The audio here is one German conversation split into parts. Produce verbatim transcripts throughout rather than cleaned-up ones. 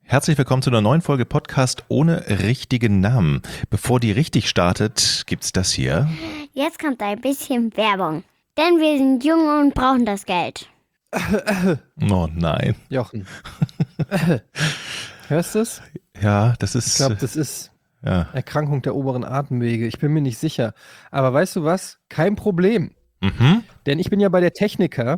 Herzlich willkommen zu einer neuen Folge Podcast ohne richtigen Namen. Bevor die richtig startet, gibt's das hier. Jetzt kommt ein bisschen Werbung. Denn wir sind jung und brauchen das Geld. Oh nein. Jochen. Hörst du es? Ja, das ist... Ich glaube, das ist ja. Erkrankung der oberen Atemwege. Ich bin mir nicht sicher. Aber weißt du was? Kein Problem. Mhm. Denn ich bin ja bei der Techniker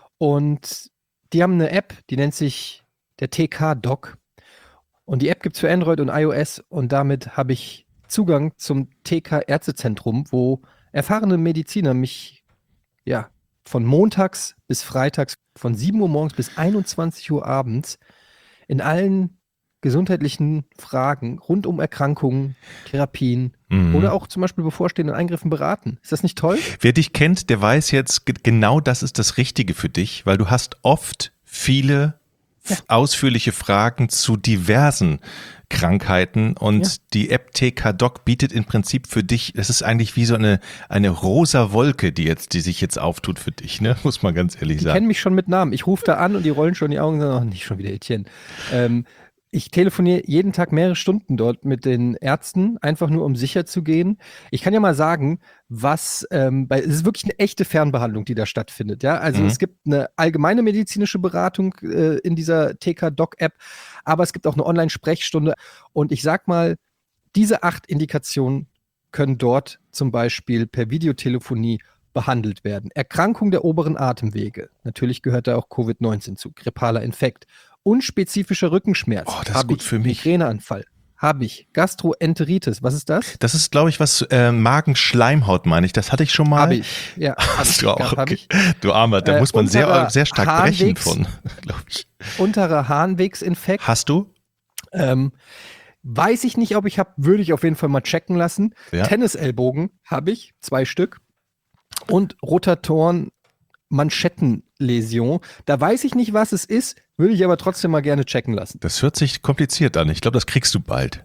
und die haben eine App, die nennt sich der T K-Doc. Und die App gibt es für Android und iOS und damit habe ich Zugang zum T K-Ärztezentrum, wo erfahrene Mediziner mich ja von montags bis freitags von sieben Uhr morgens bis einundzwanzig Uhr abends in allen gesundheitlichen Fragen rund um Erkrankungen, Therapien Mhm. oder auch zum Beispiel bevorstehenden Eingriffen beraten. Ist das nicht toll? Wer dich kennt, der weiß jetzt, ge- genau das ist das Richtige für dich, weil du hast oft viele f- ausführliche Fragen zu diversen Krankheiten und Ja. die App T K-Doc bietet im Prinzip für dich, das ist eigentlich wie so eine, eine rosa Wolke, die jetzt, die sich jetzt auftut für dich, ne? Muss man ganz ehrlich Die sagen. kennen mich schon mit Namen. Ich rufe da an und die rollen schon die Augen und sagen, oh, nicht schon wieder Etienne. Ähm, ich telefoniere jeden Tag mehrere Stunden dort mit den Ärzten, einfach nur um sicher zu gehen. Ich kann ja mal sagen, was, ähm, bei, es ist wirklich eine echte Fernbehandlung, die da stattfindet. Ja? Also Mhm. es gibt eine allgemeine medizinische Beratung äh, in dieser T K-Doc-App, aber es gibt auch eine Online-Sprechstunde. Und ich sag mal, diese acht Indikationen können dort zum Beispiel per Videotelefonie behandelt werden. Erkrankung der oberen Atemwege. Natürlich gehört da auch Covid neunzehn zu. Grippaler Infekt. Unspezifischer Rückenschmerz. Oh, das ist Hab gut ich. für mich. Migräneanfall. Habe ich. Gastroenteritis. Was ist das? Das ist, glaube ich, was äh, Magenschleimhaut, meine ich. Das hatte ich schon mal. Habe ich. Ja, hab Hast ich. du auch? Ja, hab Okay. ich. Du Armer, da Äh, muss man sehr, unterer sehr stark brechen Harnwegs- von, glaube ich. Unterer Harnwegsinfekt. Hast du? Ähm, weiß ich nicht, ob ich habe, würde ich auf jeden Fall mal checken lassen. Ja. Tennisellbogen habe ich, zwei Stück. Und Rotatoren Manschettenläsion. Da weiß ich nicht, was es ist, würde ich aber trotzdem mal gerne checken lassen. Das hört sich kompliziert an. Ich glaube, das kriegst du bald.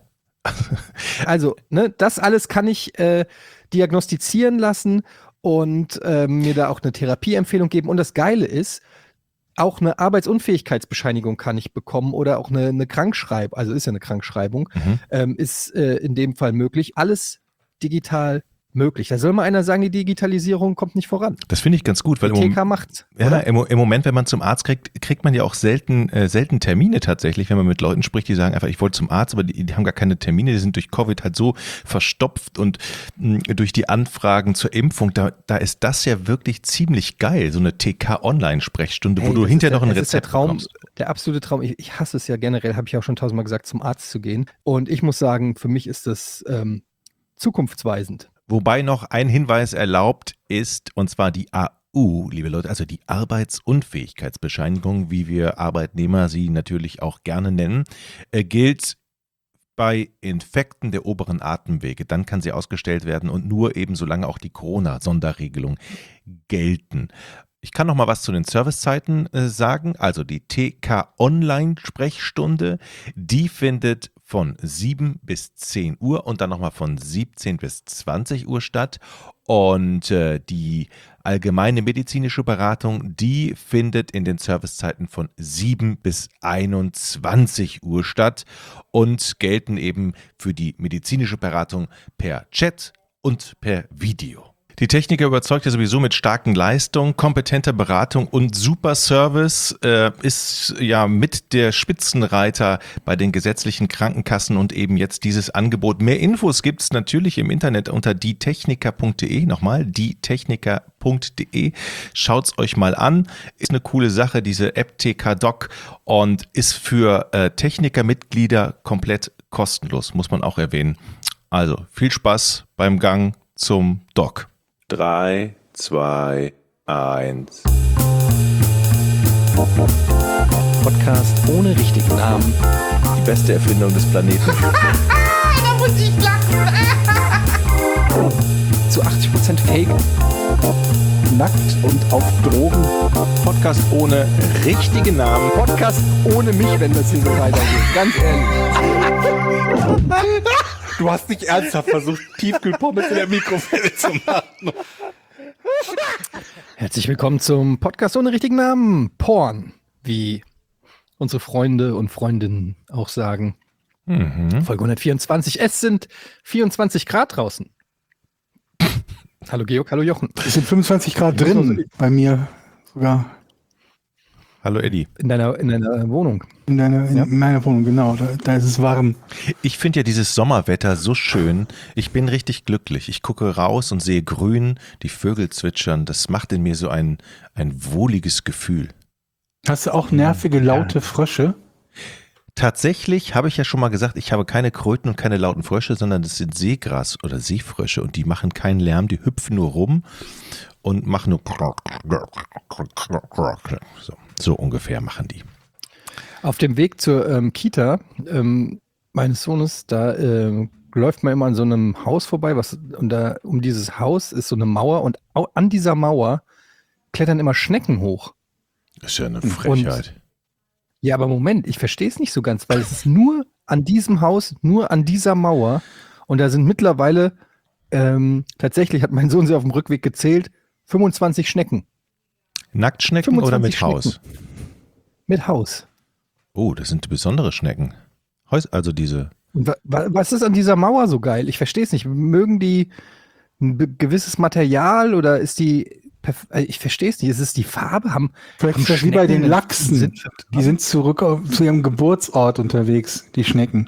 Also, ne, das alles kann ich äh, diagnostizieren lassen und ähm, mir da auch eine Therapieempfehlung geben. Und das Geile ist, auch eine Arbeitsunfähigkeitsbescheinigung kann ich bekommen oder auch eine, eine Krankschreibung, also ist ja eine Krankschreibung, Mhm. ähm, ist äh, in dem Fall möglich. Alles digital möglich. Da soll mal einer sagen, die Digitalisierung kommt nicht voran. Das finde ich ganz gut, weil Die im, T Mom- K macht's. ja, oder? im, im Moment, wenn man zum Arzt kriegt, kriegt man ja auch selten, äh, selten Termine tatsächlich, wenn man mit Leuten spricht, die sagen einfach, ich wollte zum Arzt, aber die, die haben gar keine Termine, die sind durch Covid halt so verstopft und mh, durch die Anfragen zur Impfung, da, da ist das ja wirklich ziemlich geil, so eine T K-Online-Sprechstunde, wo Hey, du das hinterher ist noch ein der, das ist der Rezept Traum, bekommst. der absolute Traum. Ich, ich hasse es ja generell, habe ich auch schon tausendmal gesagt, zum Arzt zu gehen. Und ich muss sagen, für mich ist das ähm, zukunftsweisend. Wobei noch ein Hinweis erlaubt ist, und zwar die A U, liebe Leute, also die Arbeitsunfähigkeitsbescheinigung, wie wir Arbeitnehmer sie natürlich auch gerne nennen, äh, gilt bei Infekten der oberen Atemwege. Dann kann sie ausgestellt werden und nur eben solange auch die Corona-Sonderregelungen gelten. Ich kann noch mal was zu den Servicezeiten äh, sagen. Also die T K-Online-Sprechstunde, die findet von sieben bis zehn Uhr und dann nochmal von siebzehn bis zwanzig Uhr statt. Und äh, die allgemeine medizinische Beratung, die findet in den Servicezeiten von sieben bis einundzwanzig Uhr statt und gelten eben für die medizinische Beratung per Chat und per Video. Die Techniker überzeugt ja sowieso mit starken Leistungen, kompetenter Beratung und super Service, äh, ist ja mit der Spitzenreiter bei den gesetzlichen Krankenkassen und eben jetzt dieses Angebot. Mehr Infos gibt es natürlich im Internet unter dietechniker punkt de, nochmal dietechniker punkt de. Schaut's euch mal an, ist eine coole Sache, diese App T K-Doc und ist für äh, Techniker-Mitglieder komplett kostenlos, muss man auch erwähnen. Also viel Spaß beim Gang zum Doc. Drei, zwei, eins. Podcast ohne richtigen Namen. Die beste Erfindung des Planeten. Da muss ich lachen. Zu achtzig Prozent Fake. Nackt und auf Drogen. Podcast ohne richtigen Namen. Podcast ohne mich, wenn das hier so weitergeht. Ganz ehrlich. Du hast nicht ernsthaft versucht, Tiefkühlpommes in der Mikrowelle zu machen. Herzlich willkommen zum Podcast ohne richtigen Namen. Porn. Wie unsere Freunde und Freundinnen auch sagen. Mhm. Folge hundertvierundzwanzig. Es sind vierundzwanzig Grad draußen. Hallo Georg, hallo Jochen. Es sind fünfundzwanzig Grad drin bei mir sogar. Hallo Eddie. In deiner, in deiner Wohnung. In, deiner, in Ja. meiner Wohnung, genau. Da, da ist es warm. Ich finde ja dieses Sommerwetter so schön. Ich bin richtig glücklich. Ich gucke raus und sehe grün, die Vögel zwitschern. Das macht in mir so ein, ein wohliges Gefühl. Hast du auch nervige, laute Frösche? Tatsächlich habe ich ja schon mal gesagt, ich habe keine Kröten und keine lauten Frösche, sondern das sind Seegras- oder Seefrösche und die machen keinen Lärm, die hüpfen nur rum und machen nur so, so ungefähr machen die. Auf dem Weg zur ähm, Kita ähm, meines Sohnes, da ähm, läuft man immer an so einem Haus vorbei, was und da um dieses Haus ist so eine Mauer und au- an dieser Mauer klettern immer Schnecken hoch. Das ist ja eine Frechheit. Ja, aber Moment, ich verstehe es nicht so ganz, weil es ist nur an diesem Haus, nur an dieser Mauer und da sind mittlerweile, ähm, tatsächlich hat mein Sohn sie auf dem Rückweg gezählt, fünfundzwanzig Schnecken Nacktschnecken oder mit fünfundzwanzig Haus? mit Haus. Oh, das sind besondere Schnecken. Heus- Also diese. Und wa wa was ist an dieser Mauer so geil? Ich verstehe es nicht. Mögen die ein be- gewisses Material oder ist die, perf- äh, ich verstehe es nicht, ist es die Farbe? Haben, Vielleicht haben ist das wie bei den Schnecken einen Lachsen. Sinn? Die sind zurück auf, zu ihrem Geburtsort unterwegs, die Schnecken.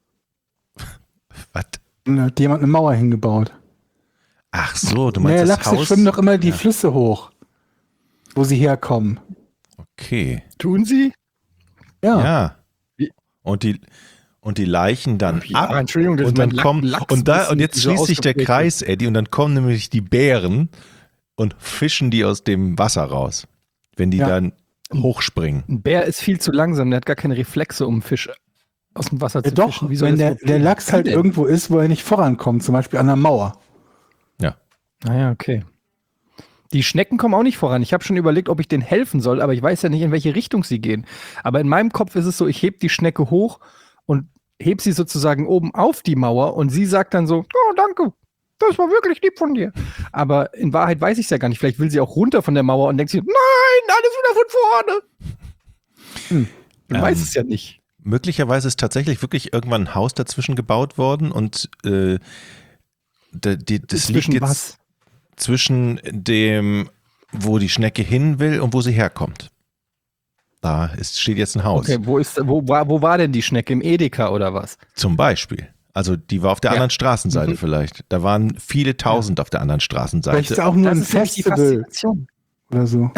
Was? Und da hat jemand eine Mauer hingebaut. Ach so, du meinst Naja, das Lachse Haus? schwimmen doch immer die Ja. Flüsse hoch, wo sie herkommen. Okay. Tun sie? Ja. Ja. Wie- Und die, und die Leichen dann Ja, ab. Entschuldigung, das Und ist dann mein Lach- kommen, Lachs- und, da, Wissen, und jetzt die so schließt sich der ausgeprägt Kreis, Eddie, und dann kommen nämlich die Bären und fischen die aus dem Wasser raus, wenn die Ja. dann hochspringen. Ein Bär ist viel zu langsam, der hat gar keine Reflexe, um Fisch aus dem Wasser Ja, zu doch, fischen. Wie soll wenn das der, überhaupt der gehen? Lachs halt Wie denn? irgendwo ist, wo er nicht vorankommt, zum Beispiel an der Mauer. Ja. Ah ja, okay. Die Schnecken kommen auch nicht voran. Ich habe schon überlegt, ob ich denen helfen soll, aber ich weiß ja nicht, in welche Richtung sie gehen. Aber in meinem Kopf ist es so, ich heb die Schnecke hoch und heb sie sozusagen oben auf die Mauer und sie sagt dann so, oh, danke, das war wirklich lieb von dir. Aber in Wahrheit weiß ich es ja gar nicht. Vielleicht will sie auch runter von der Mauer und denkt sich, nein, alles wieder von vorne. Hm. Du Ähm, weißt es ja nicht. Möglicherweise ist tatsächlich wirklich irgendwann ein Haus dazwischen gebaut worden und äh, da- die, das liegt Zwischen jetzt was? zwischen dem, wo die Schnecke hin will und wo sie herkommt. Da ist, steht jetzt ein Haus. Okay, wo, ist, wo, war, wo war denn die Schnecke? Im Edeka oder was? Zum Beispiel. Also die war auf der Ja. anderen Straßenseite Mhm. vielleicht. Da waren viele Tausend auf der anderen Straßenseite. Vielleicht ist da auch nur Das ein ist nämlich die Festival Faszination. oder so.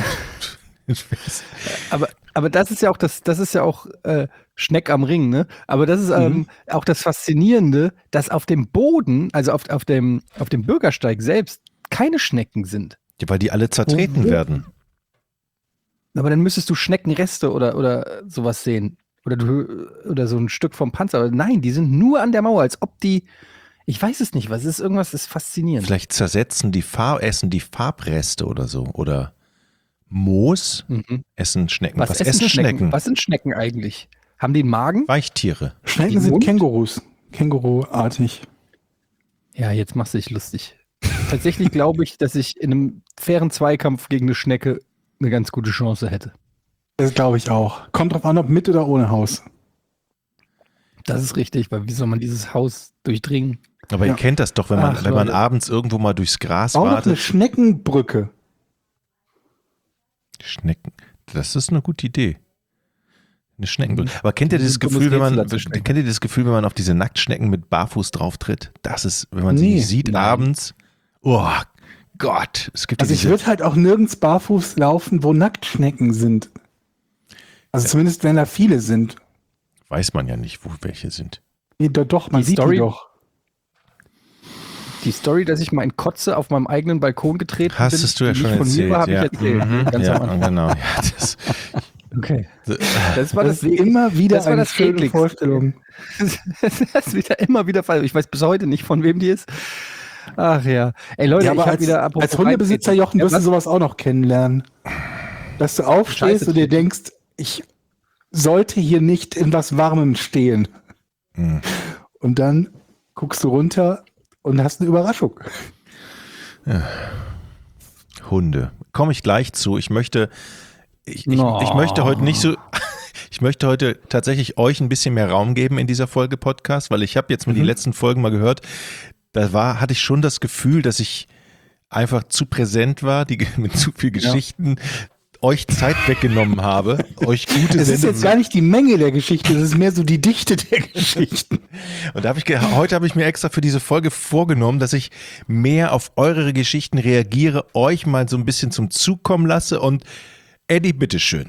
Aber, aber das ist ja auch das, das ist ja auch äh, Schneck am Ring, ne? Aber das ist ähm, auch das Faszinierende, dass auf dem Boden, also auf, auf, dem, auf dem Bürgersteig selbst, keine Schnecken sind. Ja, weil die alle zertreten Wo- werden. Aber dann müsstest du Schneckenreste oder, oder sowas sehen. Oder, du, oder so ein Stück vom Panzer. Aber nein, die sind nur an der Mauer, als ob die. Ich weiß es nicht, was ist irgendwas, das ist faszinierend. Vielleicht zersetzen die Farb, essen die Farbreste oder so. Oder Moos Mhm. essen Schnecken. Was, Was, essen essen Schnecken? Schnecken? Was sind Schnecken eigentlich? Haben die einen Magen? Weichtiere. Schnecken Die sind Mund? Kängurus. Känguruartig. Ja, jetzt machst du dich lustig. Tatsächlich glaube ich, dass ich in einem fairen Zweikampf gegen eine Schnecke eine ganz gute Chance hätte. Das glaube ich auch. Kommt drauf an, ob mit oder ohne Haus. Das ist richtig, weil wie soll man dieses Haus durchdringen? Aber Ja. ihr kennt das doch, wenn man, Ach, wenn man Leute. abends irgendwo mal durchs Gras Bau doch eine wartet. Schneckenbrücke. Schnecken. Das ist eine gute Idee. Eine Schneckenbrücke. Aber kennt ihr Das dieses ist ein dummes Gefühl, wenn man, Rätsel dazu denken. kennt ihr dieses Gefühl, wenn man auf diese Nacktschnecken mit Barfuß drauf tritt? Das ist, wenn man sie Nee, nicht sieht nein. abends. Oh Gott. Es gibt ja Also ich diese, würde halt auch nirgends barfuß laufen, wo Nacktschnecken sind. Also zumindest, wenn da viele sind. weiß man ja nicht, wo welche sind. Nee, doch, doch, man Die sieht Story- die doch. Die Story, dass ich mal in Kotze auf meinem eigenen Balkon getreten bin, Hast du ja die schon nicht von erzählt. mir war, habe ja. ich erzählt. Mhm, Ganz ja, am Anfang. genau. Ja, das, Okay. Das war das, Das ist immer wieder das war eine das schöne ekligste. Vorstellung. das ist wieder immer wieder Fall. Ich weiß bis heute nicht, von wem die ist. Ach ja. Ey Leute, Ja, aber ich habe als, wieder apropos als Hundebesitzer, reintreten. Jochen, Ja, wirst du was? sowas auch noch kennenlernen. Dass du aufstehst Scheiße. und dir denkst, ich sollte hier nicht in was Warmem stehen. Mhm. Und dann guckst du runter und hast eine Überraschung. Hunde. Komme ich gleich zu. Ich möchte, ich, ich, No. ich möchte heute nicht so, Ich möchte heute tatsächlich euch ein bisschen mehr Raum geben in dieser Folge Podcast, weil ich habe jetzt mal Mhm. die letzten Folgen mal gehört, da war, hatte ich schon das Gefühl, dass ich einfach zu präsent war, die, mit zu viel Geschichten euch Zeit weggenommen habe, euch gute Es ist Sendungen. jetzt gar nicht die Menge der Geschichte, es ist mehr so die Dichte der Geschichten. Und da habe ich ge- heute habe ich mir extra für diese Folge vorgenommen, dass ich mehr auf eure Geschichten reagiere, euch mal so ein bisschen zum Zug kommen lasse und Eddie, bitteschön.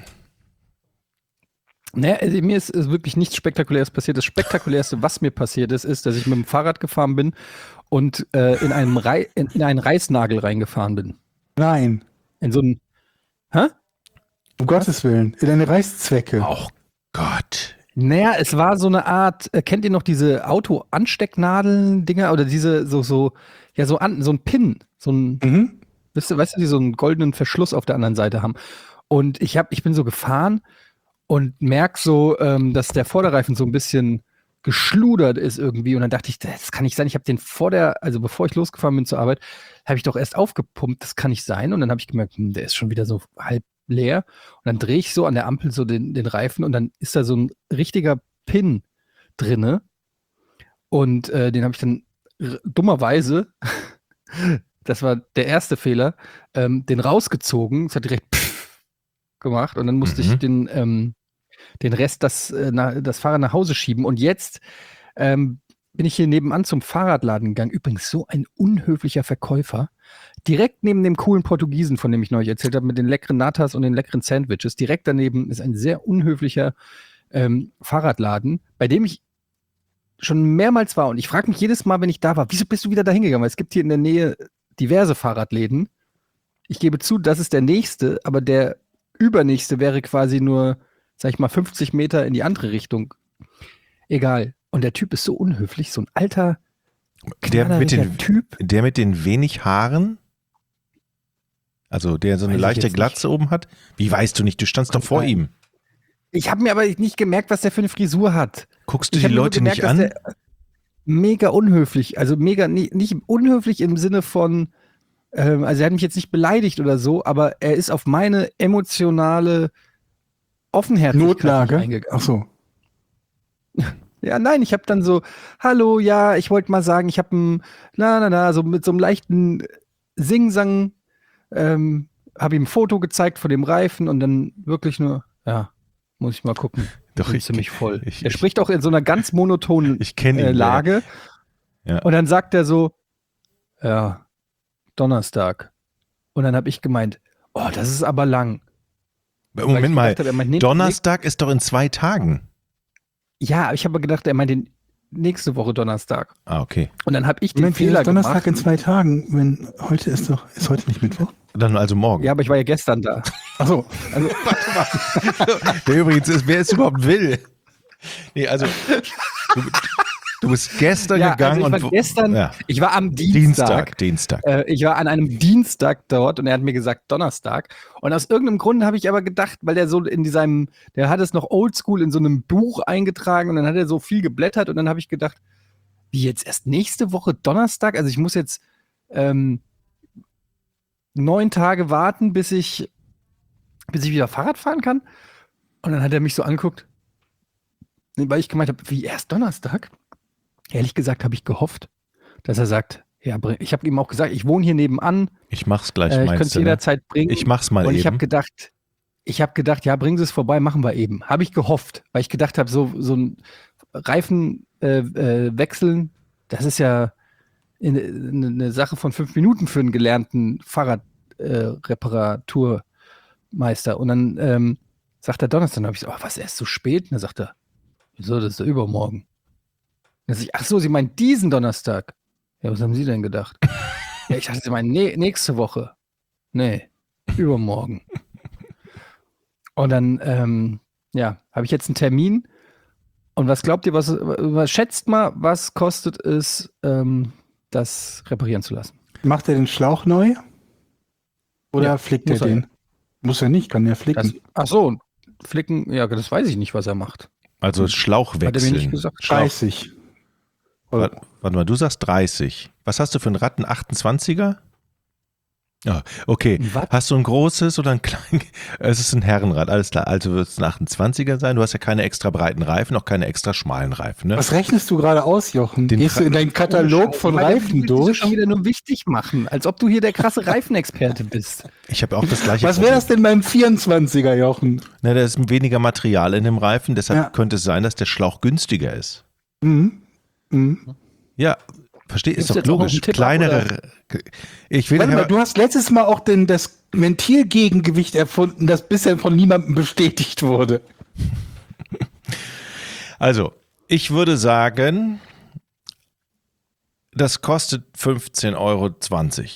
Naja, also mir ist, ist wirklich nichts Spektakuläres passiert. Das Spektakulärste, was mir passiert ist, ist, dass ich mit dem Fahrrad gefahren bin und äh, in, einem Rei in, in einen Reißnagel reingefahren bin. Nein, In so einen. Hä? um Gottes Willen, in deine Reißzwecke. Oh Gott. Naja, es war so eine Art, äh, kennt ihr noch diese Auto-Anstecknadeln-Dinger oder diese so, so, ja, so, an, so ein Pin, so ein, Mhm. weißt du, weißt du, die so einen goldenen Verschluss auf der anderen Seite haben. Und ich hab, ich bin so gefahren und merk so, ähm, dass der Vorderreifen so ein bisschen geschludert ist irgendwie. Und dann dachte ich, das kann nicht sein. Ich habe den vor der, also bevor ich losgefahren bin zur Arbeit, habe ich doch erst aufgepumpt. Das kann nicht sein. Und dann habe ich gemerkt, hm, der ist schon wieder so halb leer. Und dann drehe ich so an der Ampel so den, den Reifen und dann ist da so ein richtiger Pin drinne. Und äh, den habe ich dann r- dummerweise, das war der erste Fehler, ähm, den rausgezogen. Es hat direkt pff gemacht und dann musste Mhm. ich den, ähm, den Rest, das, äh, na, das Fahrrad nach Hause schieben. Und jetzt ähm, bin ich hier nebenan zum Fahrradladen gegangen. Übrigens so ein unhöflicher Verkäufer. Direkt neben dem coolen Portugiesen, von dem ich neulich erzählt habe, mit den leckeren Natas und den leckeren Sandwiches. Direkt daneben ist ein sehr unhöflicher ähm, Fahrradladen, bei dem ich schon mehrmals war. Und ich frage mich jedes Mal, wenn ich da war, wieso bist du wieder da hingegangen? Weil es gibt hier in der Nähe diverse Fahrradläden. Ich gebe zu, das ist der nächste, aber der übernächste wäre quasi nur, sag ich mal, fünfzig Meter in die andere Richtung. Egal. Und der Typ ist so unhöflich, so ein alter, Der mit knalleriger den, Typ. der mit den wenig Haaren? Also der so eine Weiß ich leichte jetzt Glatze oben hat? Wie weißt du nicht? Du standst doch Kann vor sein. ihm. Ich habe mir aber nicht gemerkt, was der für eine Frisur hat. Guckst du Ich die hab nur Leute gemerkt, nicht dass an? der mega unhöflich, also mega, nicht, nicht unhöflich im Sinne von, ähm, also er hat mich jetzt nicht beleidigt oder so, aber er ist auf meine emotionale Offenherzigkeit nicht Notlage. eingegangen. Ach so. Ja, nein, ich habe dann so, hallo, ja, ich wollte mal sagen, ich habe ein, na, na, na, so mit so einem leichten Singsang, ähm, habe ihm ein Foto gezeigt von dem Reifen und dann wirklich nur, ja, muss ich mal gucken. Doch, Bin ich- ziemlich voll. ich- er ich- spricht auch in so einer ganz monotonen Ich kenne ihn. äh, Lage. Ja. Und dann sagt er so, ja, Donnerstag. Und dann habe ich gemeint, oh, das ist aber lang. Der. Weil ich Moment mal, gedacht hab, er meint, nee, Donnerstag ist doch in zwei Tagen. Nee, ja, ich habe gedacht, er meint den nächste Woche Donnerstag. Ah, okay. Und dann habe ich den Moment, wie Fehler ist Donnerstag gemacht. in zwei Tagen? Wenn heute ist doch, ist heute nicht Mittwoch? Dann also morgen. Ja, aber ich war ja gestern da. Ach so. Also, Wer übrigens ist, wer es überhaupt will. Nee, also du, du bist gestern ja, gegangen also ich war und gestern, ja, ich war am Dienstag, Dienstag. Dienstag. Äh, ich war an einem Dienstag dort und er hat mir gesagt Donnerstag. Und aus irgendeinem Grund habe ich aber gedacht, weil der so in diesem, der hat es noch oldschool in so einem Buch eingetragen und dann hat er so viel geblättert und dann habe ich gedacht, wie jetzt erst nächste Woche Donnerstag? Also ich muss jetzt ähm, neun Tage warten, bis ich, bis ich wieder Fahrrad fahren kann. Und dann hat er mich so angeguckt, weil ich gemeint habe, wie erst Donnerstag? Ehrlich gesagt habe ich gehofft, dass er sagt, ja, bring- ich habe ihm auch gesagt, ich wohne hier nebenan, Ich mach's gleich, äh, ich könnte meinst es du, ne? jederzeit bringen. Ich mach's mal Und ich habe eben. gedacht, ich habe gedacht, ja, bringen Sie es vorbei, machen wir eben. Habe ich gehofft, weil ich gedacht habe, so, so ein Reifen äh, äh, wechseln, das ist ja eine, eine Sache von fünf Minuten für einen gelernten Fahrradreparaturmeister. Und dann ähm, sagt er Donnerstag, dann habe ich so, oh, was, erst so spät? Und dann sagt er, wieso, das ist ja übermorgen. Dann sag ich, ach so, Sie meinen diesen Donnerstag? Ja, was haben Sie denn gedacht? Ja, ich dachte, Sie meinen nee, nächste Woche. Nee, übermorgen. Und dann, ähm, ja, habe ich jetzt einen Termin. Und was glaubt ihr, was, was schätzt mal, was kostet es, ähm, das reparieren zu lassen? Macht er den Schlauch neu? Oder Ja, flickt er muss er den? Muss er nicht, kann er Das, flicken. ach so, flicken, ja, das weiß ich nicht, was er macht. Also Schlauch Hat er mir wechseln. nicht gesagt. Schlauch. dreißig. Warte, warte mal, du sagst dreißig. Was hast du für einen Ratten? achtundzwanziger? Ja, okay. Ein Watt? Hast du ein großes oder ein kleines? Es ist ein Herrenrad, alles klar. Also wird es ein achtundzwanziger sein. Du hast ja keine extra breiten Reifen, auch keine extra schmalen Reifen, ne? Was rechnest du gerade aus, Jochen? Den Gehst du in deinen Katalog von Weil Reifen du willst dich durch? schon wieder nur wichtig machen, als ob du hier der krasse Reifenexperte bist. Ich habe auch das gleiche. Was wäre das denn beim vierundzwanziger, Jochen? Na, da ist weniger Material in dem Reifen, deshalb Ja. könnte es sein, dass der Schlauch günstiger ist. Mhm. Mhm. Ja, verstehe, ist Gibt's doch jetzt auch noch logisch. einen Tipp, Kleinere. Ich will Warte ja, mal, du hast letztes Mal auch den, das Ventilgegengewicht erfunden, das bisher von niemandem bestätigt wurde. also, ich würde sagen, das kostet fünfzehn Euro zwanzig.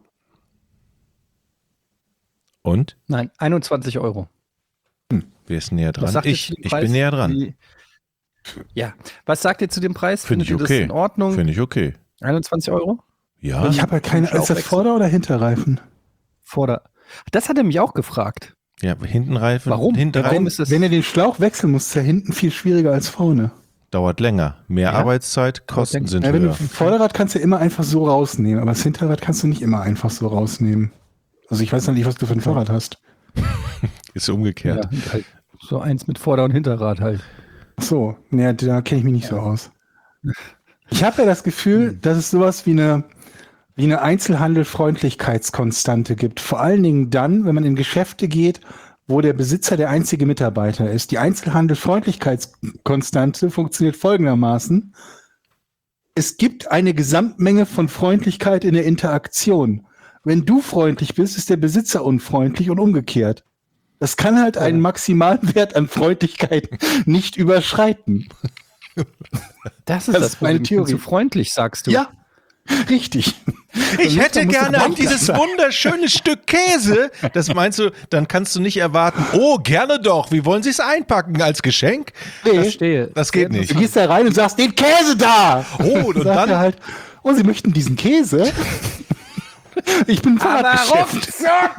Und? Nein, einundzwanzig Euro. Wer ist näher Was dran? sagt ihr Ich, zu dem ich Preis? bin näher dran. Die- Ja, was sagt ihr zu dem Preis? Finde ich Findet ihr okay. das in Ordnung? Finde ich okay. einundzwanzig Euro? Ja. Ich habe halt keine, ist das Schlauchwechsel. Vorder- oder Hinterreifen? Vorder. Das hat er mich auch gefragt. Ja, Hintenreifen. Warum? Hinterreifen Warum ist das? Wenn er den Schlauch wechseln muss, ist er hinten viel schwieriger als vorne. dauert länger. Mehr Ja. Arbeitszeit, Kosten denke- sind Ja, wenn du höher. das Vorderrad kannst du immer einfach so rausnehmen, aber das Hinterrad kannst du nicht immer einfach so rausnehmen. Also ich weiß noch nicht, was du für ein Fahrrad hast. Ist umgekehrt. Ja, halt so eins mit Vorder- und Hinterrad halt. Ach so, ne, da kenne ich mich nicht so aus. Ich habe ja das Gefühl, dass es sowas wie eine, wie eine Einzelhandel-Freundlichkeitskonstante gibt. Vor allen Dingen dann, wenn man in Geschäfte geht, wo der Besitzer der einzige Mitarbeiter ist. Die Einzelhandel-Freundlichkeitskonstante funktioniert folgendermaßen. Es gibt eine Gesamtmenge von Freundlichkeit in der Interaktion. Wenn du freundlich bist, ist der Besitzer unfreundlich und umgekehrt. Das kann halt einen maximalen Wert an Freundlichkeit nicht überschreiten. Das ist Das das, ist meine Problem. Ich bin Theorie. zu freundlich, sagst du. Ja, richtig. Ich Dann hätte musst du gerne auch dankbar dieses sein. wunderschöne Stück Käse. Das meinst du, dann kannst du nicht erwarten, oh, gerne doch. Wie wollen Sie es einpacken? Als Geschenk? Nee, Verstehe. Das geht du nicht. gehst da rein und sagst, den Käse da! Oh, und Sagt dann- er halt, oh, Sie möchten diesen Käse? Ich bin Fahrradgeschäft.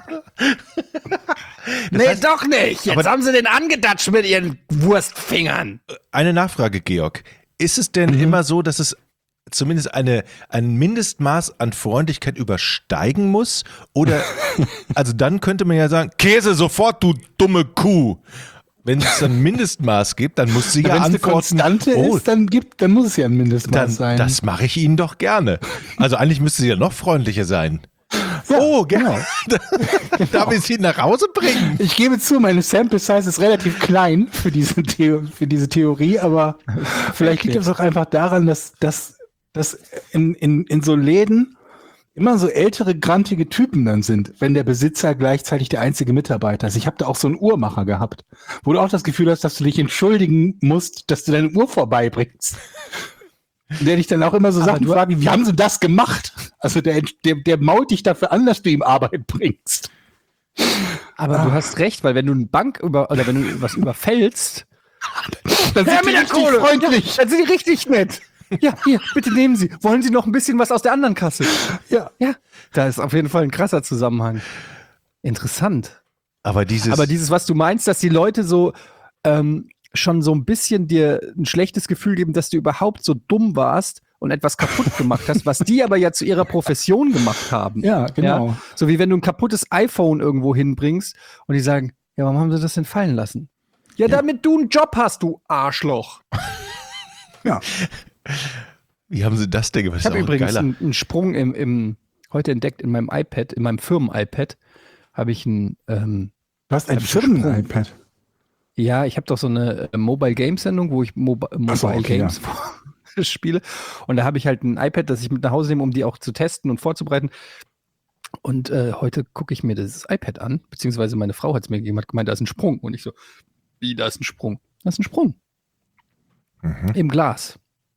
Nee, doch nicht. Jetzt haben sie den angedatscht mit ihren Wurstfingern. Eine Nachfrage, Georg. Ist es denn Mhm. immer so, dass es zumindest eine, ein Mindestmaß an Freundlichkeit übersteigen muss? Oder, also dann könnte man ja sagen, Käse sofort, du dumme Kuh. Wenn es ein Mindestmaß gibt, dann muss sie ja Wenn es eine antworten, Konstante oh, ist, dann, gibt, dann muss es ja ein Mindestmaß dann, sein. das mache ich Ihnen doch gerne. Also eigentlich müsste sie ja noch freundlicher sein. Ja, oh, gerne. Darf ich Sie nach Hause bringen? Ich gebe zu, meine Sample Size ist relativ klein für diese, Theo für diese Theorie, aber vielleicht liegt es auch einfach daran, dass, dass, dass in, in, in so Läden immer so ältere, grantige Typen dann sind, wenn der Besitzer gleichzeitig der einzige Mitarbeiter ist. Ich habe da auch so einen Uhrmacher gehabt, wo du auch das Gefühl hast, dass du dich entschuldigen musst, dass du deine Uhr vorbeibringst. Der dich dann auch immer so Aber Sachen du- fragt, wie, wie haben sie das gemacht? Also der, der, der mault dich dafür an, dass du ihm Arbeit bringst. Aber du hast recht, weil wenn du eine Bank über oder wenn du was überfällst, Dann Her sind die mit der richtig Kohle. freundlich. dann sind die richtig nett. Ja, hier, bitte nehmen Sie. Wollen Sie noch ein bisschen was aus der anderen Kasse? Ja. Ja, da ist auf jeden Fall ein krasser Zusammenhang. Interessant. Aber dieses, Aber dieses, was du meinst, dass die Leute so ähm, schon so ein bisschen dir ein schlechtes Gefühl geben, dass du überhaupt so dumm warst und etwas kaputt gemacht hast, was die aber ja zu ihrer Profession gemacht haben. Ja, genau. So wie wenn du ein kaputtes iPhone irgendwo hinbringst und die sagen, ja, warum haben sie das denn fallen lassen? Ja, damit du einen Job hast, du Arschloch. Ja. wie haben Sie das denn gemacht? Ich Das habe ist auch ein übrigens geiler- einen, einen Sprung im, im heute entdeckt in meinem iPad, in meinem Firmen-iPad, habe ich einen, ähm, Du hast ein Ich hab Firmen-iPad. ja, ich habe doch so eine äh, Mobile Games Sendung, wo ich Mobi Mobile Ach so, okay, Games spiele. Und da habe ich halt ein iPad, das ich mit nach Hause nehme, um die auch zu testen und vorzubereiten. Und äh, heute gucke ich mir das iPad an, beziehungsweise meine Frau hat es mir gegeben, hat gemeint, da ist ein Sprung. Und ich so, wie, da ist ein Sprung? Da ist ein Sprung. Mhm. Im Glas.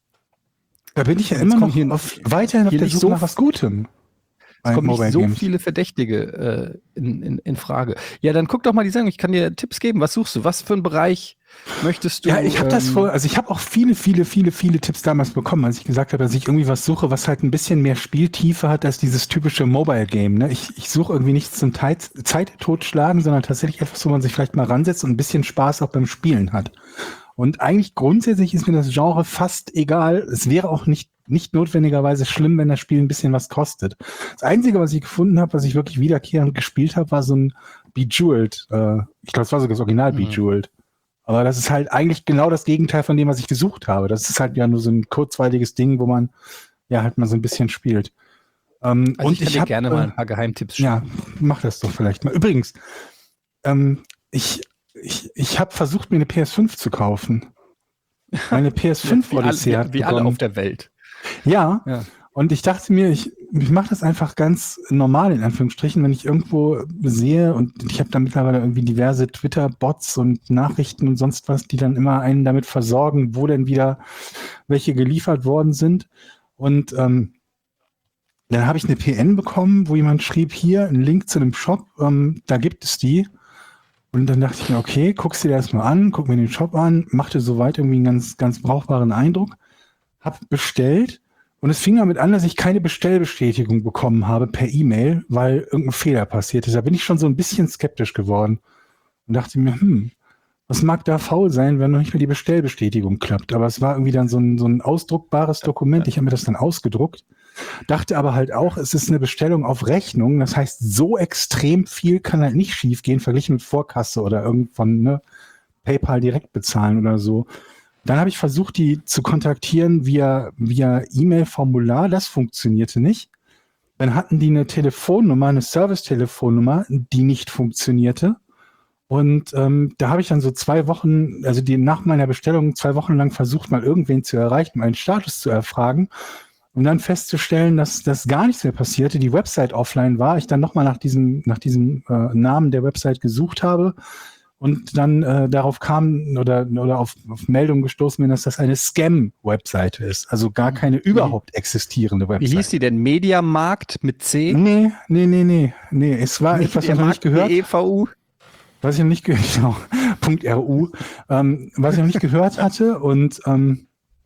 Da bin ich ja Jetzt immer kommt noch hier- auf, weiterhin auf hier der nicht Suche so nach was Gutem. Es bei kommen Mobile nicht so Games. viele Verdächtige äh, in, in, in Frage. Ja, dann guck doch mal die Sendung. Ich kann dir Tipps geben. Was suchst du? Was für einen Bereich möchtest du? Ja, ich habe das ähm, vor, also ich habe auch viele, viele, viele, viele Tipps damals bekommen, als ich gesagt habe, dass ich irgendwie was suche, was halt ein bisschen mehr Spieltiefe hat als dieses typische Mobile-Game. Ne? Ich, ich suche irgendwie nichts zum Zeit, Zeit totschlagen, sondern tatsächlich etwas, wo man sich vielleicht mal ransetzt und ein bisschen Spaß auch beim Spielen hat. Und eigentlich grundsätzlich ist mir das Genre fast egal. Es wäre auch nicht nicht notwendigerweise schlimm, wenn das Spiel ein bisschen was kostet. Das Einzige, was ich gefunden habe, was ich wirklich wiederkehrend gespielt habe, war so ein Bejeweled. Äh, ich glaube, es war sogar das Original Mhm. Bejeweled. Aber das ist halt eigentlich genau das Gegenteil von dem, was ich gesucht habe. Das ist halt ja nur so ein kurzweiliges Ding, wo man ja halt mal so ein bisschen spielt. Ähm, Also und ich kann ich dir habe gerne mal ein paar Geheimtipps schicken. ja, mach das doch vielleicht mal. Übrigens, ähm, ich, ich, ich habe versucht, mir eine P S fünf zu kaufen. Meine P S fünf wie alle, Odyssee hat wie, wie alle begonnen. auf der Welt. Ja, Ja. und ich dachte mir, ich, ich mache das einfach ganz normal, in Anführungsstrichen, wenn ich irgendwo sehe, und ich habe da mittlerweile irgendwie diverse Twitter-Bots und Nachrichten und sonst was, die dann immer einen damit versorgen, wo denn wieder welche geliefert worden sind. Und ähm, dann habe ich eine P N bekommen, wo jemand schrieb, hier, ein Link zu einem Shop, ähm, da gibt es die. Und dann dachte ich mir, okay, guck's dir das mal an, guck mir den Shop an, machte soweit irgendwie einen ganz, ganz brauchbaren Eindruck, hab bestellt und es fing damit an, dass ich keine Bestellbestätigung bekommen habe per E-Mail, weil irgendein Fehler passiert ist. Da bin ich schon so ein bisschen skeptisch geworden und dachte mir, hm, was mag da faul sein, wenn noch nicht mal die Bestellbestätigung klappt? Aber es war irgendwie dann so ein, so ein ausdruckbares Dokument. Ich habe mir das dann ausgedruckt, dachte aber halt auch, es ist eine Bestellung auf Rechnung. Das heißt, so extrem viel kann halt nicht schief gehen, verglichen mit Vorkasse oder irgendwann ne, PayPal direkt bezahlen oder so. Dann habe ich versucht, die zu kontaktieren via, via E-Mail-Formular. Das funktionierte nicht. Dann hatten die eine Telefonnummer, eine Service-Telefonnummer, die nicht funktionierte. Und ähm, da habe ich dann so zwei Wochen, also die nach meiner Bestellung zwei Wochen lang versucht, mal irgendwen zu erreichen, meinen Status zu erfragen. Und dann festzustellen, dass das gar nichts mehr passierte, die Website offline war, ich dann nochmal nach diesem, nach diesem äh, Namen der Website gesucht habe und dann äh, darauf kam oder, oder auf, auf Meldungen gestoßen bin, dass das eine Scam-Webseite ist, also gar keine überhaupt existierende Wie Website. hieß die denn? Mediamarkt mit C? Nee, nee, nee, nee, nee, es war etwas, was ich noch nicht gehört E V U? was ich noch nicht gehört genau, Punkt .ru, ähm, was ich noch nicht gehört hatte und ähm,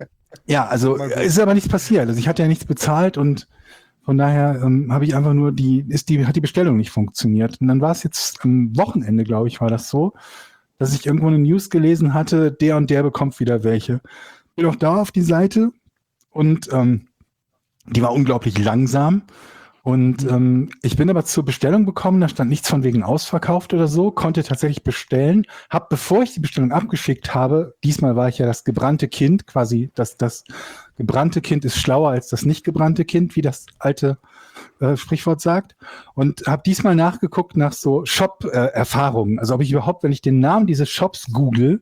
ja, also ist aber nichts passiert. Also ich hatte ja nichts bezahlt und von daher ähm, habe ich einfach nur die, ist die, hat die Bestellung nicht funktioniert. Und dann war es jetzt am Wochenende, glaube ich, war das so, dass ich irgendwo eine News gelesen hatte, der und der bekommt wieder welche. Bin auch da auf die Seite und ähm, die war unglaublich langsam. Und ähm, ich bin aber zur Bestellung gekommen, da stand nichts von wegen ausverkauft oder so, konnte tatsächlich bestellen, habe, bevor ich die Bestellung abgeschickt habe, diesmal war ich ja das gebrannte Kind, quasi das, das gebrannte Kind ist schlauer als das nicht gebrannte Kind, wie das alte äh, Sprichwort sagt, und habe diesmal nachgeguckt nach so Shop-Erfahrungen, äh, also ob ich überhaupt, wenn ich den Namen dieses Shops google,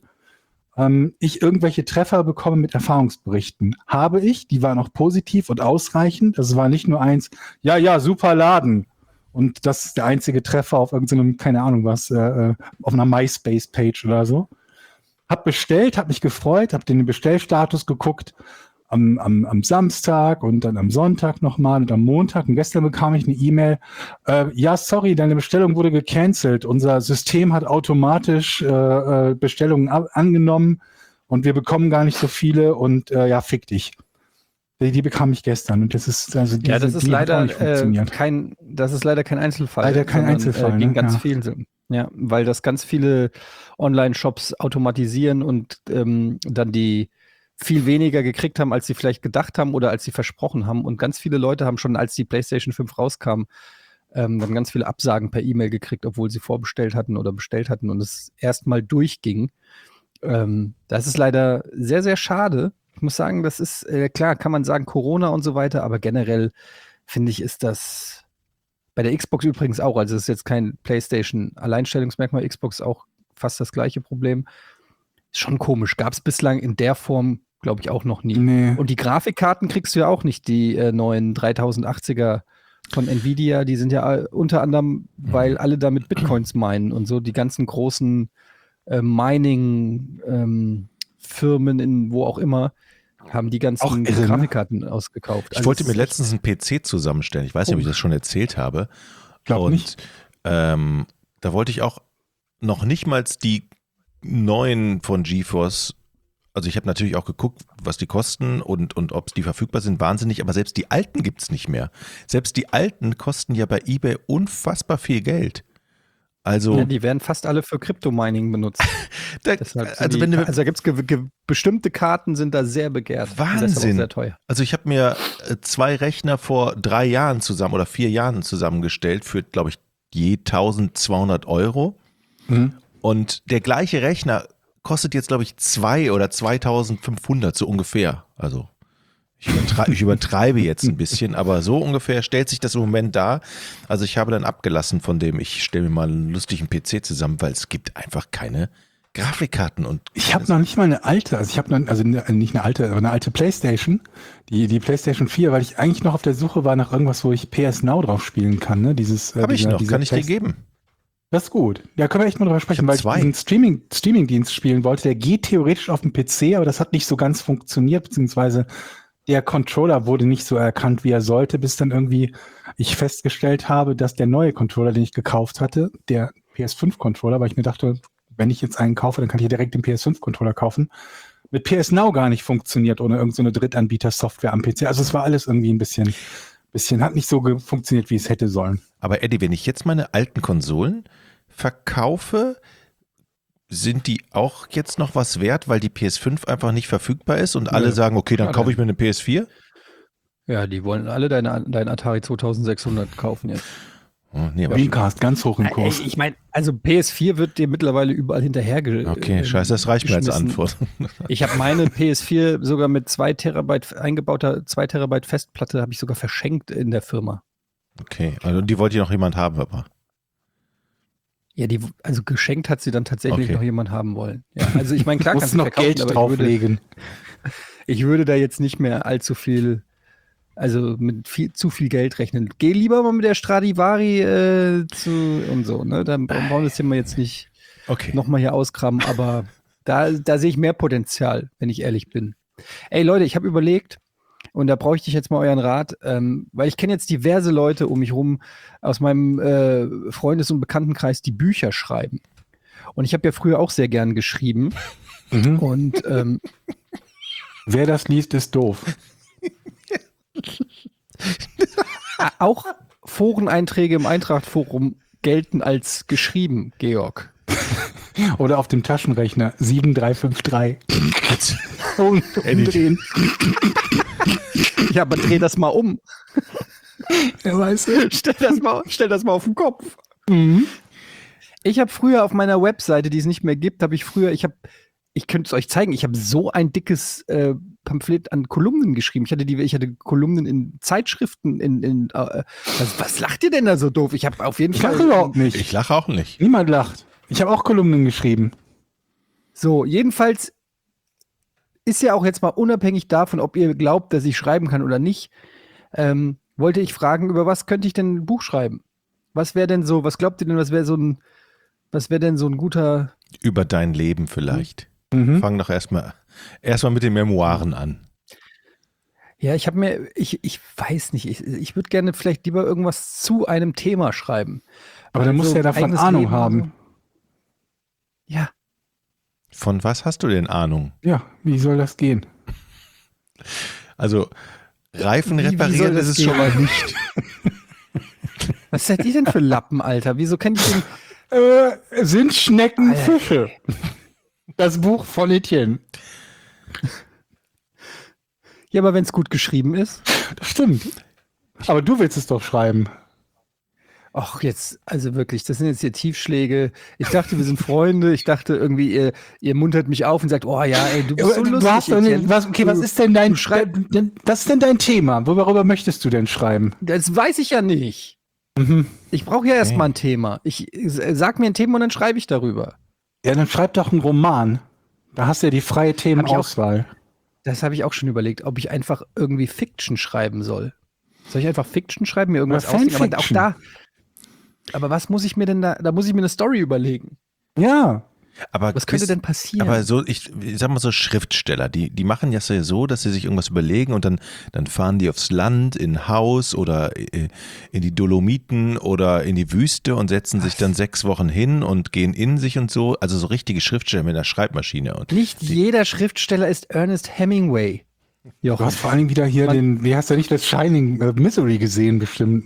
ähm, ich irgendwelche Treffer bekomme mit Erfahrungsberichten. Habe ich, die waren auch positiv und ausreichend. Das war nicht nur eins, ja, ja, super Laden. Und das ist der einzige Treffer auf irgendeinem, keine Ahnung was, äh, auf einer MySpace-Page oder so. Hab bestellt, hab mich gefreut, hab den Bestellstatus geguckt am, am, am Samstag und dann am Sonntag nochmal und am Montag. Und gestern bekam ich eine E-Mail, äh, ja, sorry, deine Bestellung wurde gecancelt. Unser System hat automatisch äh, äh, Bestellungen ab- angenommen und wir bekommen gar nicht so viele und äh, ja, fick dich. Die, die bekam ich gestern und das ist also diese, Ja, das ist die hat auch leider nicht äh, funktioniert. kein, das ist leider kein Einzelfall. Leider kein sondern, Einzelfall, Äh, ging ne? ganz Ja. viel so. Ja, weil das ganz viele Online-Shops automatisieren und ähm, dann die viel weniger gekriegt haben, als sie vielleicht gedacht haben oder als sie versprochen haben. Und ganz viele Leute haben schon, als die PlayStation fünf rauskam, ähm, dann ganz viele Absagen per E-Mail gekriegt, obwohl sie vorbestellt hatten oder bestellt hatten und es erstmal durchging. Ähm, das ist leider sehr, sehr schade. Ich muss sagen, das ist, äh, klar, kann man sagen, Corona und so weiter, aber generell finde ich, ist das bei der Xbox übrigens auch, also es ist jetzt kein PlayStation-Alleinstellungsmerkmal, Xbox auch fast das gleiche Problem. Ist schon komisch. Gab es bislang in der Form, glaube ich, auch noch nie. Nee. Und die Grafikkarten kriegst du ja auch nicht, die äh, neuen dreitausendachtziger von Nvidia, die sind ja äh, unter anderem, weil alle damit Bitcoins meinen und so, die ganzen großen äh, Mining-Firmen in wo auch immer, haben die ganzen Auch irre, ne? Grafikkarten ausgekauft. Ich Also wollte es mir ist letztens einen P C zusammenstellen. Ich weiß nicht, ob ich das schon erzählt habe. Glaub Und nicht. Ähm, da wollte ich auch noch nicht mal die neuen von GeForce, also ich habe natürlich auch geguckt, was die kosten und, und ob die verfügbar sind, wahnsinnig, aber selbst die alten gibt es nicht mehr. Selbst die alten kosten ja bei eBay unfassbar viel Geld. Also, Ja, die werden fast alle für Crypto-Mining benutzt. da, Deshalb sind also die, wenn du, also da gibt's ge ge bestimmte Karten sind da sehr begehrt. Und deshalb Wahnsinn. auch sehr teuer. Also ich habe mir äh, zwei Rechner vor drei Jahren zusammen oder vier Jahren zusammengestellt für, glaube ich, je eintausendzweihundert Euro. Mhm. Und der gleiche Rechner kostet jetzt, glaube ich, zwei oder zweitausendfünfhundert, so ungefähr. Also ich, übertrei ich übertreibe jetzt ein bisschen, aber so ungefähr stellt sich das im Moment dar. Also ich habe dann abgelassen von dem, ich stelle mir mal einen lustigen P C zusammen, weil es gibt einfach keine Grafikkarten. Und Ich habe noch nicht mal eine alte, also ich habe noch, also ne- nicht eine alte, aber eine alte Playstation, die, die Playstation vier, weil ich eigentlich noch auf der Suche war nach irgendwas, wo ich P S Now drauf spielen kann, ne? Dieses, äh, habe ich dieser- noch, dieser kann ich dir Play- geben. Das ist gut. Ja, können wir echt mal drüber sprechen, hab weil zwei. ich diesen Streaming, Streaming-Dienst spielen wollte. Der geht theoretisch auf dem P C, aber das hat nicht so ganz funktioniert, beziehungsweise der Controller wurde nicht so erkannt, wie er sollte, bis dann irgendwie ich festgestellt habe, dass der neue Controller, den ich gekauft hatte, der P S fünf Controller, weil ich mir dachte, wenn ich jetzt einen kaufe, dann kann ich ja direkt den P S fünf Controller kaufen, mit P S Now gar nicht funktioniert ohne irgendeine so Drittanbieter-Software am P C. Also es war alles irgendwie ein bisschen, bisschen, hat nicht so ge- funktioniert, wie es hätte sollen. Aber Eddie, wenn ich jetzt meine alten Konsolen verkaufe, sind die auch jetzt noch was wert, weil die P S fünf einfach nicht verfügbar ist und alle Nö. sagen, okay, dann Ja, kaufe dann- ich mir eine P S vier? Ja, die wollen alle deine, dein Atari zweitausendsechshundert kaufen jetzt. Oh, nee, aber Dreamcast, ganz hoch im Kurs. Ich meine, also P S vier wird dir mittlerweile überall hinterher okay, äh, scheiße, das reicht mir als geschmissen. Antwort. Ich habe meine P S vier sogar mit zwei Terabyte eingebauter zwei Terabyte Festplatte habe ich sogar verschenkt in der Firma. Okay, also die wollte ja noch jemand haben, aber. Ja, die, also geschenkt hat sie dann tatsächlich Okay. noch jemand haben wollen. Ja, also ich meine, klar Musst kannst du noch verkaufen, Geld aber ich würde, drauflegen. ich würde da jetzt nicht mehr allzu viel, also mit viel, zu viel Geld rechnen. Geh lieber mal mit der Stradivari äh, zu und so, ne? Dann brauchen wir das Thema jetzt nicht Okay. nochmal hier auskramen, aber da, da sehe ich mehr Potenzial, wenn ich ehrlich bin. Ey Leute, ich habe überlegt, und da brauche ich jetzt mal euren Rat, ähm, weil ich kenne jetzt diverse Leute um mich rum aus meinem äh, Freundes- und Bekanntenkreis, die Bücher schreiben. Und ich habe ja früher auch sehr gern geschrieben. Mhm. Und ähm, Wer das liest, ist doof. auch Foreneinträge im Eintracht-Forum gelten als geschrieben, Georg. Oder auf dem Taschenrechner sieben drei fünf drei. Und umdrehen. Ja, aber dreh das mal um. Ja, weißt du? Stell das mal, stell das mal auf den Kopf. Mhm. Ich habe früher auf meiner Webseite, die es nicht mehr gibt, habe ich früher, ich habe, ich könnte es euch zeigen, ich habe so ein dickes äh, Pamphlet an Kolumnen geschrieben. Ich hatte die, ich hatte Kolumnen in Zeitschriften, in, in äh, was, was lacht ihr denn da so doof? Ich habe auf jeden Ich Fall. lache überhaupt nicht. Ich lache auch nicht. Niemand lacht. Ich habe auch Kolumnen geschrieben. So, jedenfalls ist ja auch jetzt mal unabhängig davon, ob ihr glaubt, dass ich schreiben kann oder nicht, ähm, wollte ich fragen, über was könnte ich denn ein Buch schreiben? Was wäre denn so, was glaubt ihr denn, was wäre so ein, was wäre denn so ein guter, Über dein Leben vielleicht. Mhm. Fang doch erstmal erstmal mit den Memoiren an. ja, ich habe mir, ich, ich weiß nicht, ich, ich würde gerne vielleicht lieber irgendwas zu einem Thema schreiben. Aber dann musst du ja davon eigenes Ahnung Leben haben. und so. Ja, Von was hast du denn Ahnung? Ja, wie soll das gehen? Also Reifen Wie- wie soll reparieren das ist es gehen? schon mal nicht. was seid ihr denn für Lappen, Alter? Wieso kennt ihr den? Äh, sind Schnecken Alter. Fische? Das Buch von Etienne. Ja, aber wenn es gut geschrieben ist. Das stimmt. Aber du willst es doch schreiben. Ach, jetzt, also wirklich, das sind jetzt hier Tiefschläge. Ich dachte, wir sind Freunde. Ich dachte irgendwie, ihr, ihr muntert mich auf und sagt, oh ja, ey, du bist so Aber lustig. du hast doch Etienne. nicht, was, okay, Du- was ist denn dein, du schreib- denn, was ist denn dein Thema? Worüber möchtest du denn schreiben? Das weiß ich ja nicht. Mhm. Ich brauche ja erstmal Okay. ein Thema. Ich äh, sag mir ein Thema und dann schreibe ich darüber. Ja, dann schreib doch einen Roman. Da hast du ja die freie Themenauswahl. Das habe ich auch schon überlegt, ob ich einfach irgendwie Fiction schreiben soll. Soll ich einfach Fiction schreiben, mir irgendwas Oder ausdenken? Aber auch Fanfiction. da. Aber was muss ich mir denn da? Da muss ich mir eine Story überlegen. Ja. Aber Was könnte bist- denn passieren? Aber so, ich, ich sag mal so Schriftsteller, die, die machen ja so, dass sie sich irgendwas überlegen und dann, dann fahren die aufs Land, in ein Haus oder äh, in die Dolomiten oder in die Wüste und setzen sich dann sechs Wochen hin und gehen in sich und so. Also so richtige Schriftsteller mit einer Schreibmaschine. Und Nicht jeder Schriftsteller ist Ernest Hemingway. Du Jochen. hast vor allem wieder hier Man- den, wie hast du nicht das Shining äh, Misery gesehen bestimmt, ne?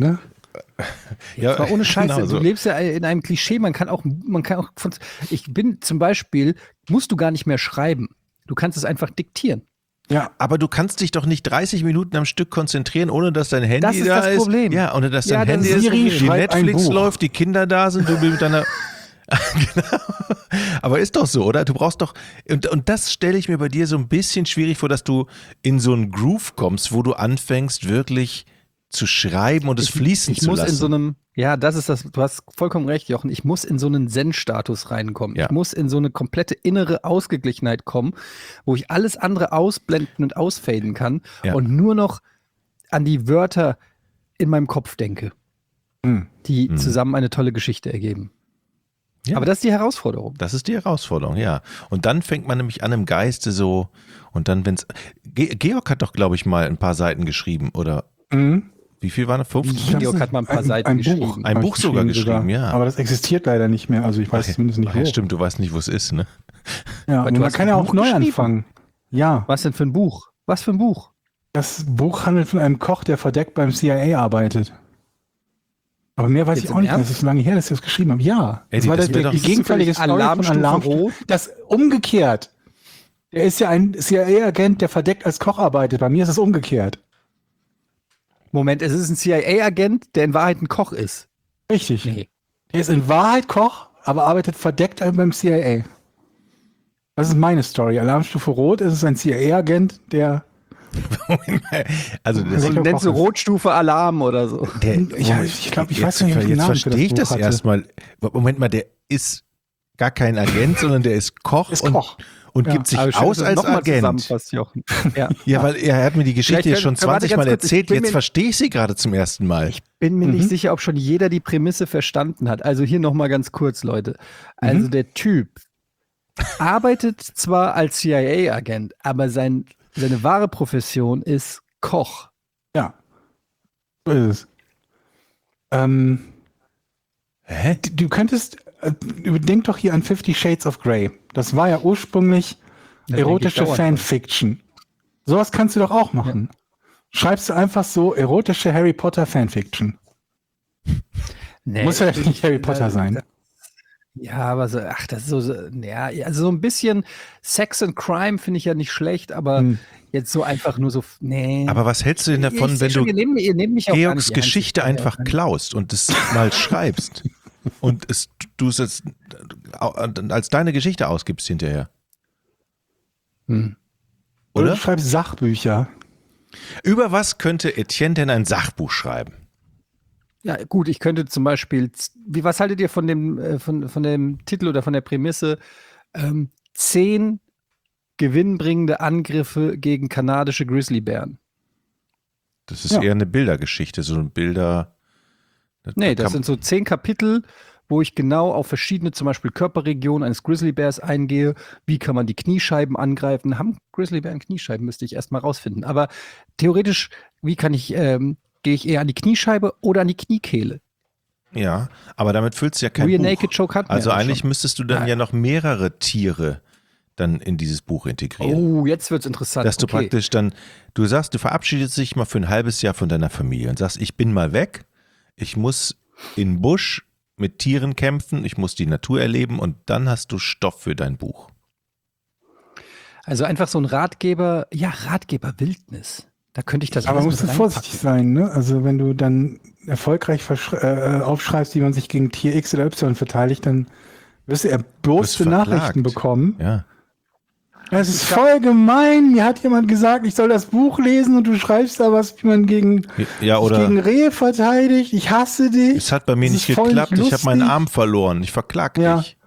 Ja, Jetzt mal ohne Scheiße, genau so. du lebst ja in einem Klischee, man kann auch, man kann auch von, ich bin zum Beispiel, musst du gar nicht mehr schreiben. Du kannst es einfach diktieren. Ja, Aber du kannst dich doch nicht dreißig Minuten am Stück konzentrieren, ohne dass dein Handy Das ist da das ist. Problem. Ja, ohne dass Ja, dein das Handy ist ist, Siri, die schreib ein Netflix Buch. läuft, die Kinder da sind, du mit deiner. Genau. Aber ist doch so, oder? Du brauchst doch, und, und das stelle ich mir bei dir so ein bisschen schwierig vor, dass du in so einen Groove kommst, wo du anfängst, wirklich zu schreiben und es fließen ich zu muss lassen. in so einem, ja, das ist das, du hast vollkommen recht, Jochen, ich muss in so einen Zen-Status reinkommen. Ja. Ich muss in so eine komplette innere Ausgeglichenheit kommen, wo ich alles andere ausblenden und ausfaden kann Ja. und nur noch an die Wörter in meinem Kopf denke, Hm. die Mhm. zusammen eine tolle Geschichte ergeben. Ja. Aber das ist die Herausforderung. Das ist die Herausforderung, ja. Und dann fängt man nämlich an im Geiste so, und dann, wenn's. Ge Georg hat doch, glaube ich, mal ein paar Seiten geschrieben, oder Mhm. wie viel waren das? fünfzig? Georg hat mal ein paar Seiten ein geschrieben. Buch, Ein hab Buch ich sogar geschrieben, ja. Aber das existiert leider nicht mehr. Also ich weiß Ach ja. zumindest nicht Ach wo. ja, stimmt, du weißt nicht, wo es ist, ne? Ja, Aber und du man hast kann ein ja Buch auch neu geschrieben. anfangen. Ja, Was denn für ein Buch? Was für ein Buch? das Buch handelt von einem Koch, der verdeckt beim C I A arbeitet. Aber mehr weiß Jetzt ich im auch nicht mehr. Ernst? Das ist so lange her, dass ich das geschrieben habe. Ja, Eddie, das war das der, wär der, doch- die gegenteilige Ist das Story Alarmstufe von Alarmstufe. Rot? Das umgekehrt. Der ist ja ein C I A-Agent, der verdeckt als Koch arbeitet. Bei mir ist es umgekehrt. Moment, es ist ein C I A-Agent, der in Wahrheit ein Koch ist. Richtig. Nee. Der ist in Wahrheit Koch, aber arbeitet verdeckt beim C I A. Das ist meine Story. Alarmstufe Rot ist es ein C I A-Agent, der Also das, Welcher Nennst du Koch ist? Rotstufe Alarm oder so. der, Ja, ich glaub, ich jetzt, weiß nicht, ob ich den Jetzt Namen für verstehe ich das das Buch hatte. erstmal. Moment mal, der ist gar kein Agent, sondern der ist Koch ist und, Koch. und Ja. gibt sich Aber schön, aus dass du als noch mal Agent. zusammenfasst, Jochen. Ja. Ja, weil er hat mir die Geschichte Vielleicht jetzt schon können- warte zwanzig ganz Mal kurz, ich erzählt, bin jetzt mir- verstehe ich sie gerade zum ersten Mal. Ich bin mir Mhm. nicht sicher, ob schon jeder die Prämisse verstanden hat. Also hier nochmal ganz kurz, Leute. Also Mhm. der Typ arbeitet zwar als C I A-Agent, aber sein, seine wahre Profession ist Koch. Ja. So ist es. Ähm, Hä? d- du könntest, äh, denk doch hier an Fifty Shades of Grey. Das war ja ursprünglich Das erotische denke ich dauernd. Fanfiction. Sowas kannst du doch auch machen. Schreibst du einfach so erotische Harry Potter Fanfiction. Nee, Muss ja ich- nicht Harry ich- Potter da- sein. Ja, aber so, ach, das ist so, so, ja, also so ein bisschen Sex and Crime finde ich ja nicht schlecht, aber Hm. jetzt so einfach nur so, nee. Aber was hältst du denn davon, Ich seh wenn schon, du ihr nehmt, ihr nehmt mich auch gar Georgs nicht ernst. Geschichte Ich- einfach klaust und es mal schreibst und es, du es jetzt als deine Geschichte ausgibst hinterher? Hm. Oder Oder? du schreibst Sachbücher. Über was könnte Etienne denn ein Sachbuch schreiben? Ja, gut, ich könnte zum Beispiel, wie, was haltet ihr von dem, äh, von, von dem Titel oder von der Prämisse? Ähm, zehn gewinnbringende Angriffe gegen kanadische Grizzlybären. Das ist Ja. eher eine Bildergeschichte, so ein Bilder. Nee, da das kann- sind so zehn Kapitel, wo ich genau auf verschiedene, zum Beispiel Körperregionen eines Grizzlybärs eingehe. Wie kann man die Kniescheiben angreifen? Haben Grizzlybären Kniescheiben? Müsste ich erstmal rausfinden. Aber theoretisch, wie kann ich, ähm, gehe ich eher an die Kniescheibe oder an die Kniekehle? Ja, aber damit füllst du ja kein Rear Buch. Naked Choke hatten wir Also ja eigentlich schon. müsstest du dann ja noch mehrere Tiere dann in dieses Buch integrieren. Oh, jetzt wird's interessant. Dass du okay. praktisch dann, du sagst, du verabschiedest dich mal für ein halbes Jahr von deiner Familie und sagst, ich bin mal weg, ich muss in den Busch mit Tieren kämpfen, ich muss die Natur erleben und dann hast du Stoff für dein Buch. Also einfach so ein Ratgeber, ja, Ratgeber Wildnis. Da könnte ich das Aber alles musst du mit vorsichtig sein, ne? Also wenn du dann erfolgreich verschr- äh, aufschreibst, wie man sich gegen Tier X oder Y verteidigt, dann wirst du erboste Du wirst Nachrichten verklagt. bekommen. Ja. Das ist voll gemein. Mir hat jemand gesagt, ich soll das Buch lesen und du schreibst da was, wie man gegen, Ja, sich oder gegen Rehe verteidigt. Ich hasse dich. es hat bei mir Das nicht ist voll geklappt, nicht ich habe meinen lustig. Arm verloren, ich verklag Ja. dich.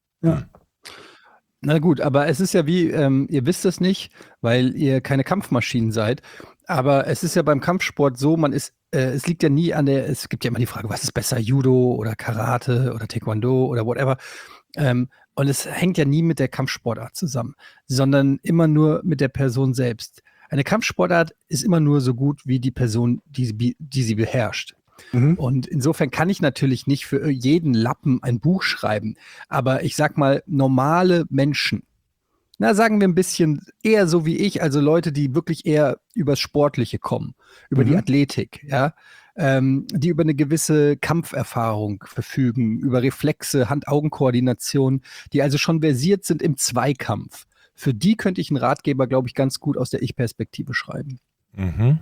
Na gut, aber es ist ja wie, ähm, ihr wisst es nicht, weil ihr keine Kampfmaschinen seid. Aber es ist ja beim Kampfsport so, man ist, äh, es liegt ja nie an der, es gibt ja immer die Frage, was ist besser, Judo oder Karate oder Taekwondo oder whatever. Ähm, und es hängt ja nie mit der Kampfsportart zusammen, sondern immer nur mit der Person selbst. Eine Kampfsportart ist immer nur so gut wie die Person, die sie, die sie beherrscht. Mhm. Und insofern kann ich natürlich nicht für jeden Lappen ein Buch schreiben. Aber ich sag mal, normale Menschen, na, sagen wir ein bisschen eher so wie ich, also Leute, die wirklich eher übers Sportliche kommen, über die Mhm. Athletik, ja. ähm, die über eine gewisse Kampferfahrung verfügen, über Reflexe, Hand-Augen-Koordination, die also schon versiert sind im Zweikampf. Für die könnte ich einen Ratgeber, glaube ich, ganz gut aus der Ich-Perspektive schreiben. Mhm.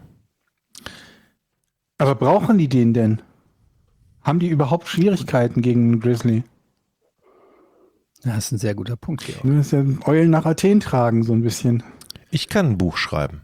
Aber brauchen die den denn? Haben die überhaupt Schwierigkeiten gegen einen Grizzly? Das ist ein sehr guter Punkt, Georg. Du musst ja Eulen nach Athen tragen, so ein bisschen. Ich kann ein Buch schreiben.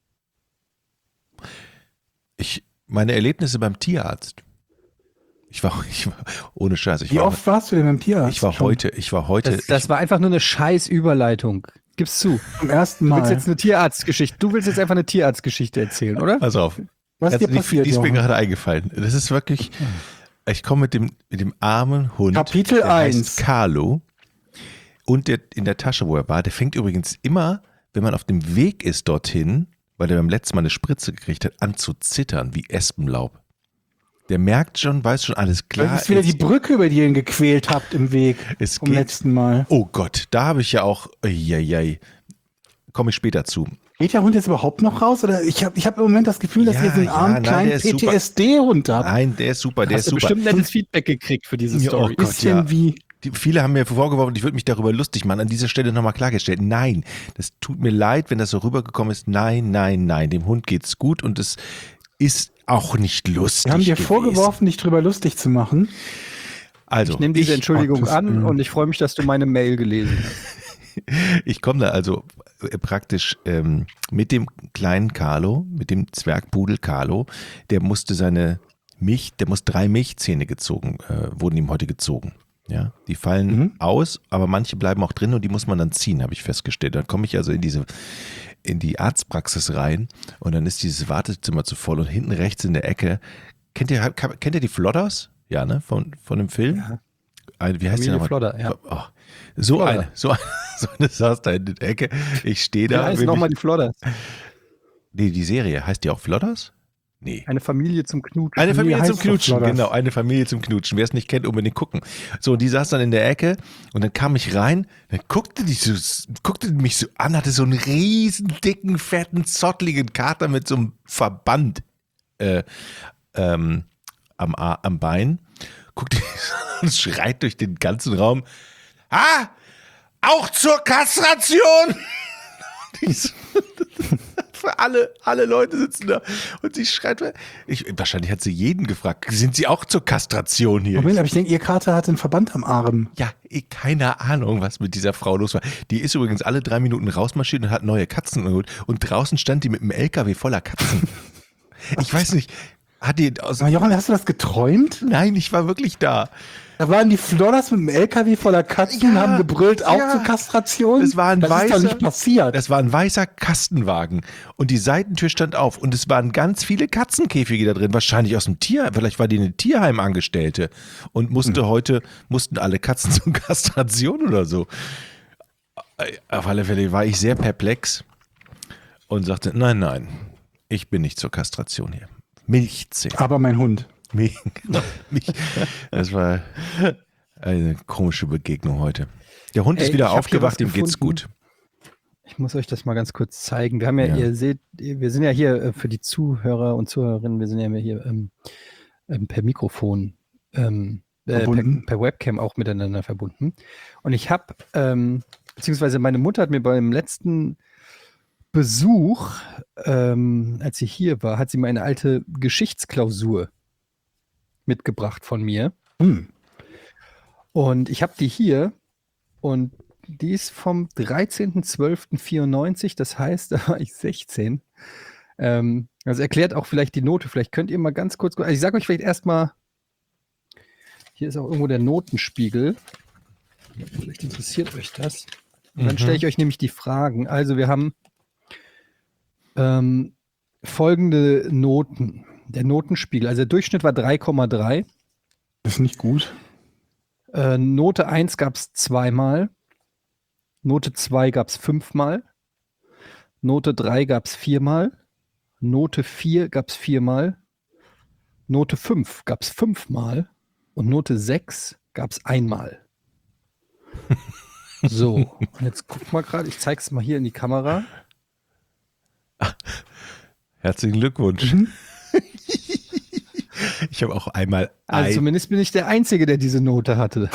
Ich, meine Erlebnisse beim Tierarzt. Ich war, ich war ohne Scheiß. Ich Wie war, oft warst du denn beim Tierarzt? Ich war schon? heute, ich war heute. Das, das ich, war einfach nur eine scheiß Überleitung. Gib's zu. Zum ersten Du Mal. willst jetzt eine Tierarztgeschichte. Du willst jetzt einfach eine Tierarztgeschichte erzählen, oder? Pass auf. Was ist Also dir die, passiert, die ist mir Jochen? gerade eingefallen. Das ist wirklich. Ich komme mit dem, mit dem armen Hund. Kapitel der heißt eins. Carlo. Und der in der Tasche, wo er war, der fängt übrigens immer, wenn man auf dem Weg ist dorthin, weil der beim letzten Mal eine Spritze gekriegt hat, an zu zittern wie Espenlaub. Der merkt schon, weiß schon alles klar. Das ist wieder die Brücke, über die ihr ihn gequält habt im Weg Es vom geht- letzten Mal. Oh Gott, da habe ich ja auch, eieiei, komme ich später zu. Geht der Hund jetzt überhaupt noch raus? Oder ich habe ich hab im Moment das Gefühl, dass Ja, ihr so einen ja, armen nein, kleinen der ist super. P T S D-Hund habt. Nein, der ist super, der Hast ist du super. bestimmt nettes Feedback gekriegt für diese Ja, Story. oh Gott. Bisschen ja. wie. Die, viele haben mir vorgeworfen, ich würde mich darüber lustig machen. An dieser Stelle nochmal klargestellt. Nein, das tut mir leid, wenn das so rübergekommen ist. Nein, nein, nein. Dem Hund geht's gut und es ist auch nicht lustig. Wir haben dir gewesen. vorgeworfen, dich drüber lustig zu machen. Also, Ich nehme diese Entschuldigung Gottes an Willen. und ich freue mich, dass du meine Mail gelesen hast. Ich komme da also äh, praktisch ähm, mit dem kleinen Carlo, mit dem Zwergpudel Carlo, der musste seine Milch, der muss drei Milchzähne gezogen, äh, wurden ihm heute gezogen. Ja, die fallen Mhm. aus, aber manche bleiben auch drin und die muss man dann ziehen, habe ich festgestellt. Dann komme ich also in diese in die Arztpraxis rein und dann ist dieses Wartezimmer zu voll und hinten rechts in der Ecke, kennt ihr kennt ihr die Flodders? Ja, ne, von von dem Film? Ja. Ein, wie heißt die Familie nochmal? Flodder, ja. Oh, so Flodder. eine, so eine, so eine saß da in der Ecke. Ich stehe Da da. heißt will nochmal mich- die Flodders. Nee, die Serie, heißt die auch Flodders? Nee. Eine Familie zum Knutschen. Eine Familie heißt zum doch Knutschen, Flodders. genau, eine Familie zum Knutschen. Wer es nicht kennt, unbedingt gucken. So, und die saß dann in der Ecke und dann kam ich rein, dann guckte die so, guckte die mich so an, hatte so einen riesen, dicken, fetten, zottligen Kater mit so einem Verband äh, ähm, am, Ar- am Bein. Guckte und schreit durch den ganzen Raum. Ah, auch zur Kastration! Und ich so, für alle, alle Leute sitzen da und sie schreit. Ich, wahrscheinlich hat sie jeden gefragt, sind sie auch zur Kastration hier? Moment, aber ich denke, ihr Kater hat einen Verband am Arm. Ja, ich, keine Ahnung, was mit dieser Frau los war. Die ist übrigens alle drei Minuten rausmarschiert und hat neue Katzen geholt. Und draußen stand die mit einem L K W voller Katzen. Ich weiß nicht, hat die aus. Aber Jochen, hast du das geträumt? Nein, ich war wirklich da. Da waren die Flodders mit einem L K W voller Katzen und Ja, haben gebrüllt, auch ja. zur Kastration. Es war ein das ist weißer, doch nicht passiert. Das war ein weißer Kastenwagen und die Seitentür stand auf und es waren ganz viele Katzenkäfige da drin, wahrscheinlich aus dem Tier, vielleicht war die eine Tierheimangestellte und musste Hm. heute, mussten alle Katzen zur Kastration oder so. Auf alle Fälle war ich sehr perplex und sagte, nein, nein, ich bin nicht zur Kastration hier. Milchzähne. Aber mein Hund. Milch. Milch. Das war eine komische Begegnung heute. Der Hund ist Ey, wieder ich hab hier aufgewacht, was ihm geht's gefunden. gut. Ich muss euch das mal ganz kurz zeigen. Wir haben ja, Ja. ihr seht, wir sind ja hier äh, für die Zuhörer und Zuhörerinnen, wir sind ja hier ähm, ähm, per Mikrofon, ähm, äh, per, Verbunden. per Webcam auch miteinander verbunden. Und ich habe, ähm, beziehungsweise meine Mutter hat mir beim letzten Besuch, ähm, als sie hier war, hat sie mir eine alte Geschichtsklausur mitgebracht von mir. Hm. Und ich habe die hier und die ist vom dreizehnten zwölften vierundneunzig, das heißt, da war ich sechzehn. Ähm, also erklärt auch vielleicht die Note. Vielleicht könnt ihr mal ganz kurz, also ich sage euch vielleicht erstmal, hier ist auch irgendwo der Notenspiegel. Vielleicht interessiert euch das. Und dann Mhm. stelle ich euch nämlich die Fragen. Also wir haben ähm, folgende Noten. Der Notenspiegel, also der Durchschnitt war drei Komma drei. Das ist nicht gut. Äh, Note eins gab es zweimal. Note zwei gab es fünfmal. Note drei gab es viermal. Note vier gab es viermal. Note fünf gab es fünfmal. Und Note sechs gab es einmal. So, und jetzt guck mal gerade, ich zeige es mal hier in die Kamera. Herzlichen Glückwunsch. Ich habe auch einmal Also ein, zumindest bin ich der Einzige, der diese Note hatte.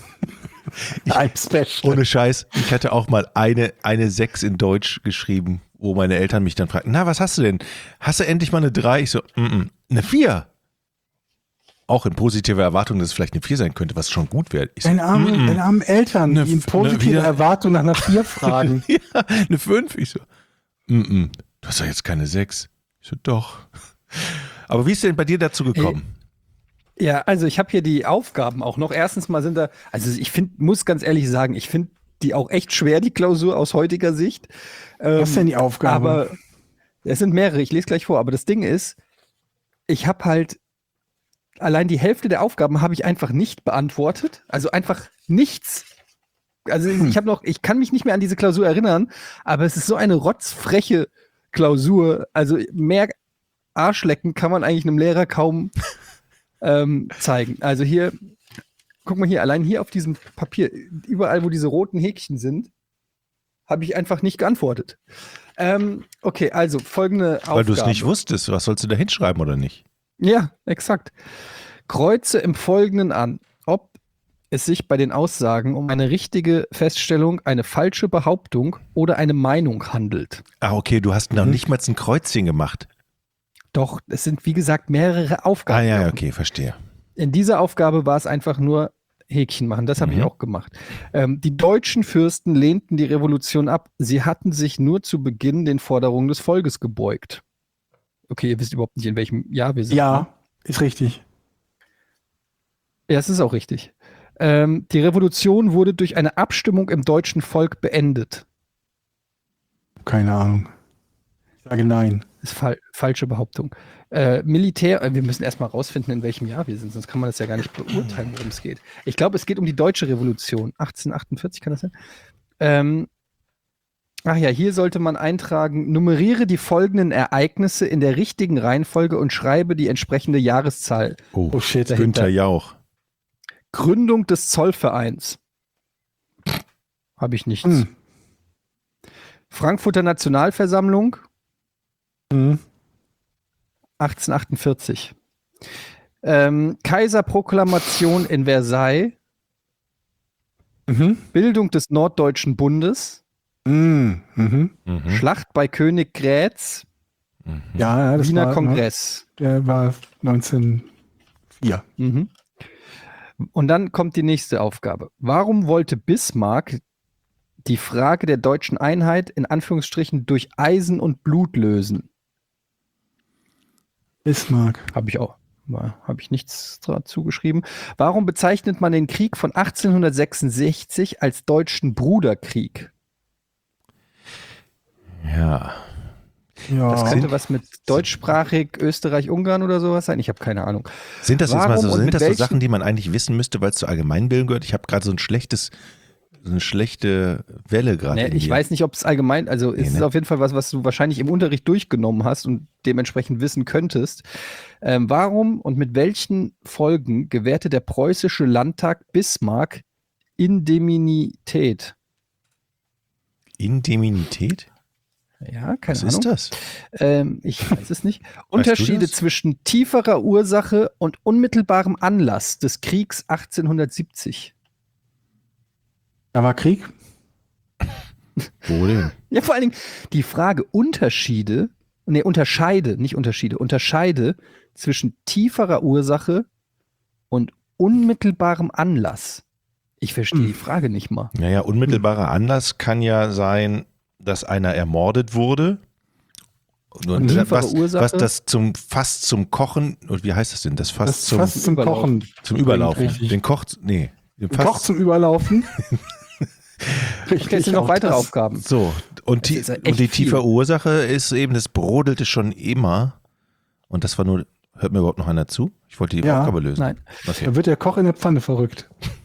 Ein Special. ohne Scheiß, ich hatte auch mal eine, eine sechs in Deutsch geschrieben, wo meine Eltern mich dann fragten, na, was hast du denn? Hast du endlich mal eine drei? Ich so, mm -mm, eine vier. Auch in positiver Erwartung, dass es vielleicht eine vier sein könnte, was schon gut wäre. Ich so, Deine armen, mm -mm. deine armen Eltern, Ne, die in ne, positive wieder- Erwartung nach einer vier fragen. Ja, eine fünf. Ich so, mm -mm, du hast doch jetzt keine sechs. Ich so, doch. Aber wie ist denn bei dir dazu gekommen? Ja, also ich habe hier die Aufgaben auch noch. Erstens mal sind da, also ich finde, muss ganz ehrlich sagen, ich finde die auch echt schwer, die Klausur aus heutiger Sicht. Ähm, Was ist denn die Aufgabe? Aber es sind mehrere, ich lese gleich vor. Aber das Ding ist, ich habe halt allein die Hälfte der Aufgaben habe ich einfach nicht beantwortet. Also einfach nichts. Also ich habe noch, ich kann mich nicht mehr an diese Klausur erinnern, aber es ist so eine rotzfreche Klausur. Also mehr Arschlecken kann man eigentlich einem Lehrer kaum ähm, zeigen. Also hier, guck mal hier, allein hier auf diesem Papier, überall, wo diese roten Häkchen sind, habe ich einfach nicht geantwortet. Ähm, okay, also folgende Aufgabe. Weil du es nicht wusstest. Was sollst du da hinschreiben oder nicht? Ja, exakt. Kreuze im Folgenden an, ob es sich bei den Aussagen um eine richtige Feststellung, eine falsche Behauptung oder eine Meinung handelt. Ah, okay, du hast noch Mhm. nicht mal ein Kreuzchen gemacht. Doch, es sind wie gesagt mehrere Ah, Aufgaben. ja, ja, okay, verstehe. In dieser Aufgabe war es einfach nur Häkchen machen. Das habe Mhm. ich auch gemacht. Ähm, die deutschen Fürsten lehnten die Revolution ab. Sie hatten sich nur zu Beginn den Forderungen des Volkes gebeugt. Okay, ihr wisst überhaupt nicht, in welchem Jahr wir sind. ne? Ja, ist richtig. Ja, es ist auch richtig. Ähm, die Revolution wurde durch eine Abstimmung im deutschen Volk beendet. Keine Ahnung. Ich sage nein. Das ist fal falsche Behauptung. Äh, Militär, äh, wir müssen erstmal rausfinden, in welchem Jahr wir sind, sonst kann man das ja gar nicht beurteilen, worum es geht. Ich glaube, es geht um die deutsche Revolution. achtzehnhundertachtundvierzig kann das sein? Ähm, ach ja, hier sollte man eintragen, nummeriere die folgenden Ereignisse in der richtigen Reihenfolge und schreibe die entsprechende Jahreszahl. Oh, Oh shit. dahinter. Günther Jauch. Gründung des Zollvereins. Habe ich nichts. Hm. Frankfurter Nationalversammlung, Hm. achtzehnhundertachtundvierzig. Ähm, Kaiserproklamation in Versailles, Mhm. Bildung des Norddeutschen Bundes, Mhm. Mhm. Mhm. Schlacht bei Königgrätz, Mhm. Ja, ja, das Wiener war, Kongress. Der war neunzehnhundertvier. Mhm. Und dann kommt die nächste Aufgabe. Warum wollte Bismarck die Frage der deutschen Einheit in Anführungsstrichen durch Eisen und Blut lösen? Bismarck. Habe ich auch. Habe ich nichts dazu geschrieben. Warum bezeichnet man den Krieg von achtzehnhundertsechsundsechzig als deutschen Bruderkrieg? Ja. Ja. Das könnte was mit deutschsprachig Österreich-Ungarn oder sowas sein. Ich habe keine Ahnung. Sind das jetzt mal Warum so, und sind mit das so welchen- Sachen, die man eigentlich wissen müsste, weil es zur Allgemeinbildung gehört? Ich habe gerade so ein schlechtes, so eine schlechte Welle gerade. Ne, in ich mir. weiß nicht, ob es allgemein, also Nee, es ist ne? auf jeden Fall was, was du wahrscheinlich im Unterricht durchgenommen hast und dementsprechend wissen könntest. Ähm, warum und mit welchen Folgen gewährte der preußische Landtag Bismarck Indemnität? Indemnität? Ja, keine Was Ahnung. ist das? Ähm, ich weiß es nicht. Unterschiede das? zwischen tieferer Ursache und unmittelbarem Anlass des Kriegs achtzehnhundertsiebzig. Da war Krieg. Wo denn? Ja, vor allen Dingen die Frage Unterschiede, nee, Unterscheide, nicht Unterschiede, Unterscheide zwischen tieferer Ursache und unmittelbarem Anlass. Ich verstehe Hm. die Frage nicht mal. Naja, unmittelbarer Anlass kann ja sein, dass einer ermordet wurde. Und Und tiefere was, Ursache? was das zum fast zum Kochen, und wie heißt das denn? Das Fass Das zum, fast zum Überlaufen. Kochen. zum Überlaufen. Richtig. Den Koch, nee. Den Fass, Koch zum Überlaufen. Okay, jetzt sind noch auch weitere das. Aufgaben. So, und die, Das ist ja echt und die viel. tiefe Ursache ist eben, das brodelte schon immer. Und das war nur, hört mir überhaupt noch einer zu? Ich wollte die Ja. Aufgabe lösen. Nein. Okay. Da wird der Koch in der Pfanne verrückt.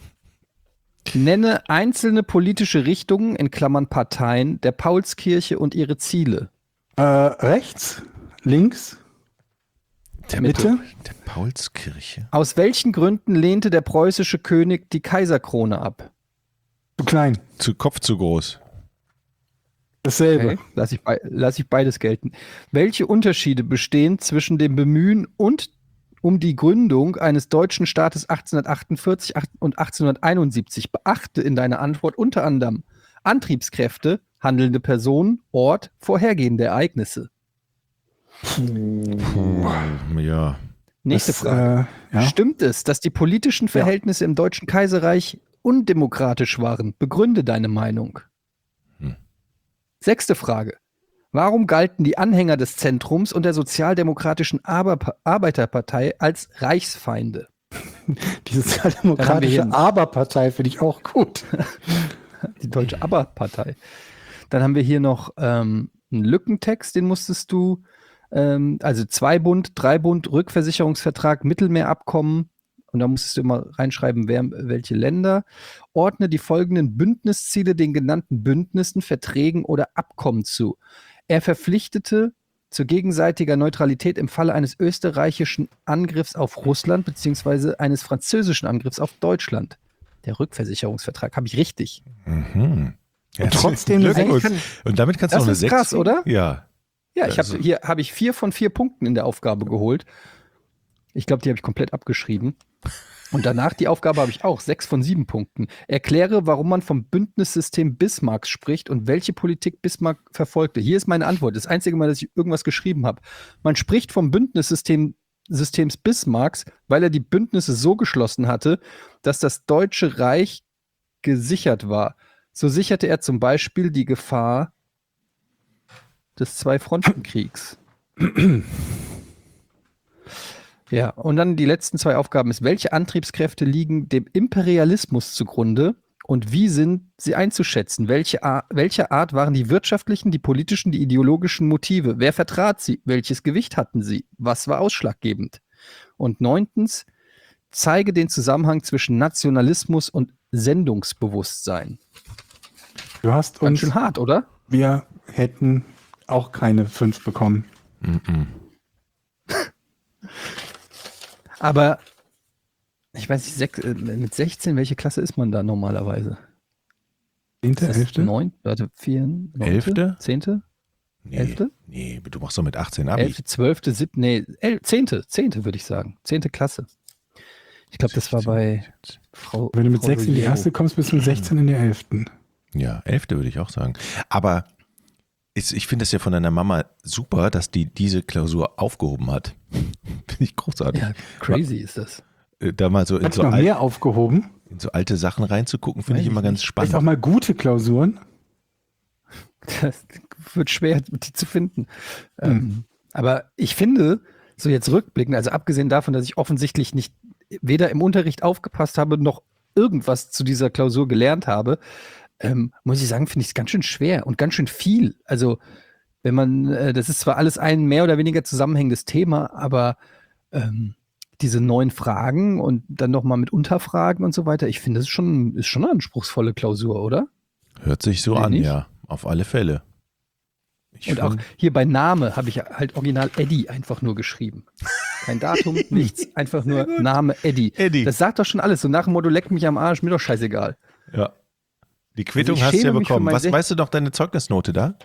Nenne einzelne politische Richtungen, in Klammern Parteien, der Paulskirche und ihre Ziele. Äh, rechts, links, Der, Mitte. der Paulskirche. Aus welchen Gründen lehnte der preußische König die Kaiserkrone ab? zu klein. Zu Kopf zu groß. Dasselbe. Okay, lass ich, bei, lass ich beides gelten. Welche Unterschiede bestehen zwischen dem Bemühen und um die Gründung eines deutschen Staates achtzehnhundertachtundvierzig und achtzehnhunderteinundsiebzig. Beachte in deiner Antwort unter anderem Antriebskräfte, handelnde Personen, Ort, vorhergehende Ereignisse. Puh, ja. Nächste Das, Frage. Äh, ja. Stimmt es, dass die politischen Verhältnisse im Deutschen Kaiserreich undemokratisch waren? Begründe deine Meinung. Hm. Sechste Frage. Warum galten die Anhänger des Zentrums und der Sozialdemokratischen Arbe- Arbeiterpartei als Reichsfeinde? Die sozialdemokratische hin. Aber-Partei finde ich auch gut. Die Deutsche Aber-Partei. Dann haben wir hier noch ähm, einen Lückentext, den musstest du, ähm, also Zwei-Bund, Drei-Bund, Rückversicherungsvertrag, Mittelmeerabkommen. Und da musstest du immer reinschreiben, wer, welche Länder. Ordne die folgenden Bündnisziele den genannten Bündnissen, Verträgen oder Abkommen zu. Er verpflichtete zu gegenseitiger Neutralität im Falle eines österreichischen Angriffs auf Russland beziehungsweise eines französischen Angriffs auf Deutschland. Der Rückversicherungsvertrag, habe ich richtig. Mhm. Und trotzdem eine Glückwunsch. Kann- Und damit kannst du Das noch eine ist sechs krass, kriegen? oder? Ja. Ja, ich Also- habe hier habe ich vier von vier Punkten in der Aufgabe geholt. Ich glaube, die habe ich komplett abgeschrieben. Und danach die Aufgabe habe ich auch, sechs von sieben Punkten. Erkläre, warum man vom Bündnissystem Bismarcks spricht und welche Politik Bismarck verfolgte. Hier ist meine Antwort. Das einzige Mal, dass ich irgendwas geschrieben habe. Man spricht vom Bündnissystem Systems Bismarcks, weil er die Bündnisse so geschlossen hatte, dass das Deutsche Reich gesichert war. So sicherte er zum Beispiel die Gefahr des Zwei-Fronten-Kriegs. Ja, und dann die letzten zwei Aufgaben ist, welche Antriebskräfte liegen dem Imperialismus zugrunde und wie sind sie einzuschätzen? Welche, Ar- welcher Art waren die wirtschaftlichen, die politischen, die ideologischen Motive? Wer vertrat sie? Welches Gewicht hatten sie? Was war ausschlaggebend? Und neuntens, zeige den Zusammenhang zwischen Nationalismus und Sendungsbewusstsein. Du hast Ganz uns, schön hart, oder? wir hätten auch keine fünf bekommen. Mhm. Aber ich weiß nicht, sech, äh, mit sechzehn, welche Klasse ist man da normalerweise? Zehnte, Ist das elfte? neun, warte, vier, neunte, Elfte? zehnte, Nee, Elfte? nee, du machst doch mit achtzehn Abi. elfte, zwölfte, siebte, nee, el, zehnte, zehnte würde ich sagen. Zehnte Klasse. Ich glaube, das war bei Frau. Wenn du mit Frau sechs in die Lojero. erste kommst, bist du mit sechzehn in die elften. Ja, elfte würde ich auch sagen. Aber ist, ich finde es ja von deiner Mama super, dass die diese Klausur aufgehoben hat. Finde ich großartig. Ja, crazy ist das. Äh, Da mal so in Hat so, noch al mehr aufgehoben? in so alte Sachen reinzugucken, finde Weiß ich immer ich ganz nicht. spannend. Vielleicht auch mal gute Klausuren? Das wird schwer, die zu finden. Ähm, aber ich finde, so jetzt rückblickend, also abgesehen davon, dass ich offensichtlich nicht weder im Unterricht aufgepasst habe, noch irgendwas zu dieser Klausur gelernt habe, ähm, muss ich sagen, finde ich es ganz schön schwer und ganz schön viel. Also, wenn man, äh, das ist zwar alles ein mehr oder weniger zusammenhängendes Thema, aber ähm, diese neuen Fragen und dann nochmal mit Unterfragen und so weiter, ich finde, das ist schon, ist schon eine anspruchsvolle Klausur, oder? Hört sich so Nee, an, nicht? ja. Auf alle Fälle. Ich Und auch find- hier bei Name habe ich halt original Eddie einfach nur geschrieben. Kein Datum, nichts, einfach nur Name Eddie. Eddie. Das sagt doch schon alles. So nach dem Motto, leck mich am Arsch, mir doch scheißegal. Ja. Die Quittung Also ich hast du ja schäme mich für bekommen. mein Was Sech- weißt du noch deine Zeugnisnote da?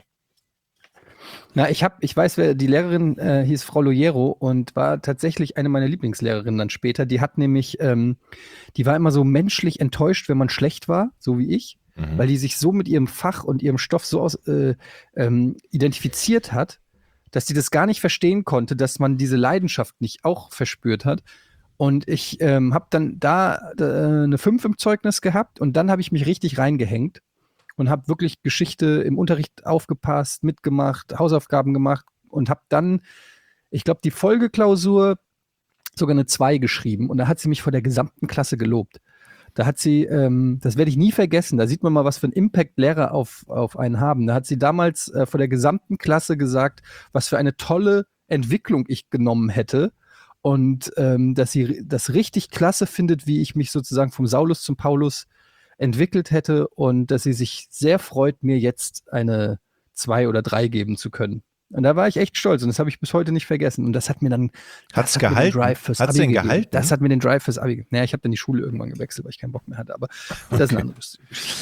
Na, ich habe, ich weiß, wer die Lehrerin äh, hieß, Frau Lojero, und war tatsächlich eine meiner Lieblingslehrerinnen dann später. Die hat nämlich, ähm, die war immer so menschlich enttäuscht, wenn man schlecht war, so wie ich, Mhm. weil die sich so mit ihrem Fach und ihrem Stoff so aus, äh, ähm, identifiziert hat, dass die das gar nicht verstehen konnte, dass man diese Leidenschaft nicht auch verspürt hat. Und ich ähm, habe dann da äh, eine fünf im Zeugnis gehabt und dann habe ich mich richtig reingehängt und habe wirklich Geschichte im Unterricht aufgepasst, mitgemacht, Hausaufgaben gemacht und habe dann, ich glaube, die Folgeklausur sogar eine zwei geschrieben und da hat sie mich vor der gesamten Klasse gelobt. Da hat sie, ähm, das werde ich nie vergessen, da sieht man mal, was für einen Impact Lehrer auf, auf einen haben. Da hat sie damals äh, vor der gesamten Klasse gesagt, was für eine tolle Entwicklung ich genommen hätte und ähm, dass sie das richtig klasse findet, wie ich mich sozusagen vom Saulus zum Paulus entwickelt hätte und dass sie sich sehr freut, mir jetzt eine zwei oder drei geben zu können. Und da war ich echt stolz und das habe ich bis heute nicht vergessen. Und das hat mir dann Hat's das hat mir den gehalten? Drive fürs Hat's Abi denn gegeben. gehalten? Das hat mir den Drive fürs Abi gegeben. Naja, ich habe dann die Schule irgendwann gewechselt, weil ich keinen Bock mehr hatte. Aber das ist ein anderes.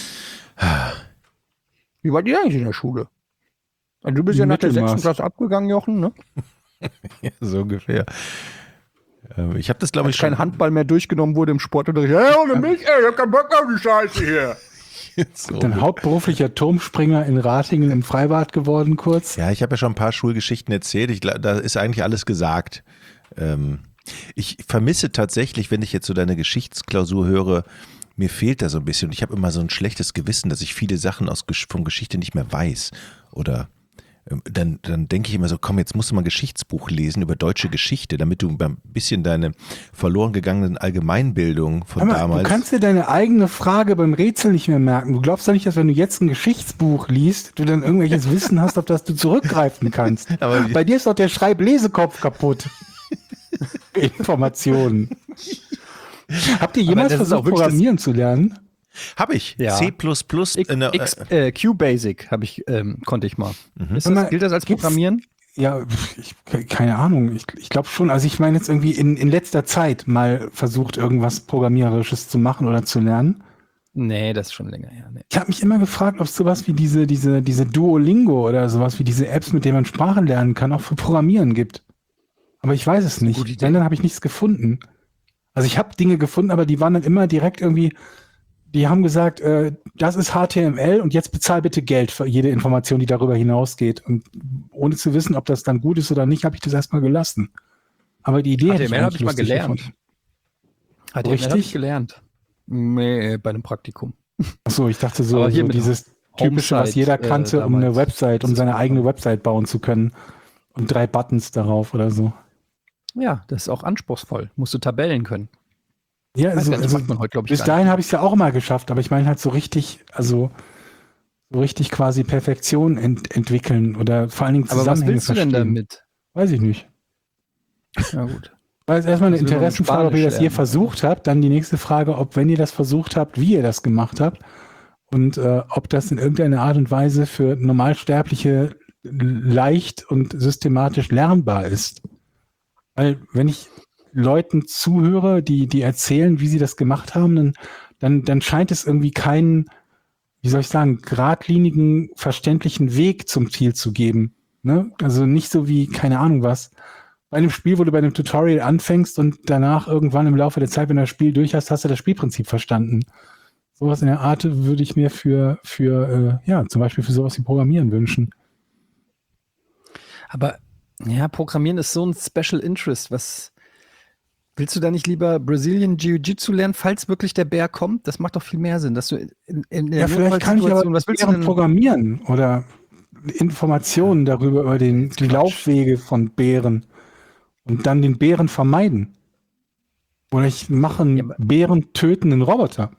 Wie wart ihr eigentlich in der Schule? Also du bist ja nach der Mittelmaß. sechsten Klasse abgegangen, Jochen, ne? Ja, so ungefähr. Äh, ich habe das, glaube ich, Als kein schon Handball mehr durchgenommen wurde im Sportunterricht. Hey, ohne mich, ey, ich hab keinen Bock auf die Scheiße hier. so. Dann hauptberuflicher Turmspringer in Ratingen im Freibad geworden kurz. Ja, ich habe ja schon ein paar Schulgeschichten erzählt. Ich, glaub, da ist eigentlich alles gesagt. Ähm, ich vermisse tatsächlich, wenn ich jetzt so deine Geschichtsklausur höre, mir fehlt da so ein bisschen. Und ich habe immer so ein schlechtes Gewissen, dass ich viele Sachen aus, von Geschichte nicht mehr weiß. Oder ähm, dann, dann denke ich immer so, komm, jetzt musst du mal ein Geschichtsbuch lesen über deutsche Geschichte, damit du ein bisschen deine verloren gegangenen Allgemeinbildung von Aber damals... du kannst dir deine eigene Frage beim Rätsel nicht mehr merken. Du glaubst doch nicht, dass wenn du jetzt ein Geschichtsbuch liest, du dann irgendwelches Wissen hast, auf das du zurückgreifen kannst. Aber Bei dir ist doch der Schreib-Lesekopf kaputt. Informationen. Habt ihr jemals das ist auch versucht, wirklich das- Programmieren zu lernen? Habe ich. Ja. C plus plus. X, in der- X, äh, Q-Basic habe ich, ähm, konnte ich mal. Ist Sag mal, das, gilt das als gibt's- Programmieren? Ja, ich, keine Ahnung. Ich, ich glaube schon. Also ich meine jetzt irgendwie in, in letzter Zeit mal versucht, irgendwas Programmiererisches zu machen oder zu lernen. Nee, das ist schon länger her. Nee. Ich habe mich immer gefragt, ob es sowas wie diese, diese, diese Duolingo oder sowas wie diese Apps, mit denen man Sprachen lernen kann, auch für Programmieren gibt. Aber ich weiß es Gute nicht. Idee. Wenn, dann habe ich nichts gefunden. Also ich habe Dinge gefunden, aber die waren dann immer direkt irgendwie, die haben gesagt, äh, das ist H T M L und jetzt bezahl bitte Geld für jede Information, die darüber hinausgeht. Und ohne zu wissen, ob das dann gut ist oder nicht, habe ich das erstmal gelassen. Aber die Idee hätte ich H T M L habe eigentlich ich mal lustig gelernt. gefunden. H T M L habe ich Richtig? gelernt. Nee, bei einem Praktikum. Achso, ich dachte so, Aber hier so mit dieses typische, was Homesite, jeder äh, kannte, um eine damals. Website, um seine eigene Website bauen zu können. Und drei Buttons darauf oder so. Ja, das ist auch anspruchsvoll. Musst du Tabellen können. Ja, Weiß also, gar nicht, also macht man heute, glaube ich, bis gar dahin nicht. habe ich es ja auch mal geschafft, aber ich meine halt so richtig, also so richtig quasi Perfektion ent entwickeln oder vor allen Dingen Aber was Zusammenhänge willst du denn verstehen. damit? Weiß ich nicht. Ja, gut. Weil es erstmal eine Also will man Interessenfrage, ob ihr Spanisch das je lernen. versucht habt. Dann die nächste Frage, ob, wenn ihr das versucht habt, wie ihr das gemacht habt. Und äh, ob das in irgendeiner Art und Weise für Normalsterbliche leicht und systematisch lernbar ist. Weil wenn ich Leuten zuhöre, die, die erzählen, wie sie das gemacht haben, dann, dann, dann scheint es irgendwie keinen, wie soll ich sagen, geradlinigen, verständlichen Weg zum Ziel zu geben. Ne? Also nicht so wie, keine Ahnung was, bei einem Spiel, wo du bei einem Tutorial anfängst und danach irgendwann im Laufe der Zeit, wenn du das Spiel durch hast, hast du das Spielprinzip verstanden. Sowas in der Art würde ich mir für, für äh, ja, zum Beispiel für sowas wie Programmieren wünschen. Aber ja, Programmieren ist so ein Special Interest. Was willst du da nicht lieber Brazilian Jiu-Jitsu lernen, falls wirklich der Bär kommt? Das macht doch viel mehr Sinn, dass du in, in der Ja, vielleicht kann ich aber Notfallsituation- was willst du Bären denn? programmieren oder Informationen darüber, über den, die Laufwege von Bären und dann den Bären vermeiden. Oder ich mache einen Ja, aber- Bären tötenden Roboter.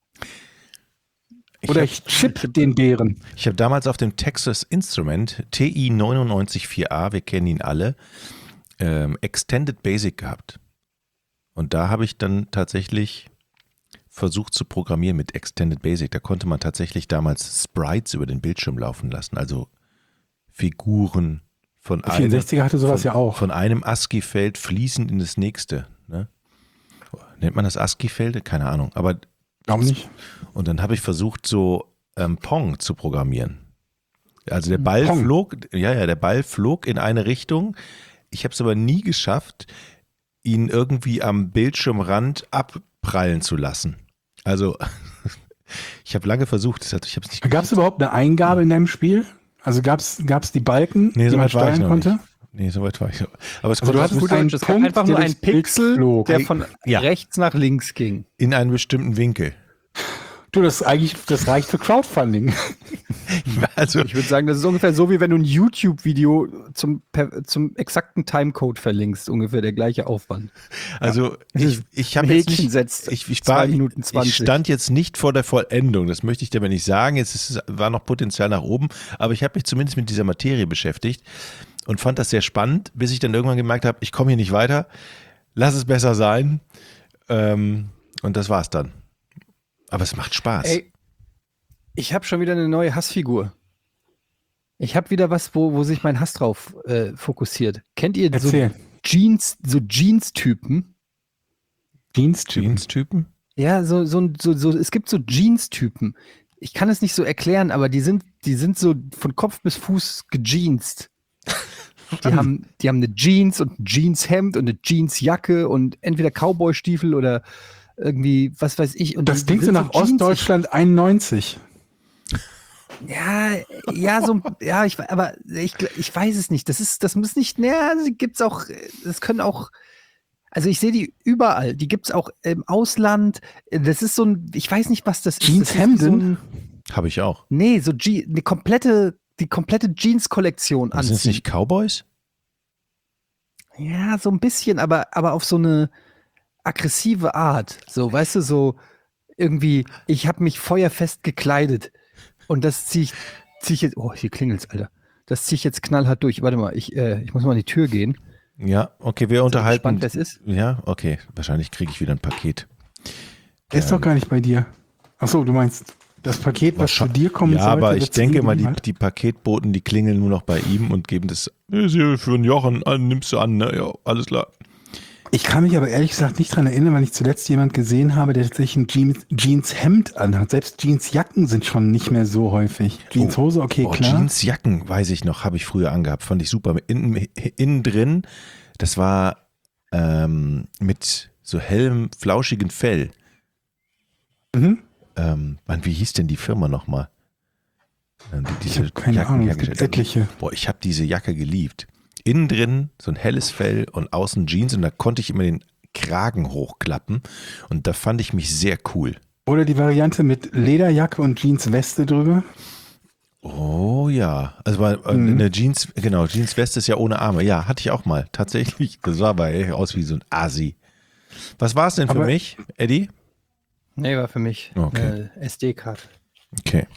Ich Oder hab- ich chip den Bären. Ich habe damals auf dem Texas Instrument T I neun neun vier A, wir kennen ihn alle, ähm, Extended Basic gehabt. Und da habe ich dann tatsächlich versucht zu programmieren mit Extended Basic. Da konnte man tatsächlich damals Sprites über den Bildschirm laufen lassen, also Figuren von Der einem, vierundsechziger hatte sowas von, ja auch. von einem ASCII-Feld fließend in das nächste. Ne? Nennt man das ASCII-Felde? Keine Ahnung. Aber Glaube nicht. und dann habe ich versucht, so ähm, Pong zu programmieren. Also der Ball Pong. flog, ja, ja, der Ball flog in eine Richtung. Ich habe es aber nie geschafft, ihn irgendwie am Bildschirmrand abprallen zu lassen. Also ich habe lange versucht, das hat, ich habe es nicht Gab es überhaupt eine Eingabe in deinem Spiel? Also gab es die Balken, Nee, die so man weit war ich steuern noch konnte? nicht. Nee, so weit war ich noch. Aber es Also du konnte hattest Gut, einen es gab Punkt, einfach nur der ein durchs Bild Pixel, flog. der von Ja. rechts nach links ging. in einen bestimmten Winkel. Du, das eigentlich, das reicht für Crowdfunding. Also Ich würde sagen, das ist ungefähr so, wie wenn du ein YouTube-Video zum, per- zum exakten Timecode verlinkst, ungefähr der gleiche Aufwand. Also ich, ich habe Ein jetzt Häkchen nicht, setzt ich, ich, zwei war, Minuten ich zwanzig. stand jetzt nicht vor der Vollendung, das möchte ich dir aber nicht sagen, jetzt ist es, war noch Potenzial nach oben, aber ich habe mich zumindest mit dieser Materie beschäftigt und fand das sehr spannend, bis ich dann irgendwann gemerkt habe, ich komme hier nicht weiter, lass es besser sein, ähm, und das war's dann. Aber es macht Spaß. Ey, ich habe schon wieder eine neue Hassfigur. Ich habe wieder was, wo, wo sich mein Hass drauf äh, fokussiert. Kennt ihr so Erzähl. Jeans, so Jeans-Typen? Diensttypen. Jeans-Typen? Ja, so, so, so, so, es gibt so Jeans-Typen. Ich kann es nicht so erklären, aber die sind, die sind so von Kopf bis Fuß gejeanst. Die haben, die haben eine Jeans und ein Jeanshemd und eine Jeansjacke und entweder Cowboystiefel oder irgendwie, was weiß ich. Und Das die- Ding die sind so nach Jeans- Ostdeutschland einundneunzig. Ja, ja, so, ja, ich, aber ich, ich weiß es nicht. Das ist, das muss nicht, naja, die gibt's auch, das können auch, also ich sehe die überall. Die gibt's auch im Ausland. Das ist so ein, ich weiß nicht, was das ist. Das ist wie Jeanshemden? so ein, Habe ich auch. nee, so Je eine komplette, die komplette Jeans-Kollektion Sind es anziehen. nicht Cowboys? Ja, so ein bisschen, aber, aber auf so eine aggressive Art. So, weißt du, so irgendwie, ich habe mich feuerfest gekleidet und das ziehe ich, zieh ich jetzt, oh, hier klingelt's, Alter. Das ziehe ich jetzt knallhart durch. Warte mal, ich, äh, ich muss mal an die Tür gehen. Ja, okay, wir unterhalten. Spannend, wer es ist. Ja, okay. Wahrscheinlich kriege ich wieder ein Paket. Der ist doch gar nicht bei dir. Achso, du meinst das Paket, was zu dir kommen Ja, sollte? aber ich wird zu denke dir mal, die, geliefert? die Paketboten, die klingeln nur noch bei ihm und geben das "Ist hier für einen Jochen, ah, nimmst du an, ne? Ja, alles klar. Ich kann mich aber ehrlich gesagt nicht dran erinnern, weil ich zuletzt jemand gesehen habe, der tatsächlich ein Jeans, Jeanshemd anhat. Selbst Jeansjacken sind schon nicht mehr so häufig. Jeanshose, okay, Oh, klar. Jeansjacken, weiß ich noch, habe ich früher angehabt, fand ich super. Innen, innen drin, das war ähm, mit so hellem, flauschigen Fell. Mhm. Ähm, Mann, wie hieß denn die Firma nochmal? Ähm, die Ich habe keine Ahnung, es gibt etliche. Boah, ich habe diese Jacke geliebt. Innen drin so ein helles Fell und außen Jeans und da konnte ich immer den Kragen hochklappen und da fand ich mich sehr cool. Oder die Variante mit Lederjacke und Jeansweste drüber. Oh ja, also weil, äh, Mhm. eine Jeans, genau, Jeansweste ist ja ohne Arme. Ja, hatte ich auch mal, tatsächlich. Das sah aber ey, aus wie so ein Asi. Was war es denn für Aber- mich, Eddie? Nee, war für mich Okay. eine S D-Karte. Okay.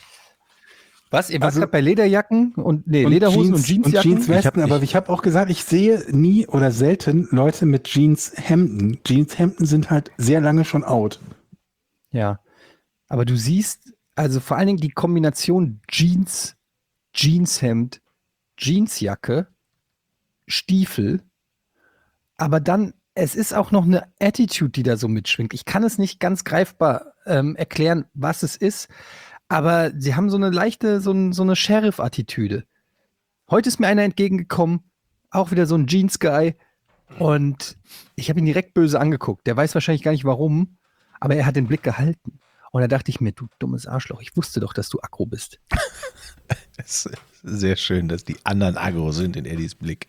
Was? Ihr wart Also- gerade bei Lederjacken und nee, Und Lederhosen Jeans- und Jeansjacken? Und Jeanswesten, Ich hab- aber ich- ich habe auch gesagt, ich sehe nie oder selten Leute mit Jeanshemden. Jeanshemden sind halt sehr lange schon out. Ja. Aber du siehst, also vor allen Dingen die Kombination Jeans, Jeanshemd, Jeansjacke, Stiefel, aber dann, es ist auch noch eine Attitude, die da so mitschwingt. Ich kann es nicht ganz greifbar ähm, erklären, was es ist, aber sie haben so eine leichte, so, ein, so eine Sheriff-Attitüde. Heute ist mir einer entgegengekommen, auch wieder so ein Jeans-Guy, und ich habe ihn direkt böse angeguckt. Der weiß wahrscheinlich gar nicht warum, aber er hat den Blick gehalten. Und da dachte ich mir, du dummes Arschloch, ich wusste doch, dass du aggro bist. Es ist sehr schön, dass die anderen aggro sind in Eddies Blick.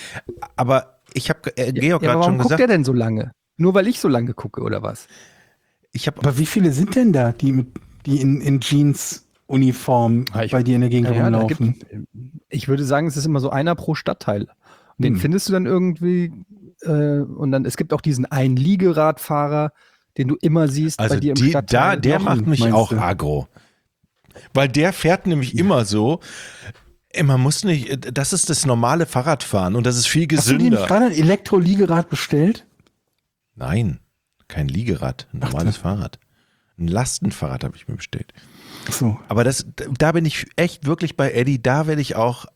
Aber ich habe äh, Georg ja, aber gerade warum schon guckt gesagt, er denn so lange? Nur weil ich so lange gucke, oder was? ich habe Aber wie viele sind denn da, die, mit, die in, in Jeans-Uniform Ah, ich- bei dir in der Gegend Ja, ja, da rumlaufen? gibt, ich würde sagen, es ist immer so einer pro Stadtteil. Und den Hm. findest du dann irgendwie, äh, und dann, es gibt auch diesen einen Liegeradfahrer, den du immer siehst Also bei dir im die, Stadtteil. da, der Jochen, macht mich meinst auch du? aggro. Weil der fährt nämlich immer so, ey, man muss nicht, das ist das normale Fahrradfahren und das ist viel Hast du dir gesünder. gerade ein Elektro-Liegerad bestellt? Nein, kein Liegerad, ein normales Fahrrad. Ein Lastenfahrrad habe ich mir bestellt. Achso. Aber das, da bin ich echt wirklich bei Eddie, da werde ich auch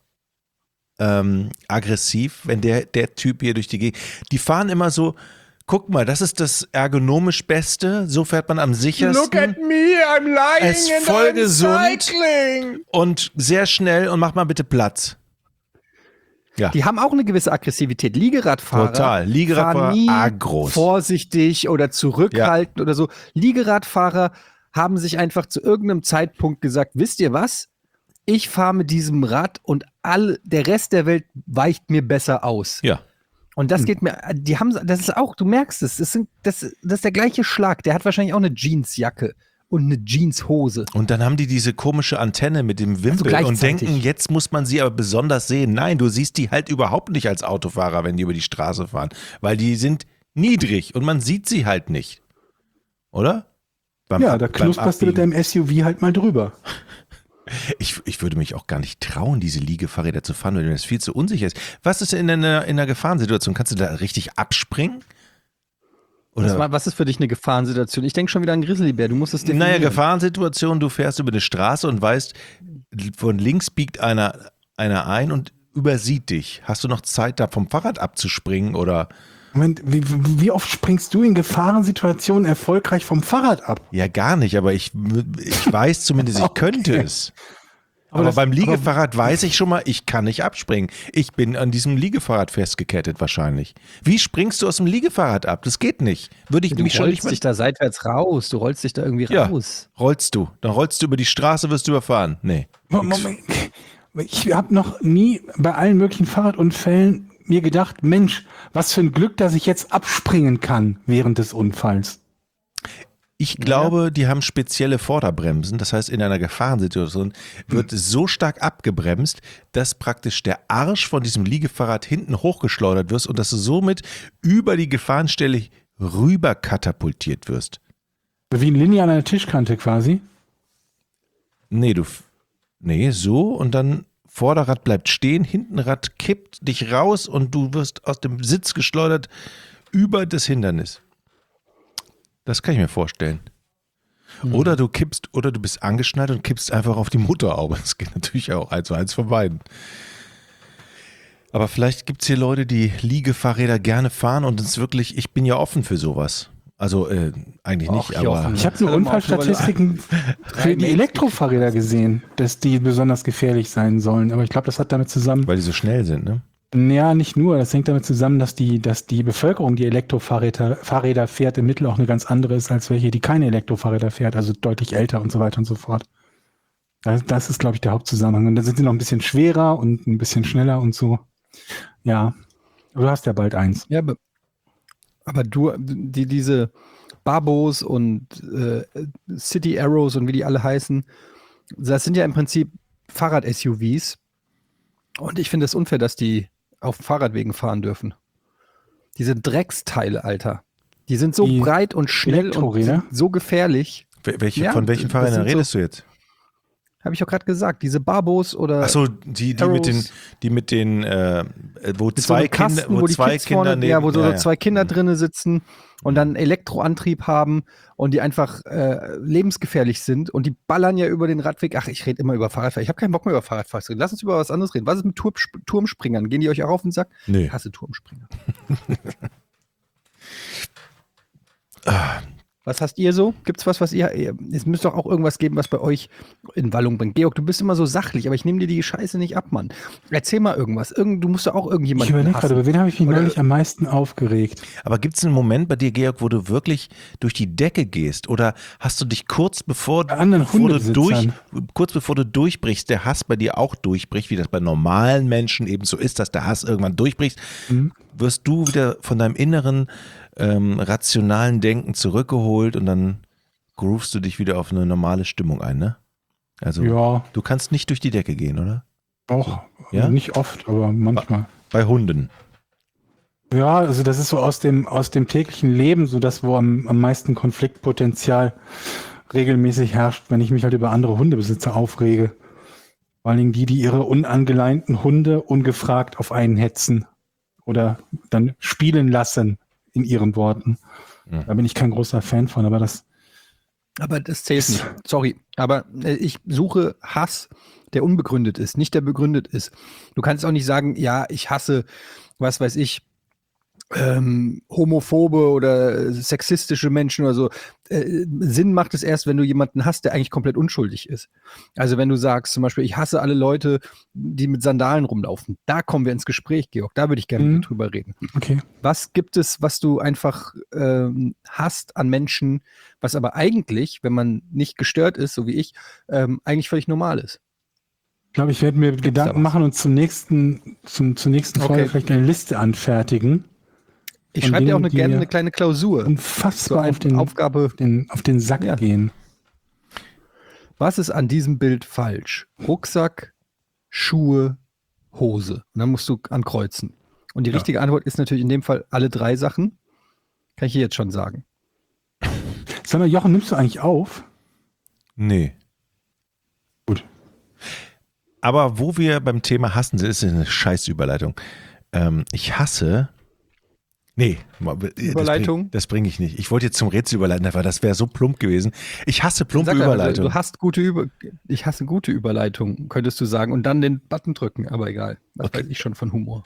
ähm, aggressiv, wenn der, der Typ hier durch die Gegend, die fahren immer so, guck mal, das ist das ergonomisch Beste, so fährt man am sichersten. me, I'm lying Es ist voll gesund und sehr schnell und mach mal bitte Platz. Ja, Die haben auch eine gewisse Aggressivität. Liegeradfahrer total. Liegeradfahrer, fahren nie aggros. vorsichtig oder zurückhaltend oder so. Liegeradfahrer haben sich einfach zu irgendeinem Zeitpunkt gesagt, wisst ihr was? Ich fahre mit diesem Rad und all, der Rest der Welt weicht mir besser aus. Ja. Und das geht mir, die haben, das ist auch, du merkst es, das, sind, das, das ist der gleiche Schlag. Der hat wahrscheinlich auch eine Jeansjacke und eine Jeanshose. Und dann haben die diese komische Antenne mit dem Wimpel Also und gleichzeitig. denken, jetzt muss man sie aber besonders sehen. Nein, du siehst die halt überhaupt nicht als Autofahrer, wenn die über die Straße fahren, weil die sind niedrig und man sieht sie halt nicht. Oder? Beim Ja, Ab- da beim knusperst du mit Abbiegen. deinem S U V halt mal drüber. Ich, ich würde mich auch gar nicht trauen, diese Liegefahrräder zu fahren, weil mir das viel zu unsicher ist. Was ist in einer, in einer Gefahrensituation? Kannst du da richtig abspringen? Was, Oder? war- was ist für dich eine Gefahrensituation? Ich denke schon wieder an Grizzlybär. Du musst es Naja, definieren. Gefahrensituation, du fährst über eine Straße und weißt, von links biegt einer, einer ein und übersieht dich. Hast du noch Zeit, da vom Fahrrad abzuspringen oder? Moment, wie, wie oft springst du in Gefahrensituationen erfolgreich vom Fahrrad ab? Ja, gar nicht, aber ich, ich weiß zumindest, ich könnte Okay. es. Aber, das- beim Liegefahrrad weiß ich schon mal, ich kann nicht abspringen. Ich bin an diesem Liegefahrrad festgekettet wahrscheinlich. Wie springst du aus dem Liegefahrrad ab? Das geht nicht. Würde ich Du mich schon nicht rollst mehr... dich da seitwärts raus. Du rollst dich da irgendwie Ja, raus. rollst du. Dann rollst du über die Straße, wirst du überfahren. Nee. Moment. Ich habe noch nie bei allen möglichen Fahrradunfällen mir gedacht, Mensch, was für ein Glück, dass ich jetzt abspringen kann während des Unfalls. Ich glaube, die haben spezielle Vorderbremsen. Das heißt, in einer Gefahrensituation wird so stark abgebremst, dass praktisch der Arsch von diesem Liegefahrrad hinten hochgeschleudert wirst und dass du somit über die Gefahrenstelle rüber katapultiert wirst. Wie ein Linie an einer Tischkante quasi. Nee, du. f- Nee, so und dann Vorderrad bleibt stehen, Hintenrad kippt dich raus und du wirst aus dem Sitz geschleudert über das Hindernis. Das kann ich mir vorstellen. Oder du kippst, oder du bist angeschnallt und kippst einfach auf die Motorhaube. Das geht natürlich auch, eins zu eins von beiden. Aber vielleicht gibt es hier Leute, die Liegefahrräder gerne fahren und es wirklich, ich bin ja offen für sowas. Also äh, eigentlich nicht, Ach, aber Jochen. Ich habe nur Stell dir mal auf, Unfallstatistiken für die Elektrofahrräder gesehen, dass die besonders gefährlich sein sollen. Aber ich glaube, das hat damit zusammen, weil die so schnell sind, ne? ja, nicht nur, das hängt damit zusammen, dass die, dass die Bevölkerung, die Elektrofahrräder Fahrräder fährt, im Mittel auch eine ganz andere ist, als welche, die keine Elektrofahrräder fährt, also deutlich älter und so weiter und so fort. Das, das ist, glaube ich, der Hauptzusammenhang. Und dann sind sie noch ein bisschen schwerer und ein bisschen schneller und so. Ja, aber du hast ja bald eins. Ja, aber, aber du, die, diese Babos und äh, City Arrows und wie die alle heißen, das sind ja im Prinzip Fahrrad-S U Vs. Und ich finde es unfair, dass die auf Fahrradwegen fahren dürfen. Diese Drecksteile, Alter. Die sind so Die breit und schnell und Elektroräder? sind so gefährlich. Wel- Welche, Ja, von welchen das Fahrrädern sind so- redest du jetzt? Habe ich auch gerade gesagt. Diese Babos oder Achso, die, die mit den, Arrows. die mit den, äh, wo mit so zwei einem Kasten, Kinder, wo, die zwei Kids Kinder vorne, neben, ja, wo so ja, ja. zwei Kinder drinnen sitzen und dann Elektroantrieb haben und die einfach äh, lebensgefährlich sind und die ballern ja über den Radweg. Ach, ich rede immer über Fahrradfahren. Ich habe keinen Bock mehr über Fahrradfahren zu reden. Lass uns über was anderes reden. Was ist mit Turm, Turmspringern? Gehen die euch auch auf den Sack? Nee. Ich hasse Turmspringer. Ah. Was hast ihr so? Gibt's was, was ihr, ihr- es müsste doch auch irgendwas geben, was bei euch in Wallung bringt. Georg, du bist immer so sachlich, aber ich nehme dir die Scheiße nicht ab, Mann. Erzähl mal irgendwas. Irgend, du musst doch auch Ich irgendjemanden überlege gerade, über wen habe ich mich Oder- neulich am meisten aufgeregt? Aber gibt es einen Moment bei dir, Georg, wo du wirklich durch die Decke gehst? Oder hast du dich kurz bevor, Bei anderen bevor du durch, Hundebesitzern. kurz bevor du durchbrichst, der Hass bei dir auch durchbricht, wie das bei normalen Menschen eben so ist, dass der Hass irgendwann durchbricht, Mhm. wirst du wieder von deinem inneren ähm, rationalen Denken zurückgeholt und dann groovst du dich wieder auf eine normale Stimmung ein, ne? Also Ja, du kannst nicht durch die Decke gehen, oder? auch. Ja? Nicht oft, aber manchmal. Bei Hunden. Ja, also das ist so aus dem, aus dem täglichen Leben, so das, wo am, am meisten Konfliktpotenzial regelmäßig herrscht, wenn ich mich halt über andere Hundebesitzer aufrege. Vor allen Dingen die, die ihre unangeleinten Hunde ungefragt auf einen hetzen oder dann spielen lassen, in ihren Worten. Mhm. Da bin ich kein großer Fan von, aber das, Aber das zählt nicht. Sorry. Aber äh, ich suche Hass, der unbegründet ist, nicht der begründet ist. Du kannst auch nicht sagen, ja, ich hasse, was weiß ich, ähm, homophobe oder sexistische Menschen oder so. Äh, Sinn macht es erst, wenn du jemanden hast, der eigentlich komplett unschuldig ist. Also wenn du sagst zum Beispiel, ich hasse alle Leute, die mit Sandalen rumlaufen. Da kommen wir ins Gespräch, Georg. Da würde ich gerne Mhm. mit dir drüber reden. okay. Was gibt es, was du einfach ähm, hast an Menschen, was aber eigentlich, wenn man nicht gestört ist, so wie ich, ähm, eigentlich völlig normal ist? Ich glaube, ich werde mir da Gedanken was? machen und zum nächsten, zum, zur nächsten Folge Okay. vielleicht eine Liste anfertigen. Ich Von schreibe dir auch Dingen, eine, die gerne mir eine kleine Klausur. So Unfassbar eine auf den, Aufgabe. auf den, auf den Sack Ja. gehen. Was ist an diesem Bild falsch? Rucksack, Schuhe, Hose. Und dann musst du ankreuzen. Und die Ja. richtige Antwort ist natürlich in dem Fall alle drei Sachen. Kann ich dir jetzt schon sagen. Sag mal, Jochen, nimmst du eigentlich auf? Nee. Gut. Aber wo wir beim Thema Hassen sind, ist eine Scheißüberleitung. Ähm, ich hasse. Nee, Überleitung? Das bringe bring ich nicht. Ich wollte jetzt zum Rätsel überleiten, aber das wäre so plump gewesen. Ich hasse plumpe Sag einfach, Überleitung. Du hast gute Über ich hasse gute Überleitung, könntest du sagen. Und dann den Button drücken. Aber egal. Was Okay. weiß ich schon von Humor.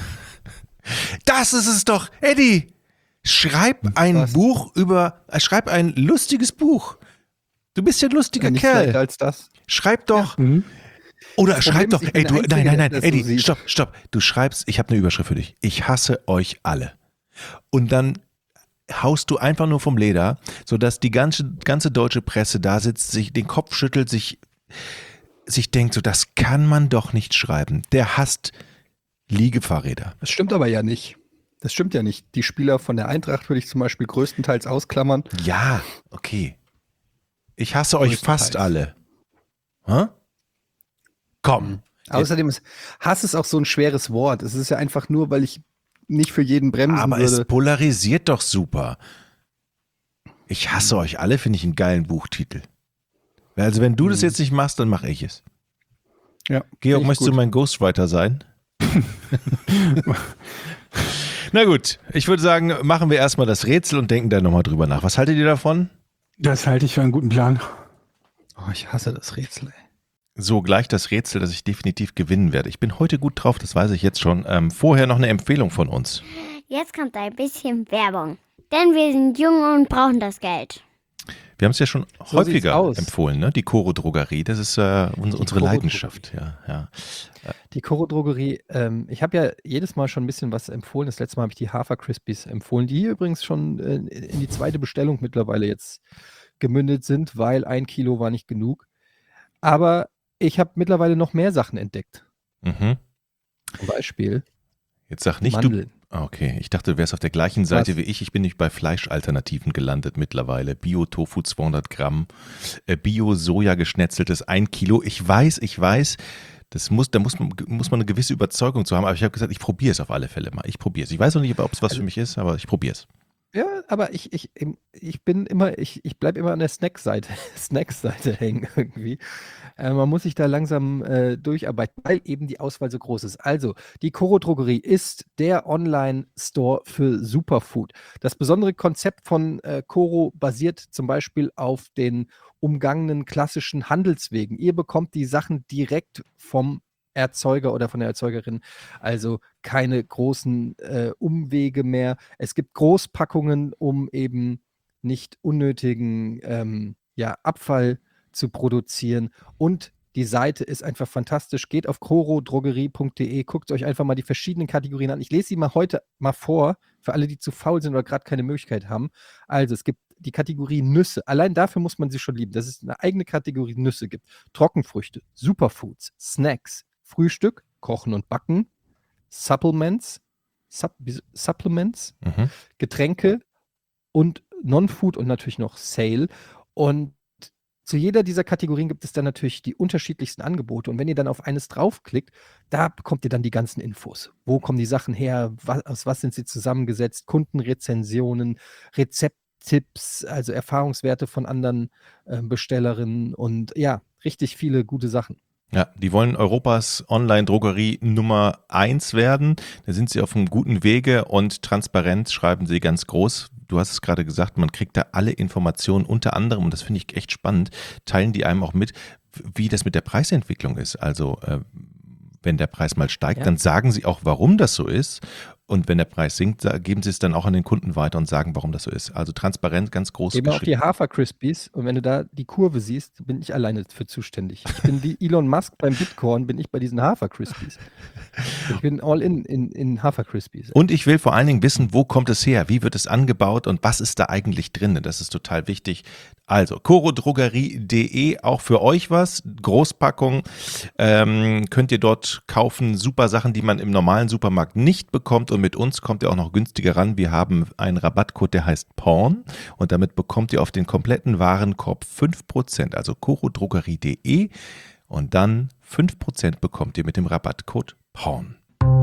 Das ist es doch, Eddie. Schreib ein Was? Buch über, äh, schreib ein lustiges Buch. Du bist ja ein lustiger Nicht Kerl. schlechter als das. Schreib doch Mhm. Oder Das schreib Problem doch, ist, ich bin ey, du, der nein, Einzige, nein, nein, der das so Eddie, sieht. stopp, stopp. Du schreibst, ich habe eine Überschrift für dich. Ich hasse euch alle. Und dann haust du einfach nur vom Leder, sodass die ganze, ganze deutsche Presse da sitzt, sich den Kopf schüttelt, sich, sich denkt, so, das kann man doch nicht schreiben. Der hasst Liegefahrräder. Das stimmt aber ja nicht. Das stimmt ja nicht. Die Spieler von der Eintracht würde ich zum Beispiel größtenteils ausklammern. Ja, okay. Ich hasse euch fast Größtenteils. alle. Hä? Komm. Außerdem ist Hass ist auch so ein schweres Wort. Es ist ja einfach nur, weil ich nicht für jeden bremsen Aber würde. es polarisiert doch super. Ich hasse euch alle, finde ich einen geilen Buchtitel. Also wenn du das jetzt nicht machst, dann mache ich es. Ja, Georg, finde ich möchtest du gut. mein Ghostwriter sein? Na gut, ich würde sagen, machen wir erstmal das Rätsel und denken dann nochmal drüber nach. Was haltet ihr davon? Das halte ich für einen guten Plan. Oh, ich hasse das Rätsel, ey. So, gleich das Rätsel, das ich definitiv gewinnen werde. Ich bin heute gut drauf, das weiß ich jetzt schon. Ähm, vorher noch eine Empfehlung von uns. Jetzt kommt ein bisschen Werbung. Denn wir sind jung und brauchen das Geld. Wir haben es ja schon So häufiger sieht's aus. empfohlen, ne? Die Coro Drogerie, das ist äh, uns, unsere Coro Leidenschaft. Ja, ja. Die Coro Drogerie, ähm, ich habe ja jedes Mal schon ein bisschen was empfohlen. Das letzte Mal habe ich die Hafer Crispies empfohlen, die übrigens schon äh, in die zweite Bestellung mittlerweile jetzt gemündet sind, weil ein Kilo war nicht genug. Aber ich habe mittlerweile noch mehr Sachen entdeckt. Mhm. Zum Beispiel Jetzt sag nicht du. Mandeln. Ah, okay, ich dachte, du wärst auf der gleichen Seite Was? wie ich. Ich bin nicht bei Fleischalternativen gelandet mittlerweile. Bio-Tofu zweihundert Gramm, äh, Bio-Soja geschnetzeltes ein Kilo. Ich weiß, ich weiß, das muss, da muss man, muss man eine gewisse Überzeugung zu haben. Aber ich habe gesagt, ich probiere es auf alle Fälle mal. Ich probiere es. Ich weiß noch nicht, ob es was Also- für mich ist, aber ich probiere es. Ja, aber ich, ich, ich bin immer, ich, ich bleibe immer an der Snack-Seite, Snack-Seite hängen irgendwie. Äh, man muss sich da langsam äh, durcharbeiten, weil eben die Auswahl so groß ist. Also, die Coro Drogerie ist der Online-Store für Superfood. Das besondere Konzept von äh, Coro basiert zum Beispiel auf den umgangenen klassischen Handelswegen. Ihr bekommt die Sachen direkt vom Erzeuger oder von der Erzeugerin, also keine großen äh, Umwege mehr. Es gibt Großpackungen, um eben nicht unnötigen ähm, ja, Abfall zu produzieren. Und die Seite ist einfach fantastisch. Geht auf coro drogerie punkt de, guckt euch einfach mal die verschiedenen Kategorien an. Ich lese sie mal heute mal vor, für alle, die zu faul sind oder gerade keine Möglichkeit haben. Also es gibt die Kategorie Nüsse. Allein dafür muss man sie schon lieben, dass es eine eigene Kategorie Nüsse gibt. Trockenfrüchte, Superfoods, Snacks, Frühstück, Kochen und Backen, Supplements, Sup Supplements, Mhm. Getränke und Non-Food und natürlich noch Sale. Und zu jeder dieser Kategorien gibt es dann natürlich die unterschiedlichsten Angebote. Und wenn ihr dann auf eines draufklickt, da bekommt ihr dann die ganzen Infos. Wo kommen die Sachen her? Was, aus was sind sie zusammengesetzt? Kundenrezensionen, Rezepttipps, also Erfahrungswerte von anderen äh, Bestellerinnen und ja, richtig viele gute Sachen. Ja, die wollen Europas Online-Drogerie Nummer eins werden. Da sind sie auf einem guten Wege und transparent schreiben sie ganz groß. Du hast es gerade gesagt, man kriegt da alle Informationen, unter anderem, und das finde ich echt spannend, teilen die einem auch mit, wie das mit der Preisentwicklung ist. Also äh, wenn der Preis mal steigt, Ja. dann sagen sie auch, warum das so ist. Und wenn der Preis sinkt, sa- geben sie es dann auch an den Kunden weiter und sagen, warum das so ist. Also transparent, ganz groß Eben auch geschrieben. die Hafer Crispies. Und wenn du da die Kurve siehst, bin ich alleine für zuständig. Ich bin wie Elon Musk beim Bitcoin, bin ich bei diesen Hafer Crispies. Ich bin all in in, in Hafer Crispies. Und ich will vor allen Dingen wissen, wo kommt es her? Wie wird es angebaut und was ist da eigentlich drin? Das ist total wichtig. Also, coro drogerie punkt de, auch für euch was. Großpackung ähm, könnt ihr dort kaufen. Super Sachen, die man im normalen Supermarkt nicht bekommt. Und mit uns kommt ihr auch noch günstiger ran. Wir haben einen Rabattcode, der heißt Porn. Und damit bekommt ihr auf den kompletten Warenkorb fünf Prozent. Also coro drogerie punkt de. Und dann fünf Prozent bekommt ihr mit dem Rabattcode Porn.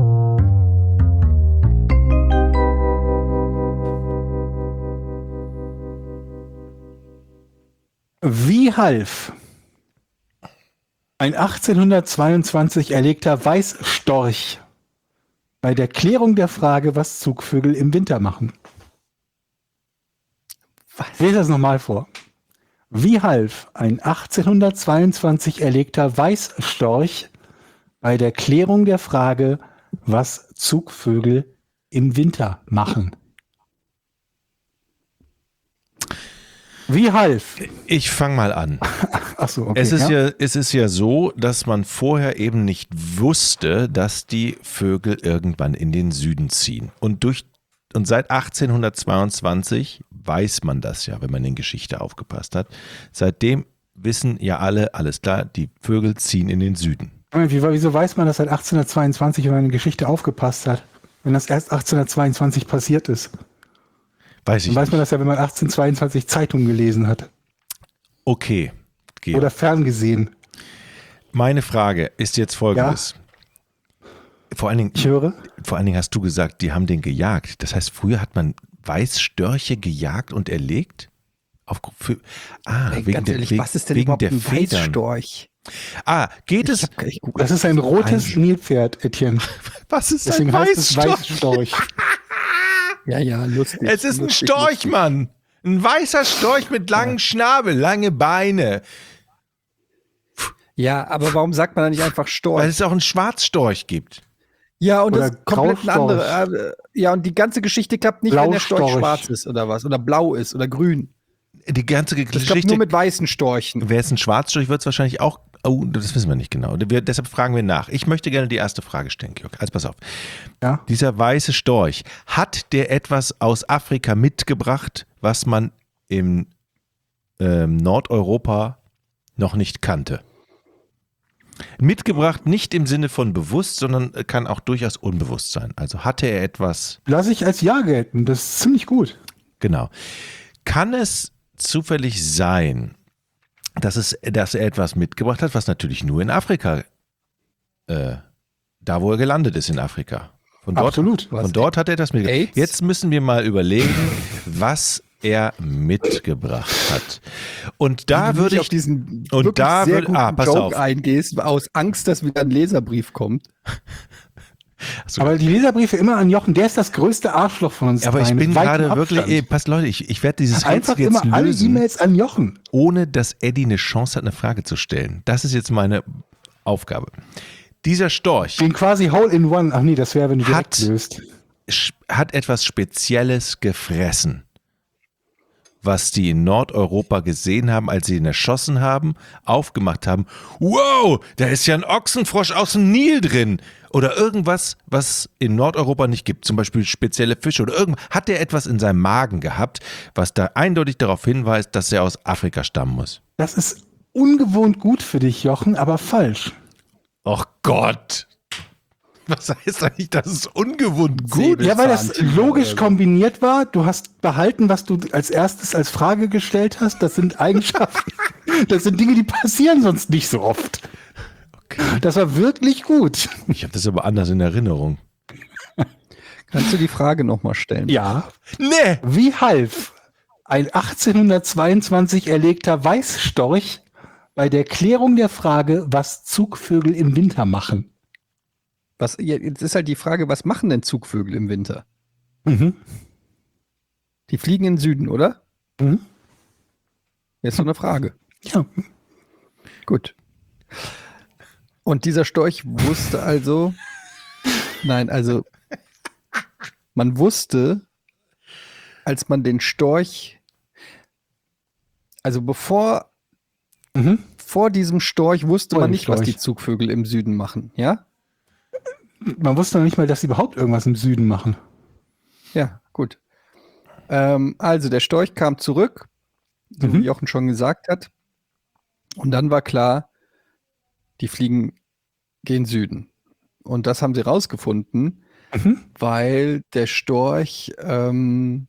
Wie half ein achtzehnhundertzweiundzwanzig erlegter Weißstorch bei der Klärung der Frage, was Zugvögel im Winter machen? Ich lese das nochmal vor. Wie half ein achtzehnhundertzweiundzwanzig erlegter Weißstorch bei der Klärung der Frage, was Zugvögel im Winter machen? Wie half? Ich fange mal an. Ach so, okay. Es ist ja. ja, es ist ja so, dass man vorher eben nicht wusste, dass die Vögel irgendwann in den Süden ziehen. Und durch und seit achtzehnhundertzweiundzwanzig weiß man das ja, wenn man in Geschichte aufgepasst hat. Seitdem wissen ja alle, alles klar, die Vögel ziehen in den Süden. Wie, wieso weiß man das seit achtzehnhundertzweiundzwanzig, wenn man in Geschichte aufgepasst hat? Wenn das erst achtzehnhundertzweiundzwanzig passiert ist. Weiß ich Dann weiß man nicht. das ja, wenn man achtzehnhundertzweiundzwanzig Zeitungen gelesen hat. Okay, Georg. Oder ferngesehen. Meine Frage ist jetzt folgendes. Vor allen Dingen, Ich höre. vor allen Dingen hast du gesagt, die haben den gejagt. Das heißt, früher hat man Weißstörche gejagt und erlegt? Auf, für, ah, Ey, wegen ganz der, ehrlich, wegen, was ist denn wegen überhaupt der ein Federn. Weißstorch? Ah, geht Ich es? hab, ich google. Das ist ein rotes Ein- Nilpferd, Etienne. Was ist Deswegen ein heißt es Weißstorch? Weißstorch. Ja, ja, lustig. Es ist ein lustig, Storch, lustig. Mann. Ein weißer Storch mit langem Schnabel, lange Beine. Ja, aber warum sagt man da nicht einfach Weil Storch? es auch einen Schwarzstorch gibt. Ja, und Oder das ist komplett ein Graustorch. andere. Äh, ja, und die ganze Geschichte klappt nicht, wenn der Storch Blaustorch. schwarz ist oder was. Oder blau ist oder grün. Die ganze Das klappt Geschichte. nur mit weißen Storchen. Wäre es ein Schwarzstorch, wird es wahrscheinlich auch. Oh, das wissen wir nicht genau. Wir, deshalb fragen wir nach. Ich möchte gerne die erste Frage stellen, Georg. Also pass auf. Ja. Dieser weiße Storch, hat der etwas aus Afrika mitgebracht, was man im ähm, Nordeuropa noch nicht kannte? Mitgebracht nicht im Sinne von bewusst, sondern kann auch durchaus unbewusst sein. Also hatte er etwas, Lass ich als Ja gelten. Das ist ziemlich gut. genau. Kann es zufällig sein, dass, es, dass er etwas mitgebracht hat, was natürlich nur in Afrika, äh, da wo er gelandet ist in Afrika. Von dort, Absolut. Von dort hat er das mitgebracht. AIDS? Jetzt müssen wir mal überlegen, was er mitgebracht hat. Und da Wie du würde nicht ich auf diesen und wirklich da sehr würd- guten ah, pass Joke auf. eingehst, aus Angst, dass wieder ein Leserbrief kommt. so, Aber die Leserbriefe immer an Jochen, der ist das größte Arschloch von uns. aber ich dreien, mit bin weitem gerade wirklich, Abstand. ey, passt Leute, ich, ich werde dieses Einfach Rätsel jetzt immer alle lösen, E-Mails an Jochen. ohne dass Eddie eine Chance hat, eine Frage zu stellen. Das ist jetzt meine Aufgabe. Dieser Storch Den quasi Hole in One. Ach nee, das wäre, wenn du direkt Hat- löst. sch- hat etwas Spezielles gefressen, was die in Nordeuropa gesehen haben, als sie ihn erschossen haben, aufgemacht haben. Wow, da ist ja ein Ochsenfrosch aus dem Nil drin. Oder irgendwas, was in Nordeuropa nicht gibt. Zum Beispiel spezielle Fische oder irgendwas. Hat er etwas in seinem Magen gehabt, was da eindeutig darauf hinweist, dass er aus Afrika stammen muss? Das ist ungewohnt gut für dich, Jochen, aber falsch. Och Gott. Was heißt eigentlich, das ist ungewohnt gut? Säbel- Ja, weil das Zahntiger logisch oder so. kombiniert war. Du hast behalten, was du als erstes als Frage gestellt hast. Das sind Eigenschaften. Das sind Dinge, die passieren sonst nicht so oft. Das war wirklich gut. Ich habe das aber anders in Erinnerung. Kannst du die Frage nochmal stellen? Ja. Nee. Wie half ein achtzehnhundertzweiundzwanzig erlegter Weißstorch bei der Klärung der Frage, was Zugvögel im Winter machen? Was, ja, jetzt ist halt die Frage, was machen denn Zugvögel im Winter? Mhm. Die fliegen in den Süden, oder? Mhm. Jetzt noch eine Frage. Ja. Gut. Und dieser Storch wusste also, nein, also man wusste, als man den Storch, also bevor, Mhm. vor diesem Storch wusste Vor man dem nicht, was Storch. die Zugvögel im Süden machen, ja? Man wusste noch nicht mal, dass sie überhaupt irgendwas im Süden machen. Ja, gut. Ähm, also der Storch kam zurück, so Mhm. wie Jochen schon gesagt hat. Und dann war klar, die fliegen gen Süden. Und das haben sie rausgefunden, Mhm. weil der Storch ähm,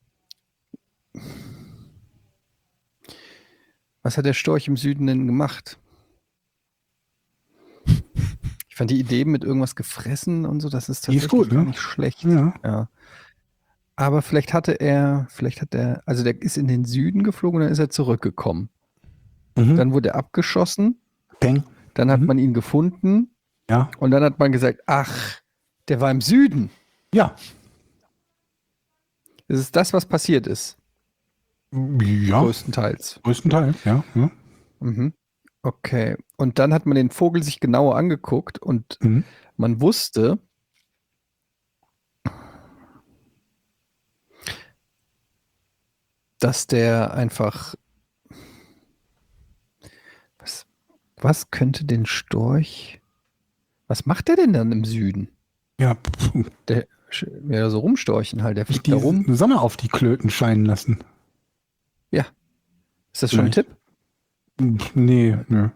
was hat der Storch im Süden denn gemacht? Ich fand die Idee mit irgendwas gefressen und so, das ist Die ist tatsächlich gut, gar ne? nicht schlecht. Ja. Ja. Aber vielleicht hatte er, vielleicht hat er, also der ist in den Süden geflogen und dann ist er zurückgekommen. Mhm. Dann wurde er abgeschossen, Peng. dann hat Mhm. man ihn gefunden Ja. und dann hat man gesagt, ach, der war im Süden. Ja. Das ist das, was passiert ist, Ja. größtenteils. Größtenteils, ja. ja. Mhm. Okay. Und dann hat man den Vogel sich genauer angeguckt und Mhm. man wusste, dass der einfach. Was, was könnte den Storch. Was macht der denn dann im Süden? Ja, pff, Der ja, so rumstorchen halt, der nicht fliegt die da rum. Sonne auf die Klöten scheinen lassen. Ist das schon ein Vielleicht. Tipp? Pff, Nee, nö.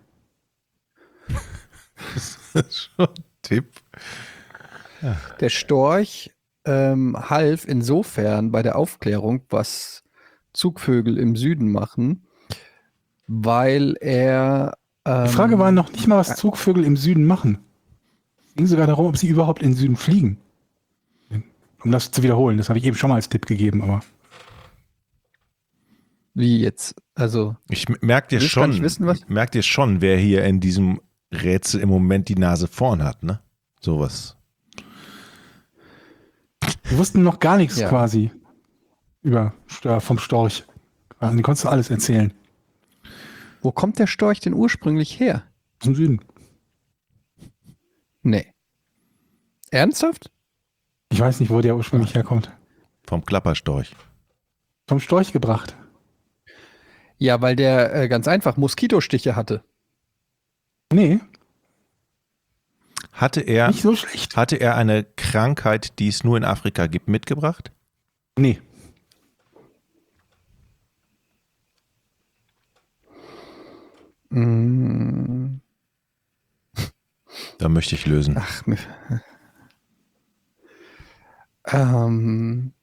Das ist schon ein Tipp. Der Storch ähm, half insofern bei der Aufklärung, was Zugvögel im Süden machen, weil er. Ähm, Die Frage war noch nicht mal, was Zugvögel im Süden machen. Es ging sogar darum, ob sie überhaupt in den Süden fliegen. Um das zu wiederholen, das habe ich eben schon mal als Tipp gegeben, aber Wie jetzt? Also, Ich merke dir Du willst gar schon, nicht wissen, was- merk dir schon, wer hier in diesem Rätsel im Moment die Nase vorn hat, ne? Sowas. wir wussten noch gar nichts Ja. quasi über Stör vom Storch. Also, den konntest du alles erzählen. wo kommt der Storch denn ursprünglich her? Aus dem Süden. Nee. Ernsthaft? Ich weiß nicht, wo der ursprünglich herkommt. Vom Klapperstorch. Vom Storch gebracht. Ja, weil der äh, ganz einfach Moskitostiche hatte. Nee, Hatte er, nicht so schlecht. hatte er eine Krankheit, die es nur in Afrika gibt, mitgebracht? Nee. Mm, Da möchte ich lösen. ach, mir. Ähm,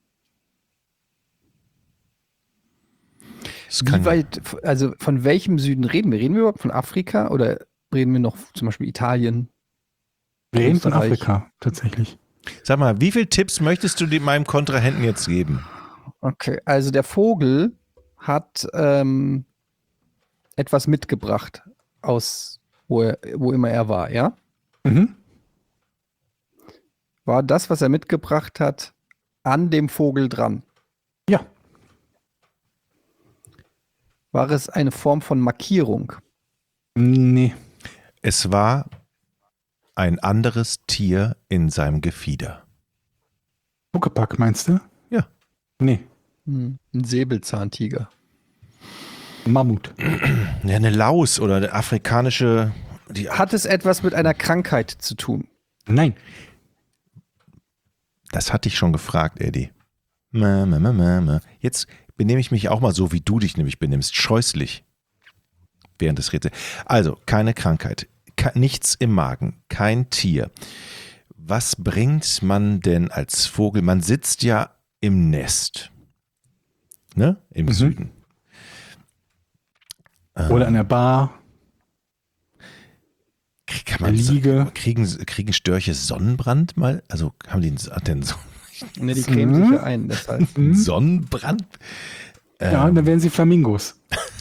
Es kann, wie weit, also von welchem Süden reden wir? Reden wir überhaupt von Afrika oder reden wir noch zum Beispiel Italien? Wir reden von Österreich. Afrika, tatsächlich. Sag mal, wie viele Tipps möchtest du dem- meinem Kontrahenten jetzt geben? Okay, also der Vogel hat ähm, etwas mitgebracht aus, wo, er, wo immer er war, ja? Mhm. War das, was er mitgebracht hat, an dem Vogel dran? Ja. War es eine Form von Markierung? Nee. Es war ein anderes Tier in seinem Gefieder. Huckepack, meinst du? Ja. Nee. Hm, ein Säbelzahntiger. Mammut. Ja, eine Laus oder eine afrikanische. Die, Hat es etwas mit einer Krankheit zu tun? Nein. das hatte ich schon gefragt, Eddie. Mä, mä, mä, mä, mä. Jetzt benehme ich mich auch mal so, wie du dich nämlich benimmst. Scheußlich. Während des Rätsels. Also, keine Krankheit. Ke- nichts im Magen. Kein Tier. Was bringt man denn als Vogel? Man sitzt ja im Nest. Ne? Im Mhm. Süden. Oder an der Bar. Kann man Liege. so, kriegen, kriegen Störche Sonnenbrand mal? Also haben die einen, hat der einen Son- Ne, die cremen Mhm. sich ja ein, deshalb. Mhm. Sonnenbrand? Ja, dann werden sie Flamingos.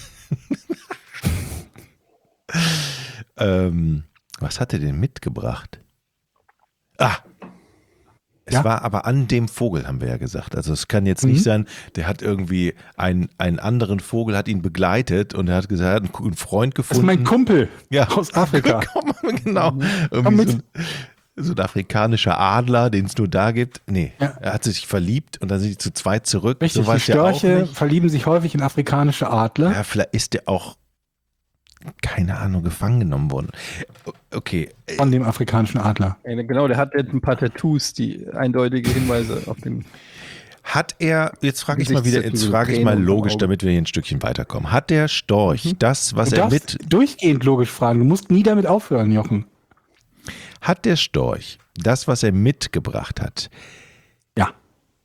Ähm, was hat er denn mitgebracht? Ah, es Ja. war aber an dem Vogel, haben wir ja gesagt. Also es kann jetzt Mhm. nicht sein, der hat irgendwie einen, einen anderen Vogel, hat ihn begleitet und er hat gesagt, er hat einen coolen Freund Das ist gefunden. mein Kumpel ja. aus Afrika. Komm, genau. Irgendwie Komm mit. So, ein, so ein afrikanischer Adler, den es nur da gibt. Nee, Ja. er hat sich verliebt und dann sind die zu zweit zurück. Richtig, so war die es ja auch Störche nicht. verlieben sich häufig in afrikanische Adler. Ja, vielleicht ist der auch, keine Ahnung, gefangen genommen worden. O- Okay, Von dem afrikanischen Adler. Ja, genau, der hat jetzt ein paar Tattoos, die eindeutige Hinweise auf den. hat er, jetzt frage ich mal wieder, jetzt Gesichtstattoo, frage ich Tränen mal unterm logisch, Auge. damit wir hier ein Stückchen weiterkommen. Hat der Storch das, was Du er darfst mit, durchgehend logisch fragen. Du musst nie damit aufhören, Jochen. hat der Storch das, was er mitgebracht hat, Ja.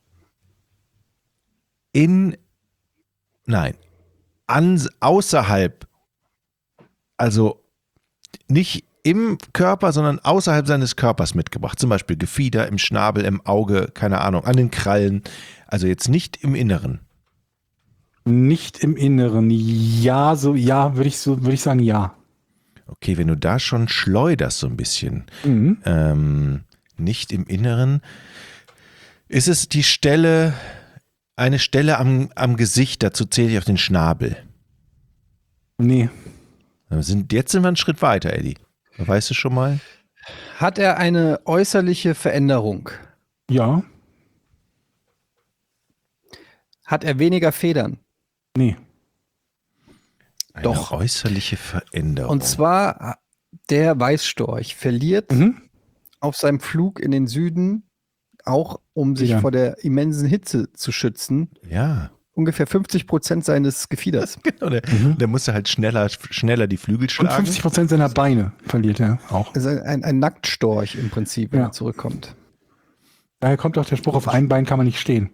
in, nein, an, außerhalb, also nicht im Körper, sondern außerhalb seines Körpers mitgebracht. Zum Beispiel Gefieder, im Schnabel, im Auge, keine Ahnung, an den Krallen. Also jetzt nicht im Inneren. Nicht im Inneren. Ja, so, ja, würde ich so, würde ich sagen, ja. Okay, wenn du da schon schleuderst so ein bisschen, Mhm. ähm, nicht im Inneren, ist es die Stelle, eine Stelle am, am Gesicht, dazu zähle ich auf den Schnabel. Nee. Wir Sind, jetzt sind wir einen Schritt weiter, Eddie. Weißt du schon mal? Hat er eine äußerliche Veränderung? Ja. hat er weniger Federn. Nee. Eine Doch. äußerliche Veränderung. Und zwar der Weißstorch verliert Mhm. auf seinem Flug in den Süden, auch um sich Ja. vor der immensen Hitze zu schützen, Ja, ungefähr fünfzig Prozent seines Gefieders. genau. Der, Mhm. der musste halt schneller, schneller die Flügel Und schlagen. fünfzig Prozent seiner Beine verliert er auch. Also ein, ein, ein Nacktstorch im Prinzip, wenn Ja. er zurückkommt. Daher kommt auch der Spruch, auf einem Bein kann man nicht stehen.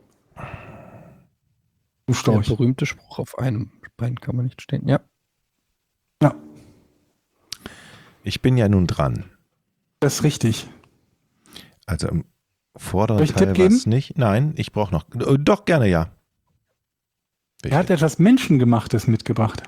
Du Der Storch. berühmte Spruch, auf einem Bein kann man nicht stehen. Ja. Ja, Ich bin ja nun dran. das ist richtig. Also im vorderen Soll ich einen Teil Tipp war geben? es nicht. Nein, ich brauche noch. äh, Doch, gerne, ja. Er hat etwas Menschengemachtes mitgebracht.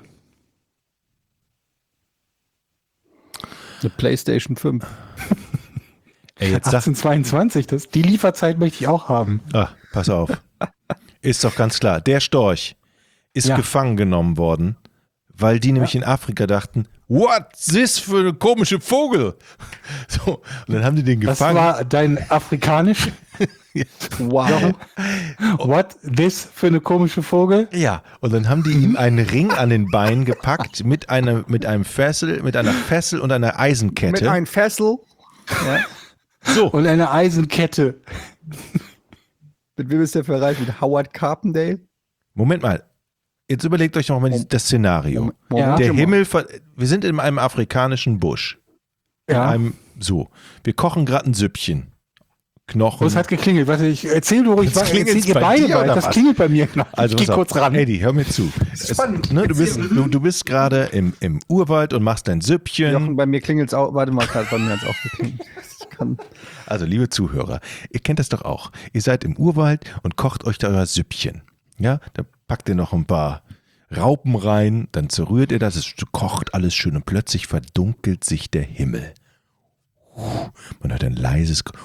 Eine PlayStation fünf. Ey, jetzt sag, achtzehnhundertzweiundzwanzig, das, die Lieferzeit möchte ich auch haben. ah, pass auf. Ist doch ganz klar. Der Storch ist Ja. gefangen genommen worden, weil die nämlich in Afrika dachten, what's this für eine komische Vogel? So, und dann haben die den Das gefangen. war dein Afrikanisch. Wow. What this für eine komische Vogel? Ja, und dann haben die ihm einen Ring an den Beinen gepackt mit einer, mit einem Fessel, mit einer Fessel und einer Eisenkette. Mit einem Fessel. Ja. so, Und eine Eisenkette. Mit wem ist der verreist? Mit Howard Carpendale? Moment mal. Jetzt überlegt euch noch mal das Szenario. Ja. Der Himmel, ver- wir sind in einem afrikanischen Busch. In Ja. einem, so, wir kochen gerade ein Süppchen. Knochen. Oh, es hat geklingelt. Warte, ich erzähl du ruhig Jetzt weiter. klingelt's Erzähl ihr bei beide dir, weiter. oder Das was? klingelt bei mir. Also ich geh pass auf. kurz ran. Eddie, hör mir zu. Es, spannend. ne, du, bist, Erzähl. du, du bist gerade im, im Urwald und machst dein Süppchen. Jochen, bei mir klingelt es auch. Warte mal, gerade bei mir hat es auch geklingelt. Ich kann. Also, liebe Zuhörer, ihr kennt das doch auch. Ihr seid im Urwald und kocht euch da euer Süppchen. Ja, da packt ihr noch ein paar Raupen rein, dann zerrührt ihr das, es kocht alles schön und plötzlich verdunkelt sich der Himmel. Man hört ein leises Ge-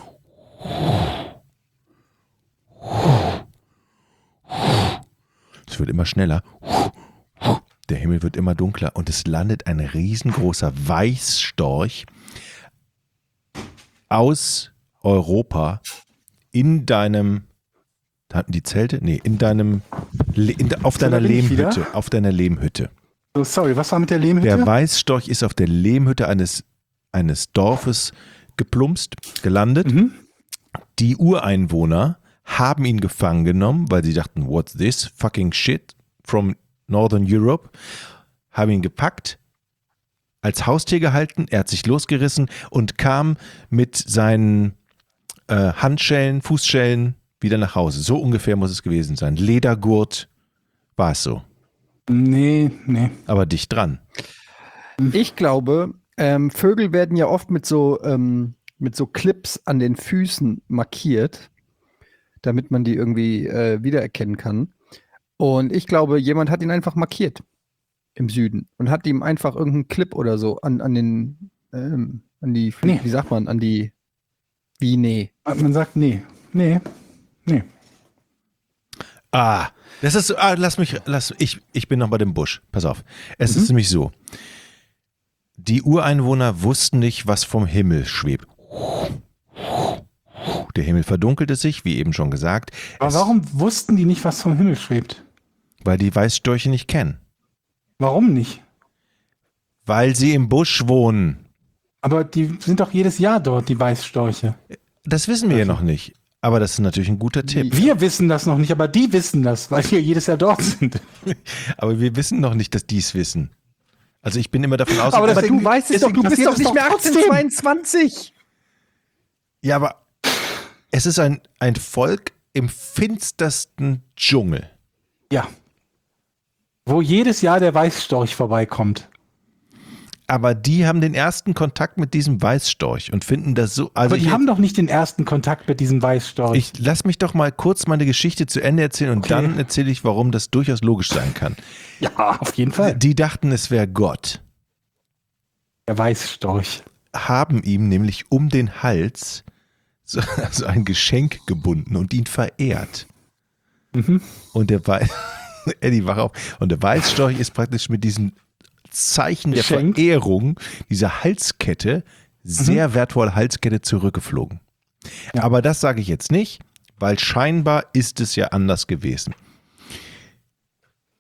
Es wird immer schneller. Der Himmel wird immer dunkler und es landet ein riesengroßer Weißstorch aus Europa in deinem, da hatten die Zelte? Nee, in deinem, Le- in, auf So, da deiner bin ich wieder. Lehmhütte, auf deiner Lehmhütte. So, sorry, was war mit der Lehmhütte? Der Weißstorch ist auf der Lehmhütte eines, eines Dorfes geplumpst, gelandet. Mhm. Die Ureinwohner haben ihn gefangen genommen, weil sie dachten, what's this fucking shit from Northern Europe, haben ihn gepackt, als Haustier gehalten, er hat sich losgerissen und kam mit seinen äh, Handschellen, Fußschellen wieder nach Hause. So ungefähr muss es gewesen sein. Ledergurt, war es so. Nee, nee. Aber dicht dran. Ich glaube, ähm, Vögel werden ja oft mit so, ähm, mit so Clips an den Füßen markiert, damit man die irgendwie äh, wiedererkennen kann. Und ich glaube, jemand hat ihn einfach markiert im Süden und hat ihm einfach irgendeinen Clip oder so an, an den, ähm, an die, Nee. wie sagt man, an die, wie, nee. Man sagt nee. Nee. Nee. Ah, das ist, ah, lass mich, lass, ich, ich bin noch bei dem Busch. Pass auf. Es Mhm. ist nämlich so. Die Ureinwohner wussten nicht, was vom Himmel schwebt. Der Himmel verdunkelte sich, wie eben schon gesagt. Aber Es- warum wussten die nicht, was vom Himmel schwebt? Weil die Weißstörche nicht kennen. Warum nicht? Weil sie im Busch wohnen. Aber die sind doch jedes Jahr dort, die Weißstorche. Das wissen wir ja noch nicht. Aber das ist natürlich ein guter Tipp. Wir wissen das noch nicht, aber die wissen das, weil wir jedes Jahr dort sind. Aber wir wissen noch nicht, dass die es wissen. Also ich bin immer davon aus. Aber das- Aber du Deswegen- weißt es doch, deswegen du bist passiert doch es nicht doch mehr trotzdem. achtzehnhundertzweiundzwanzig. Ja, aber es ist ein, ein Volk im finstersten Dschungel. Ja. Wo jedes Jahr der Weißstorch vorbeikommt. Aber die haben den ersten Kontakt mit diesem Weißstorch und finden das so. Also Aber die ich, haben doch nicht den ersten Kontakt mit diesem Weißstorch. ich lass mich doch mal kurz meine Geschichte zu Ende erzählen und Okay. dann erzähle ich, warum das durchaus logisch sein kann. ja, auf jeden Fall. Die dachten, es wäre Gott, Der Weißstorch. haben ihm nämlich um den Hals so, so ein Geschenk gebunden und ihn verehrt. Mhm. Und der Weiß, Eddie, wach auf. Und der Weißstorch ist praktisch mit diesem Zeichen Geschenk. der Verehrung, dieser Halskette, sehr wertvolle Halskette zurückgeflogen. Ja. Aber das sage ich jetzt nicht, weil scheinbar ist es ja anders gewesen.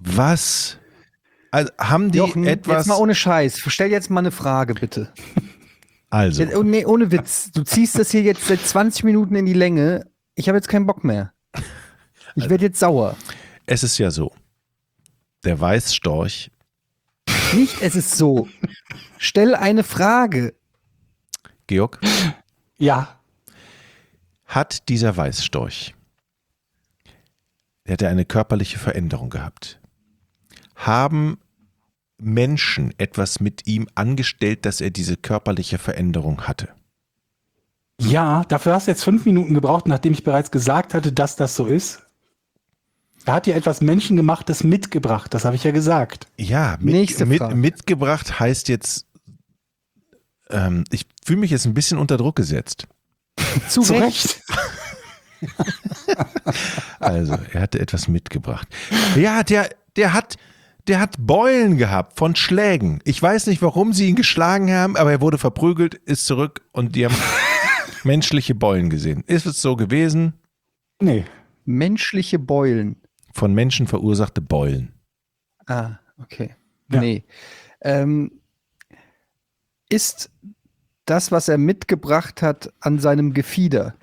Was? Also haben die Jochen, etwas... jetzt mal ohne Scheiß. Stell jetzt mal eine Frage, bitte. Also, Jetzt, oh, nee, ohne Witz. Du ziehst das hier jetzt seit zwanzig Minuten in die Länge. Ich habe jetzt keinen Bock mehr. Ich werde jetzt sauer. es ist ja so, der Weißstorch, Nicht, es ist so. Stell eine Frage. Georg, Ja. hat dieser Weißstorch, der hat ja eine körperliche Veränderung gehabt, haben Menschen etwas mit ihm angestellt, dass er diese körperliche Veränderung hatte? Ja, dafür hast du jetzt fünf Minuten gebraucht, nachdem ich bereits gesagt hatte, dass das so ist. Er hat ja etwas Menschengemachtes mitgebracht, das habe ich ja gesagt. Ja, mit, Nächste mit, Frage. mitgebracht heißt jetzt, ähm, ich fühle mich jetzt ein bisschen unter Druck gesetzt. Zu, Zu Recht. Recht. Also, er hatte etwas mitgebracht. Ja, der, der hat, der hat Beulen gehabt von Schlägen. Ich weiß nicht, warum sie ihn geschlagen haben, aber er wurde verprügelt, ist zurück und die haben menschliche Beulen gesehen. Ist es so gewesen? Nee. Menschliche Beulen. Von Menschen verursachte Beulen. Ah, okay. Ja. Nee. Ähm, ist das, was er mitgebracht hat, an seinem Gefieder?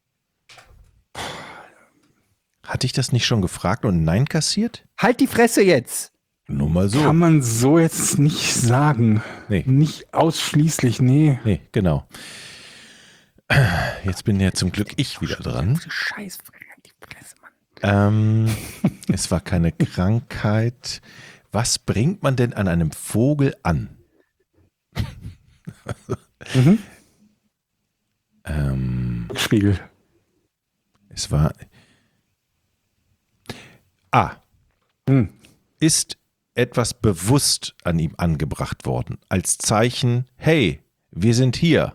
Hatte ich das nicht schon gefragt und Nein kassiert? Halt die Fresse jetzt! Nur mal so. Kann man so jetzt nicht sagen. Nee. Nicht ausschließlich, nee. Nee, genau. Jetzt bin ja zum Glück ich wieder dran. Scheiß die Fresse, Mann. Ähm, es war keine Krankheit. Was bringt man denn an einem Vogel an? Mhm. Ähm, Spiegel. es war. Ah, Hm. ist etwas bewusst an ihm angebracht worden, als Zeichen, hey, wir sind hier.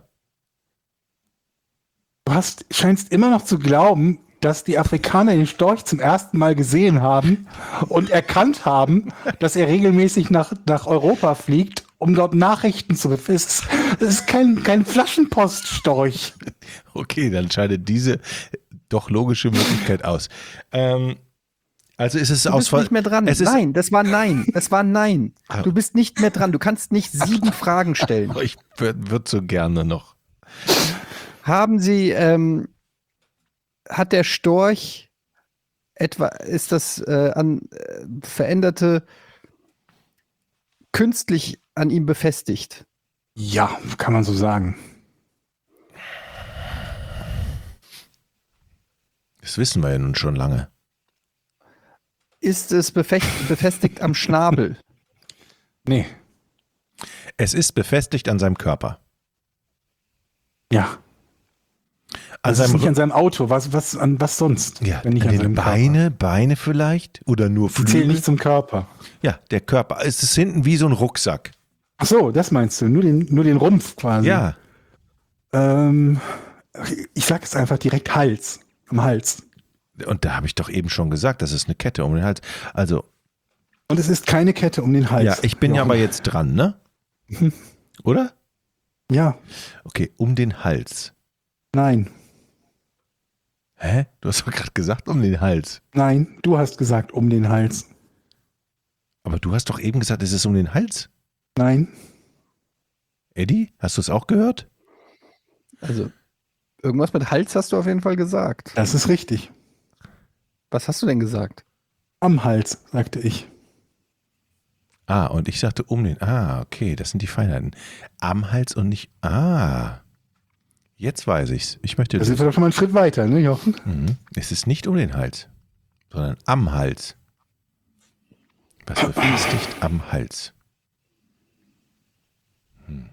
Du hast, scheinst immer noch zu glauben, dass die Afrikaner den Storch zum ersten Mal gesehen haben und erkannt haben, dass er regelmäßig nach, nach Europa fliegt, um dort Nachrichten zu befehlen. Es ist, es ist kein, kein Flaschenpoststorch. Okay, dann scheidet diese doch logische Möglichkeit aus. Ähm, also ist es Du aus bist nicht mehr dran. Es ist, Nein, das war Nein. Das war Nein. Ah. Du bist nicht mehr dran. Du kannst nicht sieben Fragen stellen. Oh, ich würde so gerne noch. Haben Sie, ähm, hat der Storch etwa, ist das äh, an äh, veränderte künstlich an ihm befestigt? Ja, kann man so sagen. Das wissen wir ja nun schon lange. Ist es befecht, befestigt am Schnabel? Nee. Es ist befestigt an seinem Körper. Ja. An Also es ist seinem nicht Rücken. an seinem Auto. Was, was, an was sonst? Ja, wenn nicht an an den seinem Beine, Beine vielleicht? Oder nur Körper. Die zählen Flügel? nicht zum Körper. Ja, der Körper. Es ist hinten wie so ein Rucksack. Ach so, das meinst du. Nur den, nur den Rumpf quasi. Ja, Ähm, ich sag jetzt einfach direkt Hals. Am Hals. und da habe ich doch eben schon gesagt, das ist eine Kette um den Hals. Also, Und es ist keine Kette um den Hals. ja, ich bin ja Jochen. aber jetzt dran, ne? Oder? Ja, Okay, um den Hals. nein. Hä? Du hast doch gerade gesagt, um den Hals. Nein, du hast gesagt um den Hals. Aber du hast doch eben gesagt, es ist um den Hals. Nein. Eddie, hast du es auch gehört? Also, irgendwas mit Hals hast du auf jeden Fall gesagt. Das ist richtig. Was hast du denn gesagt? Am Hals, sagte ich. Ah, und ich sagte um den. Ah, okay, das sind die Feinheiten. Am Hals und nicht. Ah, jetzt weiß ich's. Ich möchte. Da sind wir doch schon mal einen Schritt weiter, ne, Jochen? Mhm. Es ist nicht um den Hals, sondern am Hals. Was befestigt am Hals? Hm.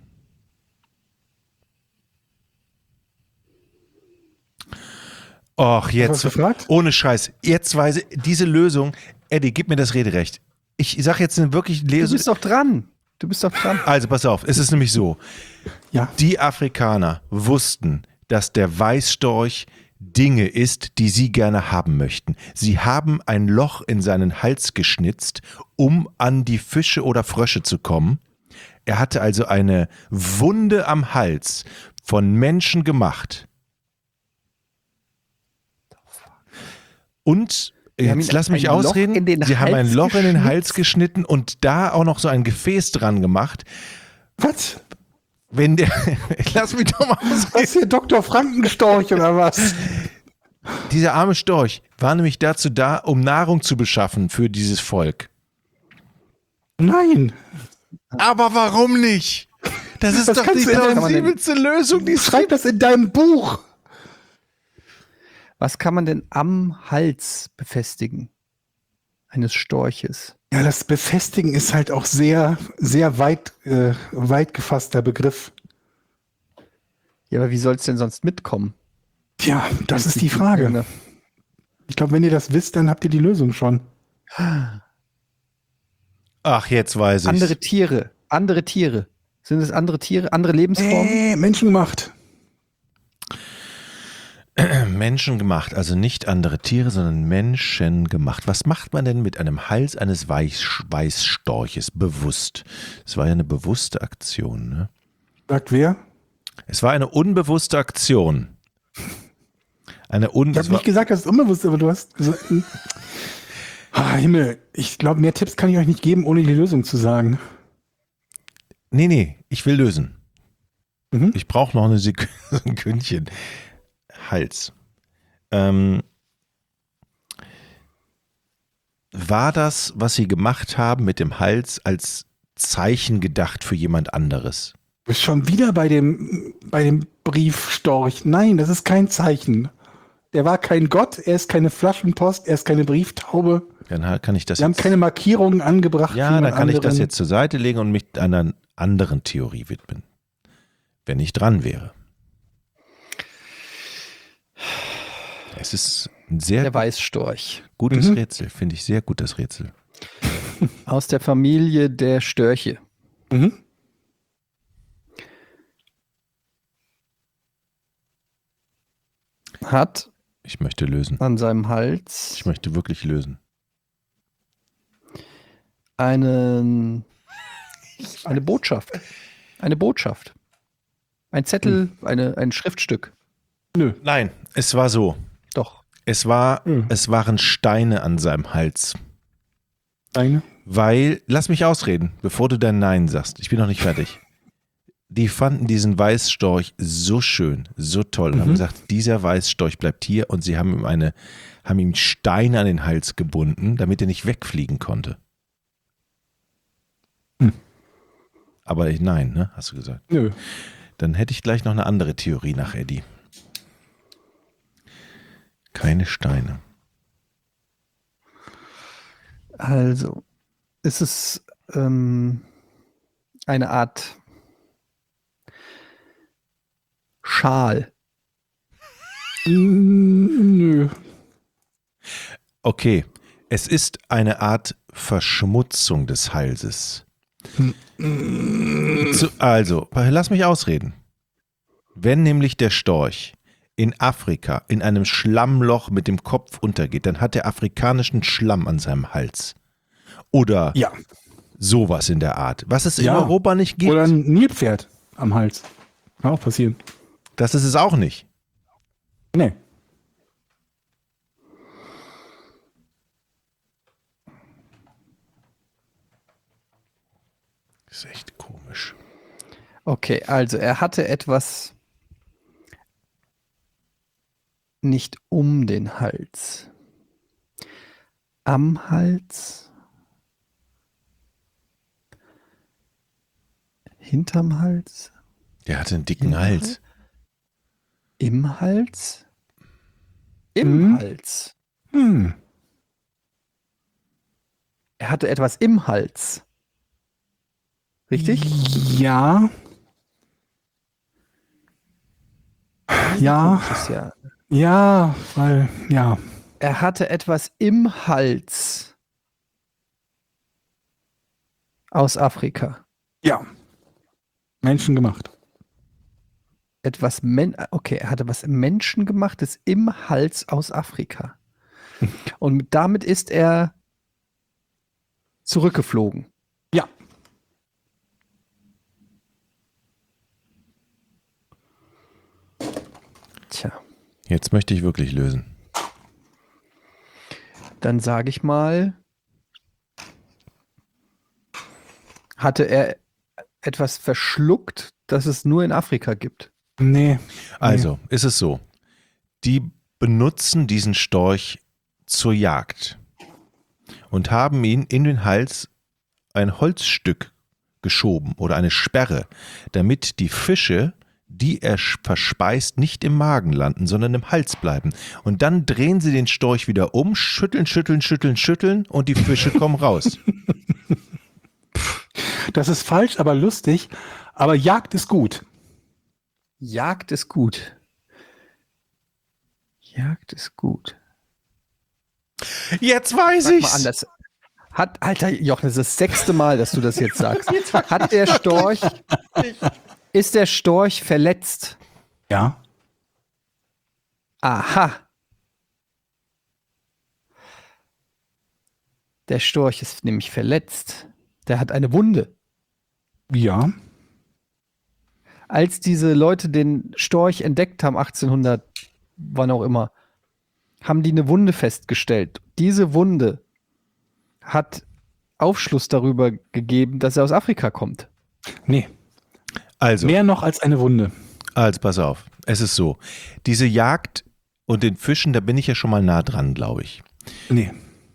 Och, Hast jetzt. du was gefragt? Ohne Scheiß. Jetzt weiß ich, diese Lösung. Eddie, gib mir das Rederecht. Ich sag jetzt eine wirklich Du Lesung. bist doch dran. Du bist doch dran. Also pass auf, es ist nämlich so. Ja. Die Afrikaner wussten, dass der Weißstorch Dinge isst, die sie gerne haben möchten. Sie haben ein Loch in seinen Hals geschnitzt, um an die Fische oder Frösche zu kommen. Er hatte also eine Wunde am Hals von Menschen gemacht. Und Die haben Jetzt ihn lass mich ein Loch ausreden. in den Sie haben ein Hals Loch in den Hals geschnitzt. geschnitten und da auch noch so ein Gefäß dran gemacht. Was? Wenn der, lass mich doch mal ausreden. Was hier, Doktor Frankenstorch oder was? Dieser arme Storch war nämlich dazu da, um Nahrung zu beschaffen für dieses Volk. Nein. Aber warum nicht? Das ist Das doch kannst die du in deinem- plausibelste Lösung, die es Schreib gibt. das in deinem Buch. Was kann man denn am Hals befestigen? Eines Storches. Ja, das Befestigen ist halt auch sehr, sehr weit, äh, weit gefasster Begriff. Ja, aber wie soll es denn sonst mitkommen? Tja, das ist die Frage. Ich glaube, wenn ihr das wisst, dann habt ihr die Lösung schon. Ach, jetzt weiß ich. Andere Tiere. Andere Tiere. Sind es andere Tiere? Andere Lebensformen? Äh, menschengemacht. Menschengemacht, also nicht andere Tiere, sondern menschengemacht. Was macht man denn mit einem Hals eines Weiß Weißstorches bewusst? Es war ja eine bewusste Aktion, ne? Sagt wer? Es war eine unbewusste Aktion. Eine un Ich habe nicht gesagt, dass es unbewusst ist, aber du hast gesagt. Ah, Himmel, ich glaube, mehr Tipps kann ich euch nicht geben, ohne die Lösung zu sagen. Nee, nee, ich will lösen. Mhm. Ich brauche noch eine Sek Sekündchen. Hals. Ähm, war das, was Sie gemacht haben mit dem Hals, als Zeichen gedacht für jemand anderes? Du bist schon wieder bei dem, bei dem Briefstorch. Nein, das ist kein Zeichen. Der war kein Gott, er ist keine Flaschenpost, er ist keine Brieftaube. Dann kann ich das Wir haben jetzt, keine Markierungen angebracht. ja, für dann jemand kann ich das anderen. jetzt zur Seite legen und mich einer anderen Theorie widmen, wenn ich dran wäre. Es ist ein sehr Der Weißstorch. gutes Mhm. Rätsel, finde ich sehr gut, das Rätsel. Aus der Familie der Störche. Mhm. Hat Ich möchte lösen. an seinem Hals Ich möchte wirklich lösen. einen, eine Botschaft. Eine Botschaft. Ein Zettel, eine, ein Schriftstück. Nö. Nein, es war so. Doch. Es war, Hm. es waren Steine an seinem Hals. Eine. Weil, lass mich ausreden, bevor du dein Nein sagst. Ich bin noch nicht fertig. Die fanden diesen Weißstorch so schön, so toll und haben Mhm. gesagt, dieser Weißstorch bleibt hier und sie haben ihm eine, haben ihm Steine an den Hals gebunden, damit er nicht wegfliegen konnte. Hm. Aber ich- nein, ne, hast du gesagt. Nö. Dann hätte ich gleich noch eine andere Theorie nach Eddie. Keine Steine. Also, ist es ähm, eine Art Schal. Mm, Nö. Okay, es ist eine Art Verschmutzung des Halses. Zu, also, lass mich ausreden. Wenn nämlich der Storch in Afrika in einem Schlammloch mit dem Kopf untergeht, dann hat er afrikanischen Schlamm an seinem Hals. Oder Ja. sowas in der Art. Was es in Ja. Europa nicht gibt, Oder ein Nilpferd am Hals. Kann auch passieren. das ist es auch nicht. Nee. Das ist echt komisch. Okay, also er hatte etwas nicht um den Hals. Am Hals. Hinterm Hals. Der hatte einen dicken Im Hals. Im Hals. Im Hm. Hals. Hm. Er hatte etwas im Hals. Richtig? Ja. Ja. Das ist ja. Ja, weil, ja. Er hatte etwas im Hals. Aus Afrika. Ja. Menschengemacht. Etwas Men okay, er hatte was Menschengemachtes im Hals aus Afrika. Und damit ist er zurückgeflogen. Ja. Tja. Jetzt möchte ich wirklich lösen. Dann sage ich mal, hatte er etwas verschluckt, das es nur in Afrika gibt? Nee. Also, ist es so. Die benutzen diesen Storch zur Jagd und haben ihn in den Hals ein Holzstück geschoben oder eine Sperre, damit die Fische, die er verspeist, nicht im Magen landen, sondern im Hals bleiben. Und dann drehen sie den Storch wieder um, schütteln, schütteln, schütteln, schütteln und die Fische kommen raus. Das ist falsch, aber lustig. Aber Jagd ist gut. Jagd ist gut. Jagd ist gut. Jetzt weiß Sag mal ich's. anders. Hat, Alter, Jochen, das ist das sechste Mal, dass du das jetzt sagst. Hat der Storch, ist der Storch verletzt? Ja. Aha. Der Storch ist nämlich verletzt. Der hat eine Wunde. Ja. Als diese Leute den Storch entdeckt haben, achtzehnhundert, wann auch immer, haben die eine Wunde festgestellt. Diese Wunde hat Aufschluss darüber gegeben, dass er aus Afrika kommt. Nee. Also, Mehr noch als eine Wunde. also, pass auf. Es ist so. Diese Jagd und den Fischen, da bin ich ja schon mal nah dran, glaube ich. Nee.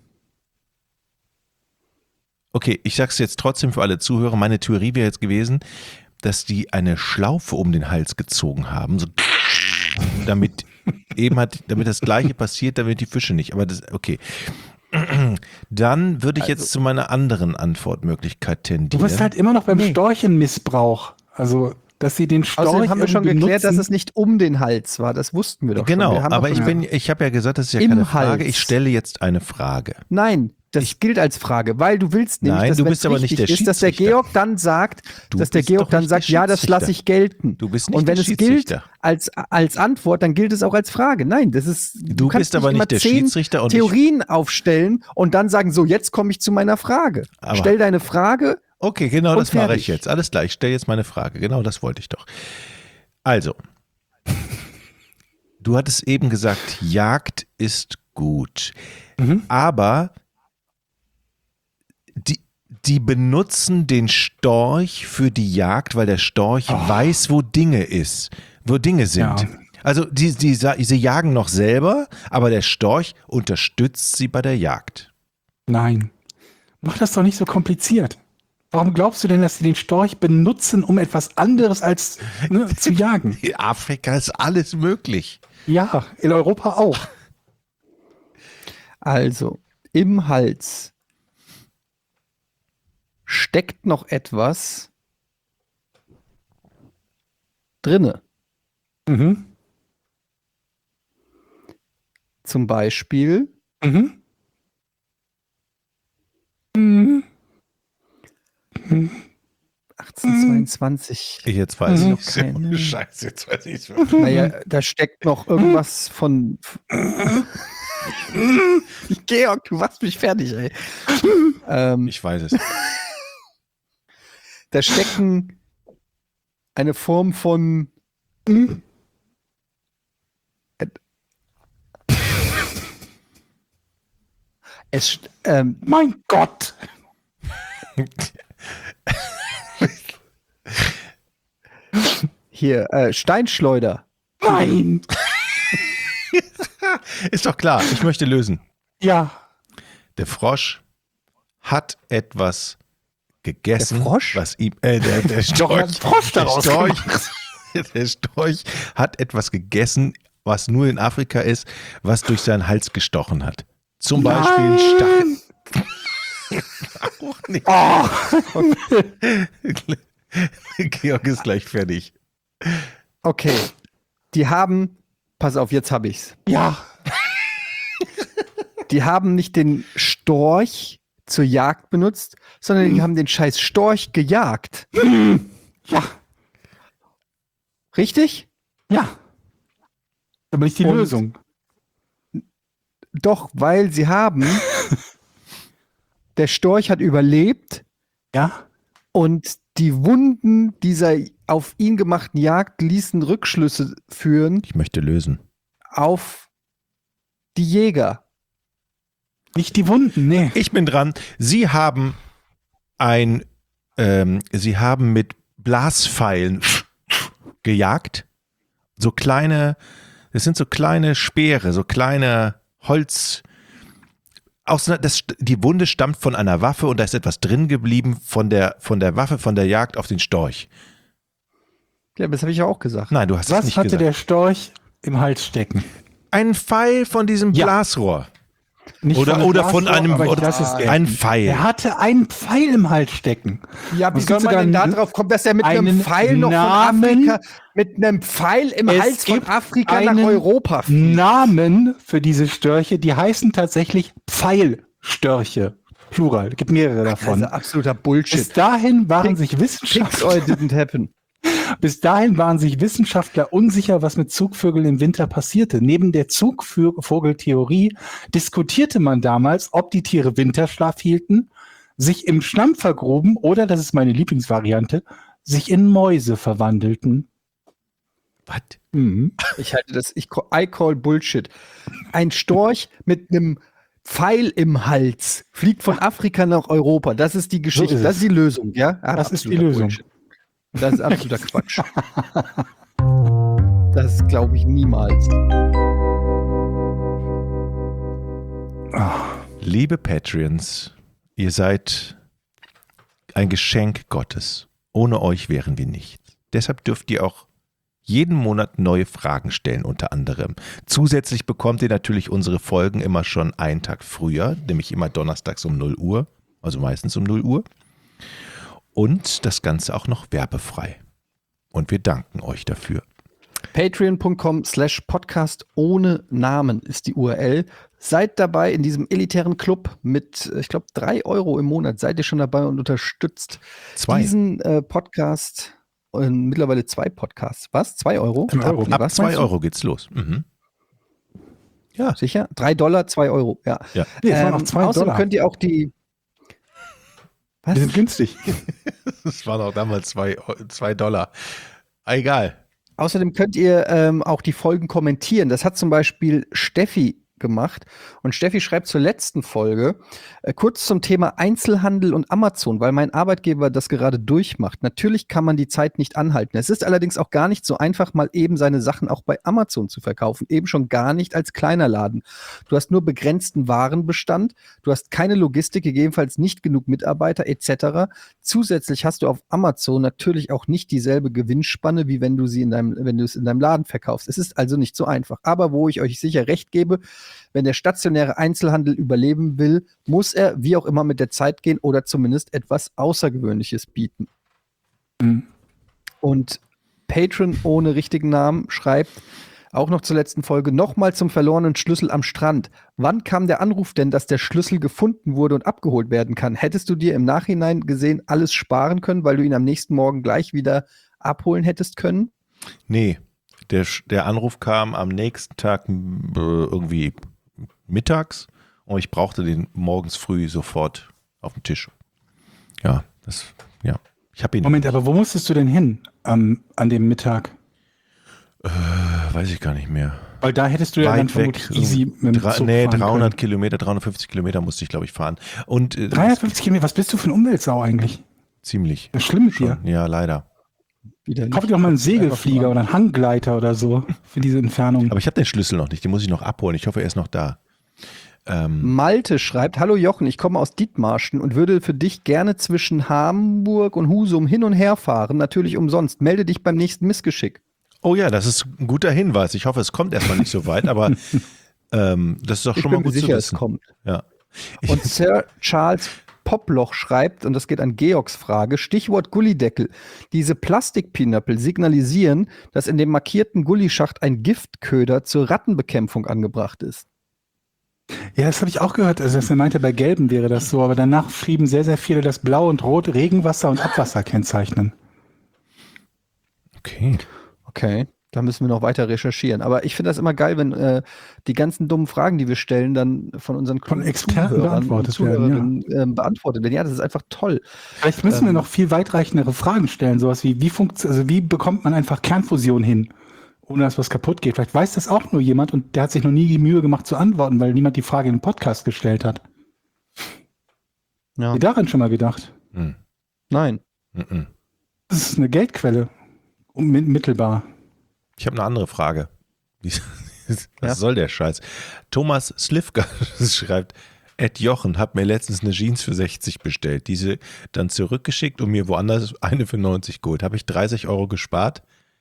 Okay, ich sag's jetzt trotzdem für alle Zuhörer. Meine Theorie wäre jetzt gewesen, dass die eine Schlaufe um den Hals gezogen haben, so damit eben hat, damit das Gleiche passiert, damit die Fische nicht. Aber das, okay. Dann würde ich jetzt Also- zu meiner anderen Antwortmöglichkeit Du tendieren. bist halt immer noch beim Nee. Storchenmissbrauch. Also, dass sie den Storch Außerdem haben wir schon irgendwie geklärt, dass benutzen. es nicht um den Hals war. Das wussten wir doch schon. Genau, Wir haben aber doch ich schon- bin, ich habe ja gesagt, das ist ja Im keine Frage. Hals. Ich stelle jetzt eine Frage. Nein, das gilt als Frage, weil du willst nämlich, Nein, dass du wenn's bist aber nicht richtig der ist, dass der Schiedsrichter. Georg dann sagt, Du dass der bist Georg doch dann nicht der sagt, ja, das Schiedsrichter. lasse ich gelten. Du bist nicht Und wenn der es gilt Schiedsrichter. als, als Antwort, dann gilt es auch als Frage. Nein, das ist. Du kannst bist aber immer nicht der zehn Schiedsrichter und ich- Theorien aufstellen und dann sagen, so, jetzt komme ich zu meiner Frage. Aber- Stell deine Frage. Okay, genau Und das mache fertig. ich jetzt. Alles klar, ich stelle jetzt meine Frage. Genau das wollte ich doch. Also, du hattest eben gesagt, Jagd ist gut. Mhm. Aber die, die benutzen den Storch für die Jagd, weil der Storch weiß, wo Dinge ist, wo Dinge sind. Ja. Also die, die, sie jagen noch selber, aber der Storch unterstützt sie bei der Jagd. Nein. Mach das doch nicht so kompliziert. Warum glaubst du denn, dass sie den Storch benutzen, um etwas anderes als ne, zu jagen? In Afrika ist alles möglich. Ja, in Europa auch. Also, im Hals steckt noch etwas drinne. Mhm. Zum Beispiel Mhm. Mhm. achtzehnhundertzweiundzwanzig. Jetzt weiß Mhm. ich Keine- Ohne Scheiß, jetzt weiß ich es wirklich. Naja, da steckt noch irgendwas von. Georg, du machst mich fertig, ey. ähm, Ich weiß es. da stecken eine Form von. Es, st- ähm, Mein Gott. hier, äh, Steinschleuder. Nein. Ist doch klar, ich möchte lösen. Ja. Der Frosch hat etwas gegessen. Der Frosch? Was ihm, äh, der, der Doch, er Storch, hat Frosch der, daraus Storch der Storch hat etwas gegessen, was nur in Afrika ist, was durch seinen Hals gestochen hat. Zum Beispiel ein Stachel. Auch nicht. Oh. Georg ist gleich fertig. Okay. Die haben, pass auf, jetzt habe ich's. Ja. Die haben nicht den Storch zur Jagd benutzt, sondern die haben den scheiß Storch gejagt. Ja. Richtig? Ja. Aber nicht die Und- Lösung. Doch, weil sie haben, der Storch hat überlebt Ja. und die Wunden dieser auf ihn gemachten Jagd ließen Rückschlüsse führen Ich möchte lösen. auf die Jäger. Nicht die Wunden, nee. Ich bin dran. Sie haben ein, ähm, Sie haben mit Blaspfeilen gejagt. So kleine, das sind so kleine Speere, so kleine Holz. Aus, das, die Wunde stammt von einer Waffe und da ist etwas drin geblieben von der, von der Waffe, von der Jagd auf den Storch. Ja, das habe ich ja auch gesagt. Nein, du hast es Was nicht hatte gesagt. der Storch im Hals stecken? Ein Pfeil von diesem Ja. Blasrohr. Nicht Oder, einem oder von Blasrohr, einem, aber ich oder lasse es gelten. ein Pfeil. Er hatte einen Pfeil im Hals stecken. Ja, wie Es soll gibt man sogar denn da einen- drauf kommen, dass er mit einem einen Pfeil noch Namen- von Afrika, mit einem Pfeil im Es Hals von gibt Afrika nach einen Europa fliegt? Namen für diese Störche, die heißen tatsächlich Pfeilstörche. Plural, es gibt mehrere davon. Also absoluter Bullshit. Bis dahin waren Pink- sich Pix Wissenschaftler, or didn't happen. bis dahin waren sich Wissenschaftler unsicher, was mit Zugvögeln im Winter passierte. Neben der Zugvogeltheorie diskutierte man damals, ob die Tiere Winterschlaf hielten, sich im Schlamm vergruben oder, das ist meine Lieblingsvariante, sich in Mäuse verwandelten. Was? Mhm. Ich halte das, ich call, I call Bullshit. Ein Storch mit einem Pfeil im Hals fliegt von Afrika nach Europa. Das ist die Geschichte. ist das es. ist die Lösung, ja? Ah, Das ist die absoluter Lösung. Bullshit. Das ist absoluter Quatsch. Das glaube ich niemals. Liebe Patreons, ihr seid ein Geschenk Gottes. Ohne euch wären wir nichts. Deshalb dürft ihr auch jeden Monat neue Fragen stellen, unter anderem. Zusätzlich bekommt ihr natürlich unsere Folgen immer schon einen Tag früher, nämlich immer donnerstags um null Uhr, also meistens um null Uhr. Und das Ganze auch noch werbefrei. Und wir danken euch dafür. Patreon.com slash Podcast ohne Namen ist die U R L. Seid dabei in diesem elitären Club mit, ich glaube, drei Euro im Monat. Seid ihr schon dabei und unterstützt Zwei. diesen äh, Podcast. äh, Mittlerweile zwei Podcasts. Was? Zwei Euro? Ein Euro. Nee, Ab was zwei meinst du? Euro geht's los. Mhm. Ja, Sicher? Drei Dollar, zwei Euro. Ja. ja. Nee, es waren Ähm, noch zwei außerdem Dollar. könnt ihr auch die. Was? Die sind günstig. Das waren auch damals zwei, zwei Dollar. Egal. Außerdem könnt ihr ähm, auch die Folgen kommentieren. Das hat zum Beispiel Steffi gemacht. Und Steffi schreibt zur letzten Folge, äh, kurz zum Thema Einzelhandel und Amazon, weil mein Arbeitgeber das gerade durchmacht. Natürlich kann man die Zeit nicht anhalten. Es ist allerdings auch gar nicht so einfach, mal eben seine Sachen auch bei Amazon zu verkaufen. Eben schon gar nicht als kleiner Laden. Du hast nur begrenzten Warenbestand, du hast keine Logistik, gegebenenfalls nicht genug Mitarbeiter et cetera. Zusätzlich hast du auf Amazon natürlich auch nicht dieselbe Gewinnspanne, wie wenn du sie in deinem, wenn du es in deinem Laden verkaufst. Es ist also nicht so einfach. Aber wo ich euch sicher recht gebe, wenn der stationäre Einzelhandel überleben will, muss er wie auch immer mit der Zeit gehen oder zumindest etwas Außergewöhnliches bieten. Mhm. Und Patron ohne richtigen Namen schreibt auch noch zur letzten Folge, nochmal zum verlorenen Schlüssel am Strand. Wann kam der Anruf denn, dass der Schlüssel gefunden wurde und abgeholt werden kann? Hättest du dir im Nachhinein gesehen alles sparen können, weil du ihn am nächsten Morgen gleich wieder abholen hättest können? Nee, der, der Anruf kam am nächsten Tag äh, irgendwie mittags und ich brauchte den morgens früh sofort auf dem Tisch. Ja, das, ja. Ich habe ihn. Moment, aber wo musstest du denn hin am, an dem Mittag? Äh, weiß ich gar nicht mehr. Weil da hättest du ja dann Weit weg. vermutlich easy mit dem Dra- Zug nee, fahren dreihundert können. Kilometer, dreihundertfünfzig Kilometer musste ich, glaube ich, fahren. Und äh, dreihundertfünfzig Kilometer, was bist du für ein Umweltsau eigentlich? ziemlich. Das ist schlimm mit dir. Schon. Ja, leider. Wieder Kauf dir doch mal einen Segelflieger oder einen Hanggleiter oder so für diese Entfernung. Aber ich habe den Schlüssel noch nicht, den muss ich noch abholen. Ich hoffe, er ist noch da. Ähm, Malte schreibt, hallo Jochen, ich komme aus Dithmarschen und würde für dich gerne zwischen Hamburg und Husum hin und her fahren, natürlich umsonst. Melde dich beim nächsten Missgeschick. oh ja, das ist ein guter Hinweis. Ich hoffe, es kommt erstmal nicht so weit, aber ähm, das ist doch Ich schon bin mal mir gut sicher, zu es wissen. kommt. Ja. Und Sir Charles Poploch schreibt, und das geht an Georgs Frage, Stichwort Gullideckel. Diese Plastikpinöppel signalisieren, dass in dem markierten Gullischacht ein Giftköder zur Rattenbekämpfung angebracht ist. Ja, das habe ich auch gehört. Also, dass er meinte, bei Gelben wäre das so, aber danach schrieben sehr, sehr viele, dass Blau und Rot Regenwasser und Abwasser kennzeichnen. Okay. Okay, da müssen wir noch weiter recherchieren. Aber ich finde das immer geil, wenn äh, die ganzen dummen Fragen, die wir stellen, dann von unseren Von Experten Zuhörern beantwortet und werden, ja. Zuhörerinnen, ähm, beantwortet werden. Ja, das ist einfach toll. Vielleicht müssen wir Ähm. noch viel weitreichendere Fragen stellen, sowas wie, wie funkt, also wie bekommt man einfach Kernfusion hin? ohne dass was kaputt geht. Vielleicht weiß das auch nur jemand und der hat sich noch nie die Mühe gemacht zu antworten, weil niemand die Frage in den Podcast gestellt hat. Ja. Habt ihr daran schon mal gedacht? Hm. Nein. Mhm. Das ist eine Geldquelle. Unmittelbar. Ich habe eine andere Frage. Was Ja. soll der Scheiß? Thomas Slivka schreibt, Ed Jochen hat mir letztens eine Jeans für sechzig bestellt, diese dann zurückgeschickt und mir woanders eine für neunzig geholt. Habe ich dreißig Euro gespart?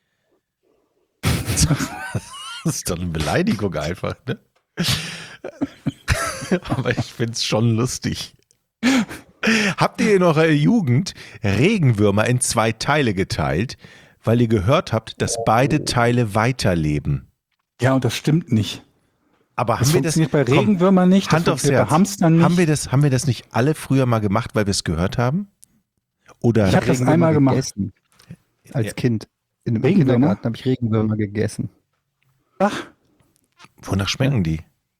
Das ist doch eine Beleidigung einfach, ne? Aber ich finde es schon lustig. Habt ihr in eurer Jugend Regenwürmer in zwei Teile geteilt, weil ihr gehört habt, dass beide Teile weiterleben? Ja, und das stimmt nicht. Aber Das haben wir das funktioniert bei komm, Regenwürmern nicht, Hand das aufs funktioniert Herz. bei Hamstern nicht. Haben wir das, haben wir das nicht alle früher mal gemacht, weil wir es gehört haben? Oder Ich hab das Regenwürmer einmal gemacht. gegessen. Als Ja. Kind. In einem Regenwürmer? Kindergarten habe ich Regenwürmer gegessen. Ach, wonach schmecken die?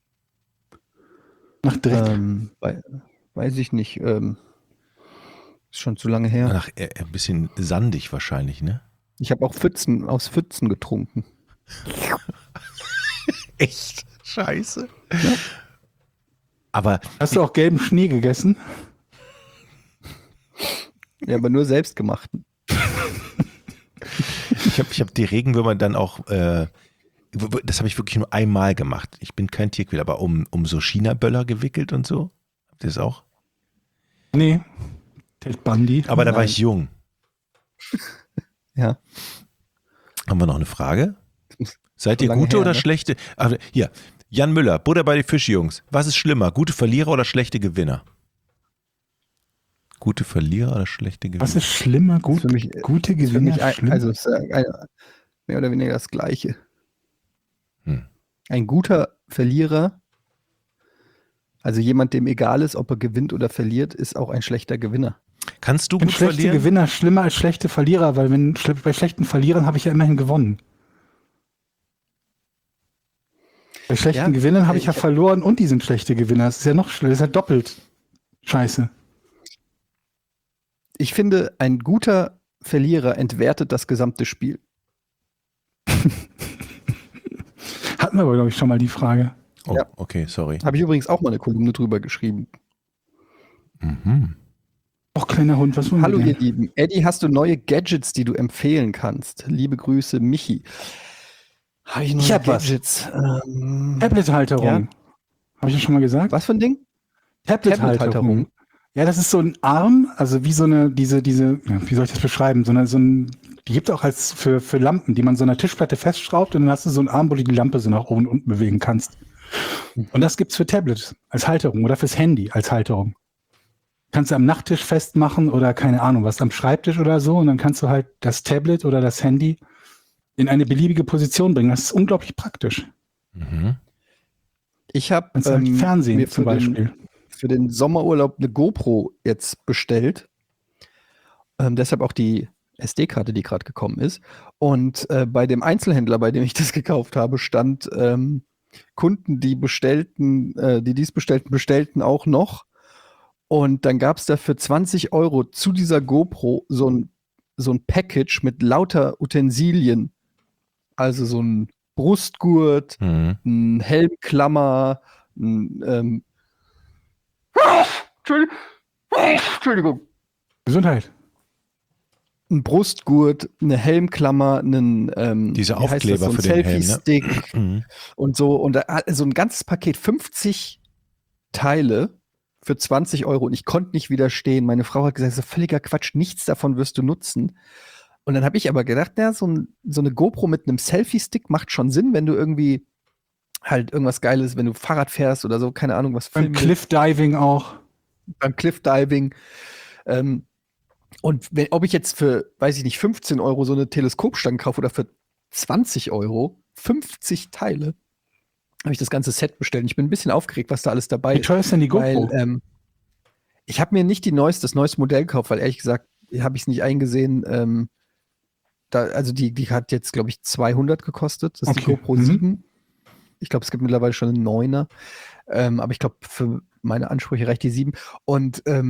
nach Dreck. Ähm, wei- weiß ich nicht. Ähm, ist schon zu lange her. Nach, äh, ein bisschen sandig wahrscheinlich, ne? Ich habe auch Pfützen aus Pfützen getrunken. Echt? Scheiße. Aber Hast du auch gelben Schnee gegessen? Ja, aber nur selbst gemacht. ich habe ich hab die Regenwürmer dann auch, äh, das habe ich wirklich nur einmal gemacht. Ich bin kein Tierquäler, aber um, um so China-Böller gewickelt und so. Habt ihr das auch? Nee. Ted Bundy. Aber da war Nein. ich jung. Ja. Haben wir noch eine Frage? Seid ihr lange gute her, oder ne? schlechte? Ah, hier, Jan Müller, Butter bei den Fischjungs. Was ist schlimmer, gute Verlierer oder schlechte Gewinner? Gute Verlierer oder schlechte Gewinner? Was ist schlimmer? Gut, Für mich- gute Für Gewinner? mich ein, schlimm? also es ist ein, mehr oder weniger das Gleiche. Hm. Ein guter Verlierer, also jemand, dem egal ist, ob er gewinnt oder verliert, ist auch ein schlechter Gewinner. Kannst du Ich finde gut schlechte verlieren? Gewinner schlimmer als schlechte Verlierer, weil wenn, schle- bei schlechten Verlierern habe ich ja immerhin gewonnen. Bei schlechten Ja, Gewinnern habe ich ich ja hab- verloren und die sind schlechte Gewinner. Das ist ja noch schlimmer, das ist ja doppelt scheiße. Ich finde, ein guter Verlierer entwertet das gesamte Spiel. Hatten wir aber, glaube ich, schon mal die Frage. Oh, Ja. okay, sorry. Habe ich übrigens auch mal eine Kolumne drüber geschrieben. Mhm. Och, kleiner Hund, was wollen Hallo wir ihr denn? Lieben. Eddie, hast du neue Gadgets, die du empfehlen kannst? Liebe Grüße, Michi. Habe ich neue Ich hab was. Gadgets? Ähm, Tablet-Halterung. Ja. Habe ich das schon mal gesagt? was für ein Ding? Tablet-Halterung. Tablet-Halterung. Ja, das ist so ein Arm, also wie so eine, diese, diese, ja, wie soll ich das beschreiben? So eine, so ein, die gibt es auch als für, für Lampen, die man so an der Tischplatte festschraubt und dann hast du so einen Arm, wo du die Lampe so nach oben und unten bewegen kannst. Und das gibt's für Tablets als Halterung oder fürs Handy als Halterung. Kannst du am Nachttisch festmachen oder keine Ahnung, was am Schreibtisch oder so und dann kannst du halt das Tablet oder das Handy in eine beliebige Position bringen. Das ist unglaublich praktisch. Mhm. Ich habe Kannst du halt ähm, Fernsehen mir zum für den, Beispiel. für den Sommerurlaub eine GoPro jetzt bestellt. Ähm, deshalb auch die S D-Karte, die gerade gekommen ist. Und äh, bei dem Einzelhändler, bei dem ich das gekauft habe, stand ähm, Kunden, die bestellten, äh, die dies bestellten, bestellten auch noch. Und dann gab es da für zwanzig Euro zu dieser GoPro so ein, so ein Package mit lauter Utensilien. Also so ein Brustgurt, Mhm. ein Helmklammer, ein ähm, Entschuldigung. Entschuldigung. Gesundheit. Ein Brustgurt, eine Helmklammer, einen ähm, Diese wie heißt das, Aufkleber so ein für den Helm, ne? Selfie-Stick Mhm. und so. Und da, so ein ganzes Paket, fünfzig Teile für zwanzig Euro. Und ich konnte nicht widerstehen. Meine Frau hat gesagt, das ist völliger Quatsch, nichts davon wirst du nutzen. Und dann habe ich aber gedacht, na, so, ein, so eine GoPro mit einem Selfie-Stick macht schon Sinn, wenn du irgendwie halt irgendwas Geiles, wenn du Fahrrad fährst oder so, keine Ahnung, was Beim filmen willst. Cliffdiving auch. beim Cliffdiving. Ähm, und wenn, ob ich jetzt für, weiß ich nicht, fünfzehn Euro so eine Teleskopstange kaufe oder für zwanzig Euro, fünfzig Teile, habe ich das ganze Set bestellt. Und ich bin ein bisschen aufgeregt, was da alles dabei Wie ist. teuer ist denn die GoPro? Weil, ähm, ich habe mir nicht die neueste, das neueste Modell gekauft, weil ehrlich gesagt, habe ich es nicht eingesehen. Ähm, da, also die, die hat jetzt, glaube ich, zweihundert gekostet. Das ist die Okay. GoPro Mhm. sieben. Ich glaube, es gibt mittlerweile schon einen Neuner. Ähm, aber ich glaube, für meine Ansprüche reicht die sieben. Und ähm,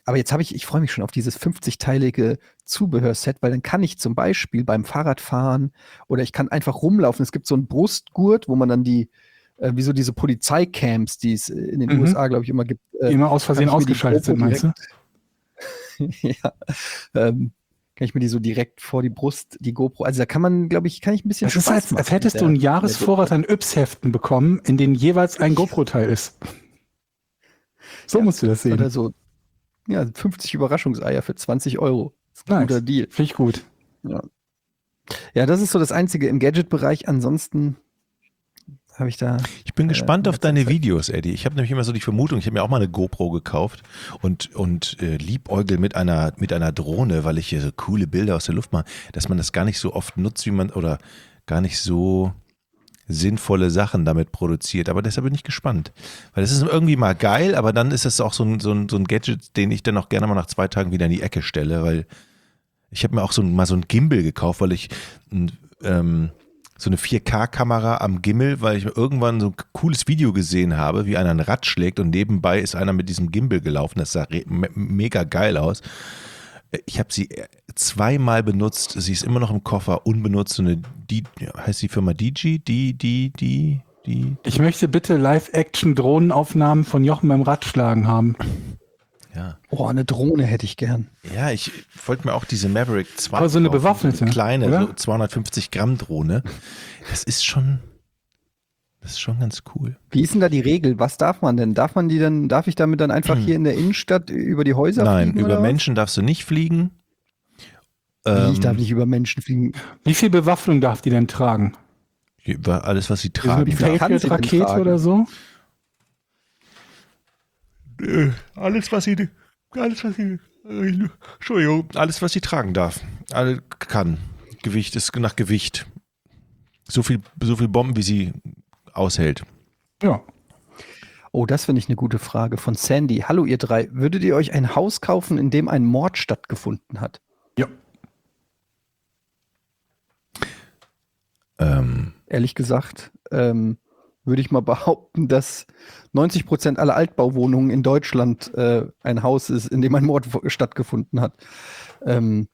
aber jetzt habe ich, ich freue mich schon auf dieses fünfzig-teilige Zubehörset, weil dann kann ich zum Beispiel beim Fahrradfahren oder ich kann einfach rumlaufen. Es gibt so einen Brustgurt, wo man dann die, äh, wie so diese Polizeicamps, die es in den Mhm. U S A, glaube ich, immer gibt. Die Äh, immer aus Versehen kann ich mir die ausgeschaltet sind, GoPro meinst du? ja, ähm, kann ich mir die so direkt vor die Brust, die GoPro, also da kann man, glaube ich, kann ich ein bisschen Das ist, Spaß als, machen als hättest mit du einen der- Jahresvorrat an Yps-Heften bekommen, in denen jeweils ein GoPro-Teil ist. So Ja, musst du das sehen. Oder so, ja, fünfzig Überraschungseier für zwanzig Euro. Das ist ein Nice. guter Deal. Finde ich gut. Ja. ja, das ist so das Einzige im Gadget-Bereich. Ansonsten habe ich da. Ich bin Äh, gespannt in auf letzter deine Zeit. Videos, Eddie. Ich habe nämlich immer so die Vermutung, ich habe mir auch mal eine GoPro gekauft und, und äh, liebäugel mit einer, mit einer Drohne, weil ich hier so coole Bilder aus der Luft mache, dass man das gar nicht so oft nutzt, wie man, oder gar nicht so sinnvolle Sachen damit produziert. Aber deshalb bin ich gespannt. Weil das ist irgendwie mal geil, aber dann ist es auch so ein, so ein, so ein Gadget, den ich dann auch gerne mal nach zwei Tagen wieder in die Ecke stelle, weil ich habe mir auch so ein, mal so ein Gimbal gekauft, weil ich ein, ähm, so eine vier K-Kamera am Gimbal, weil ich irgendwann so ein cooles Video gesehen habe, wie einer ein Rad schlägt und nebenbei ist einer mit diesem Gimbal gelaufen. Das sah re- me- mega geil aus. Ich habe sie zweimal benutzt. Sie ist immer noch im Koffer, unbenutzt. So eine, die, heißt die Firma D J? Die, die, die, die. Ich möchte bitte Live-Action-Drohnenaufnahmen von Jochen beim Radschlagen haben. Ja. Oh, eine Drohne hätte ich gern. Ja, ich wollte mir auch diese Maverick zwei Aber so eine kaufen. bewaffnete, Eine kleine, oder? so zweihundertfünfzig Gramm Drohne. Das ist schon, das ist schon ganz cool. Wie ist denn da die Regel? Was darf man denn? Darf man die dann, darf ich damit dann einfach hier in der Innenstadt über die Häuser Nein, fliegen? über oder was? Menschen darfst du nicht fliegen. Wie, ich darf Ähm, nicht über Menschen fliegen. Wie viel Bewaffnung darf die denn tragen? über alles, was sie So eine tragen. viel kann sie denn Patriot-Rakete tragen? oder so? Äh, alles, was sie, alles, was sie, äh, Entschuldigung, alles, was sie tragen darf. Alle kann. Gewicht ist nach Gewicht. So viel, so viel Bomben, wie sie aushält. Ja. Oh, das finde ich eine gute Frage von Sandy. Hallo ihr drei, würdet ihr euch ein Haus kaufen, in dem ein Mord stattgefunden hat? Ja. Ähm, Ehrlich gesagt, ähm, würde ich mal behaupten, dass neunzig Prozent aller Altbauwohnungen in Deutschland äh, ein Haus ist, in dem ein Mord wo- stattgefunden hat. Ähm,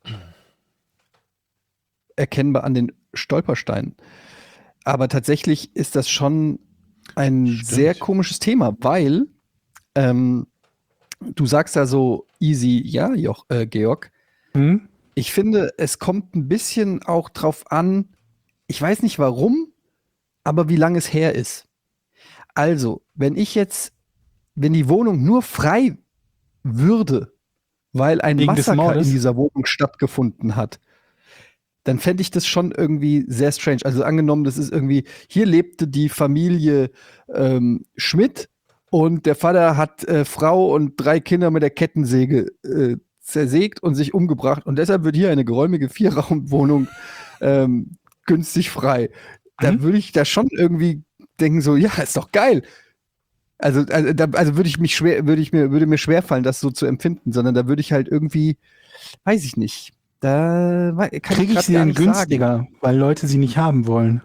erkennbar an den Stolpersteinen. Aber tatsächlich ist das schon ein Stimmt. sehr komisches Thema, weil ähm, du sagst ja so easy, ja, Joch, äh, Georg. Hm? Ich finde, es kommt ein bisschen auch drauf an, ich weiß nicht warum, aber wie lange es her ist. Also, wenn ich jetzt, wenn die Wohnung nur frei würde, weil ein Wegen des Massaker Mordes? in dieser Wohnung stattgefunden hat, dann fände ich das schon irgendwie sehr strange. Also angenommen, das ist irgendwie, hier lebte die Familie ähm, Schmidt und der Vater hat äh, Frau und drei Kinder mit der Kettensäge äh, zersägt und sich umgebracht und deshalb wird hier eine geräumige Vierraumwohnung ähm, günstig frei. Da Mhm. würde ich da schon irgendwie denken so, ja, ist doch geil. Also, also, da, also würde ich mich schwer, würde ich mir, würde mir schwerfallen, das so zu empfinden, sondern da würde ich halt irgendwie, weiß ich nicht. Da wei- kann Kriege ich grad sie gar denn nicht sagen. günstiger, weil Leute sie nicht haben wollen?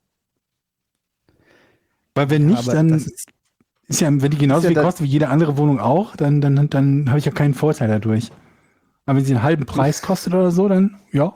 Weil wenn nicht, Aber dann das ist, ist, ja, wenn die genauso ist ja viel das- kostet wie jede andere Wohnung auch, dann, dann, dann habe ich ja keinen Vorteil dadurch. Aber wenn sie einen halben Preis kostet oder so, dann ja.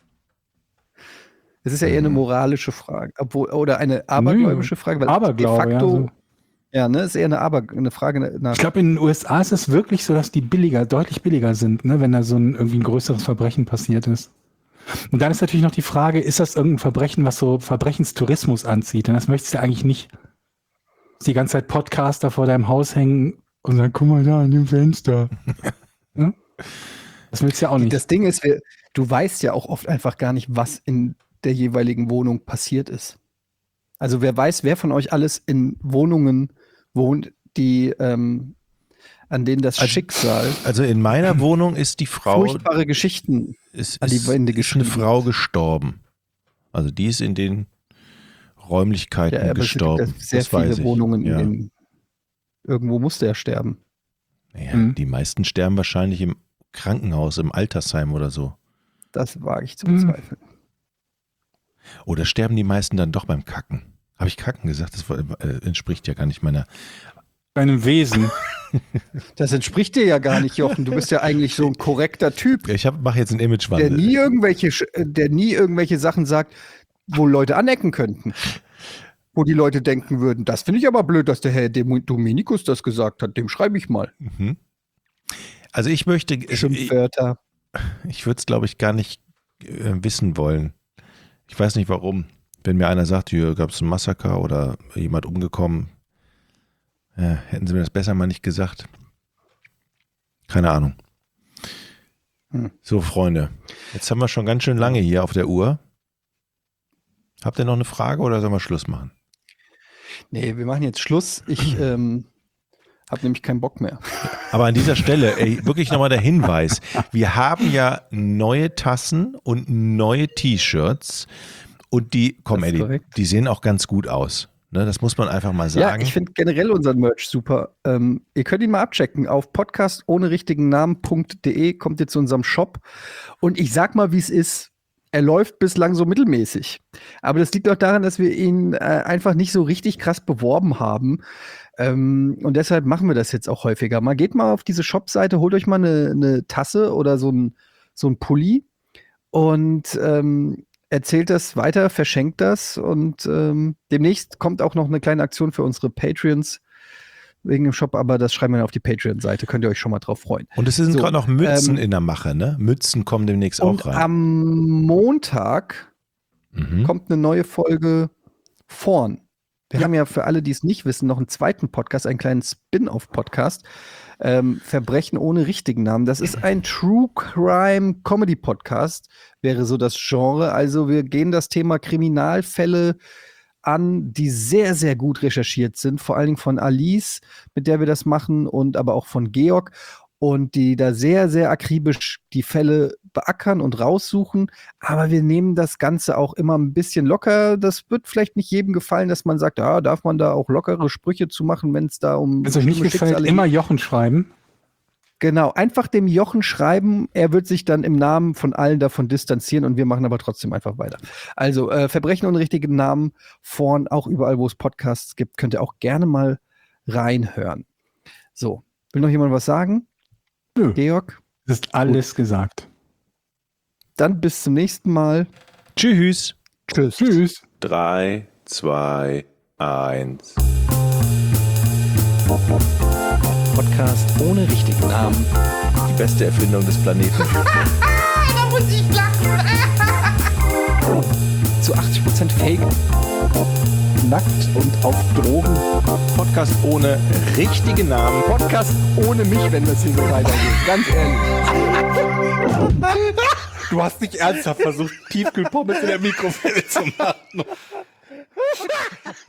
es ist ja eher eine moralische Frage, obwohl, oder eine abergläubische Frage, weil Aberglaube, de ja, facto, so. ja, ne, ist eher eine, Aber, eine Frage nach. Ich glaube, in den U S A ist es wirklich so, dass die billiger, deutlich billiger sind, ne, wenn da so ein irgendwie ein größeres Verbrechen passiert ist. Und dann ist natürlich noch die Frage, ist das irgendein Verbrechen, was so Verbrechenstourismus anzieht? Denn das möchtest du ja eigentlich nicht. Dass die ganze Zeit Podcaster vor deinem Haus hängen und sagen, guck mal da an dem Fenster. Ne? Das willst du ja auch nicht. Das Ding ist, wir, du weißt ja auch oft einfach gar nicht, was in der jeweiligen Wohnung passiert ist. Also wer weiß, wer von euch alles in Wohnungen wohnt, die ähm, an denen das Also- Schicksal also in meiner Wohnung ist die Frau, furchtbare Geschichten. ist, an die ist, Wände ist eine geschrieben. Frau gestorben. Also die ist in den Räumlichkeiten Ja, aber es gibt gestorben. ja sehr das weiß viele ich. Wohnungen, Ja. in denen irgendwo musste er sterben. Ja, Mhm. Die meisten sterben wahrscheinlich im Krankenhaus, im Altersheim oder so. Das wage ich zu Mhm. bezweifeln. Oder sterben die meisten dann doch beim Kacken? Habe ich Kacken gesagt? Das war, äh, entspricht ja gar nicht meiner. Bei einem Wesen. Das entspricht dir ja gar nicht, Jochen. Du bist ja eigentlich so ein korrekter Typ, Ich mache jetzt einen der Imagewandel. nie irgendwelche, Sch- äh, der nie irgendwelche Sachen sagt, wo Leute anecken könnten. Wo die Leute denken würden, das finde ich aber blöd, dass der Herr Dem- Dominikus das gesagt hat. Dem schreibe ich mal. Mhm. Also ich möchte, ich, Schimpfwörter. ich würde es glaube ich gar nicht äh, wissen wollen. Ich weiß nicht warum. Wenn mir einer sagt, hier gab es ein Massaker oder jemand umgekommen, äh, hätten sie mir das besser mal nicht gesagt. Keine Ahnung. Hm. So, Freunde, jetzt haben wir schon ganz schön lange hier auf der Uhr. Habt ihr noch eine Frage oder sollen wir Schluss machen? Nee, wir machen jetzt Schluss. Ich ähm, habe nämlich keinen Bock mehr. Aber an dieser Stelle, ey, wirklich nochmal der Hinweis. Wir haben ja neue Tassen und neue T-Shirts und die, komm Das ist Eddie, korrekt. die sehen auch ganz gut aus. Ne, das muss man einfach mal Ja, sagen. ich finde generell unseren Merch super. Ähm, ihr könnt ihn mal abchecken. Auf podcast ohne richtigen Namen.de kommt ihr zu unserem Shop. Und ich sag mal, wie es ist. Er läuft bislang so mittelmäßig. Aber das liegt auch daran, dass wir ihn äh, einfach nicht so richtig krass beworben haben. Ähm, und deshalb machen wir das jetzt auch häufiger. Mal geht mal auf diese Shop-Seite, holt euch mal eine, eine Tasse oder so ein, so ein Pulli und ähm, erzählt das weiter, verschenkt das. Und ähm, demnächst kommt auch noch eine kleine Aktion für unsere Patreons wegen dem Shop, aber das schreiben wir dann auf die Patreon-Seite. Könnt ihr euch schon mal drauf freuen. Und es sind So, gerade noch Mützen ähm, in der Mache, ne? Mützen kommen demnächst Und auch rein. am Montag Mhm. kommt eine neue Folge vorn. Wir haben ja für alle, die es nicht wissen, noch einen zweiten Podcast, einen kleinen Spin-off-Podcast. Ähm, Verbrechen ohne richtigen Namen. Das ist ein True Crime Comedy Podcast, wäre so das Genre. Also wir gehen das Thema Kriminalfälle an, die sehr, sehr gut recherchiert sind. Vor allen Dingen von Alice, mit der wir das machen, und aber auch von Georg. Und die da sehr, sehr akribisch die Fälle beackern und raussuchen. Aber wir nehmen das Ganze auch immer ein bisschen locker. Das wird vielleicht nicht jedem gefallen, dass man sagt, ja, darf man da auch lockere Sprüche zu machen, wenn es da um Wenn es euch nicht schlimme gefällt, Schicksale immer geht. Jochen schreiben. Genau, einfach dem Jochen schreiben. Er wird sich dann im Namen von allen davon distanzieren und wir machen aber trotzdem einfach weiter. Also äh, Verbrechen ohne richtigen Namen vorn, auch überall, wo es Podcasts gibt, könnt ihr auch gerne mal reinhören. So, will noch jemand was sagen? Nö, Georg? es ist alles gesagt. Dann bis zum nächsten Mal. Tschüss. Tschüss. Tschüss. drei, zwei, eins. Podcast ohne richtigen Namen. Die beste Erfindung des Planeten. Da muss ich lachen. Zu achtzig Prozent Fake. Nackt und auf Drogen. Podcast ohne richtigen Namen. Podcast ohne mich, wenn das hier so weitergeht. Ganz ehrlich. Du hast nicht ernsthaft versucht, Tiefkühlpommes in der Mikrowelle zu machen.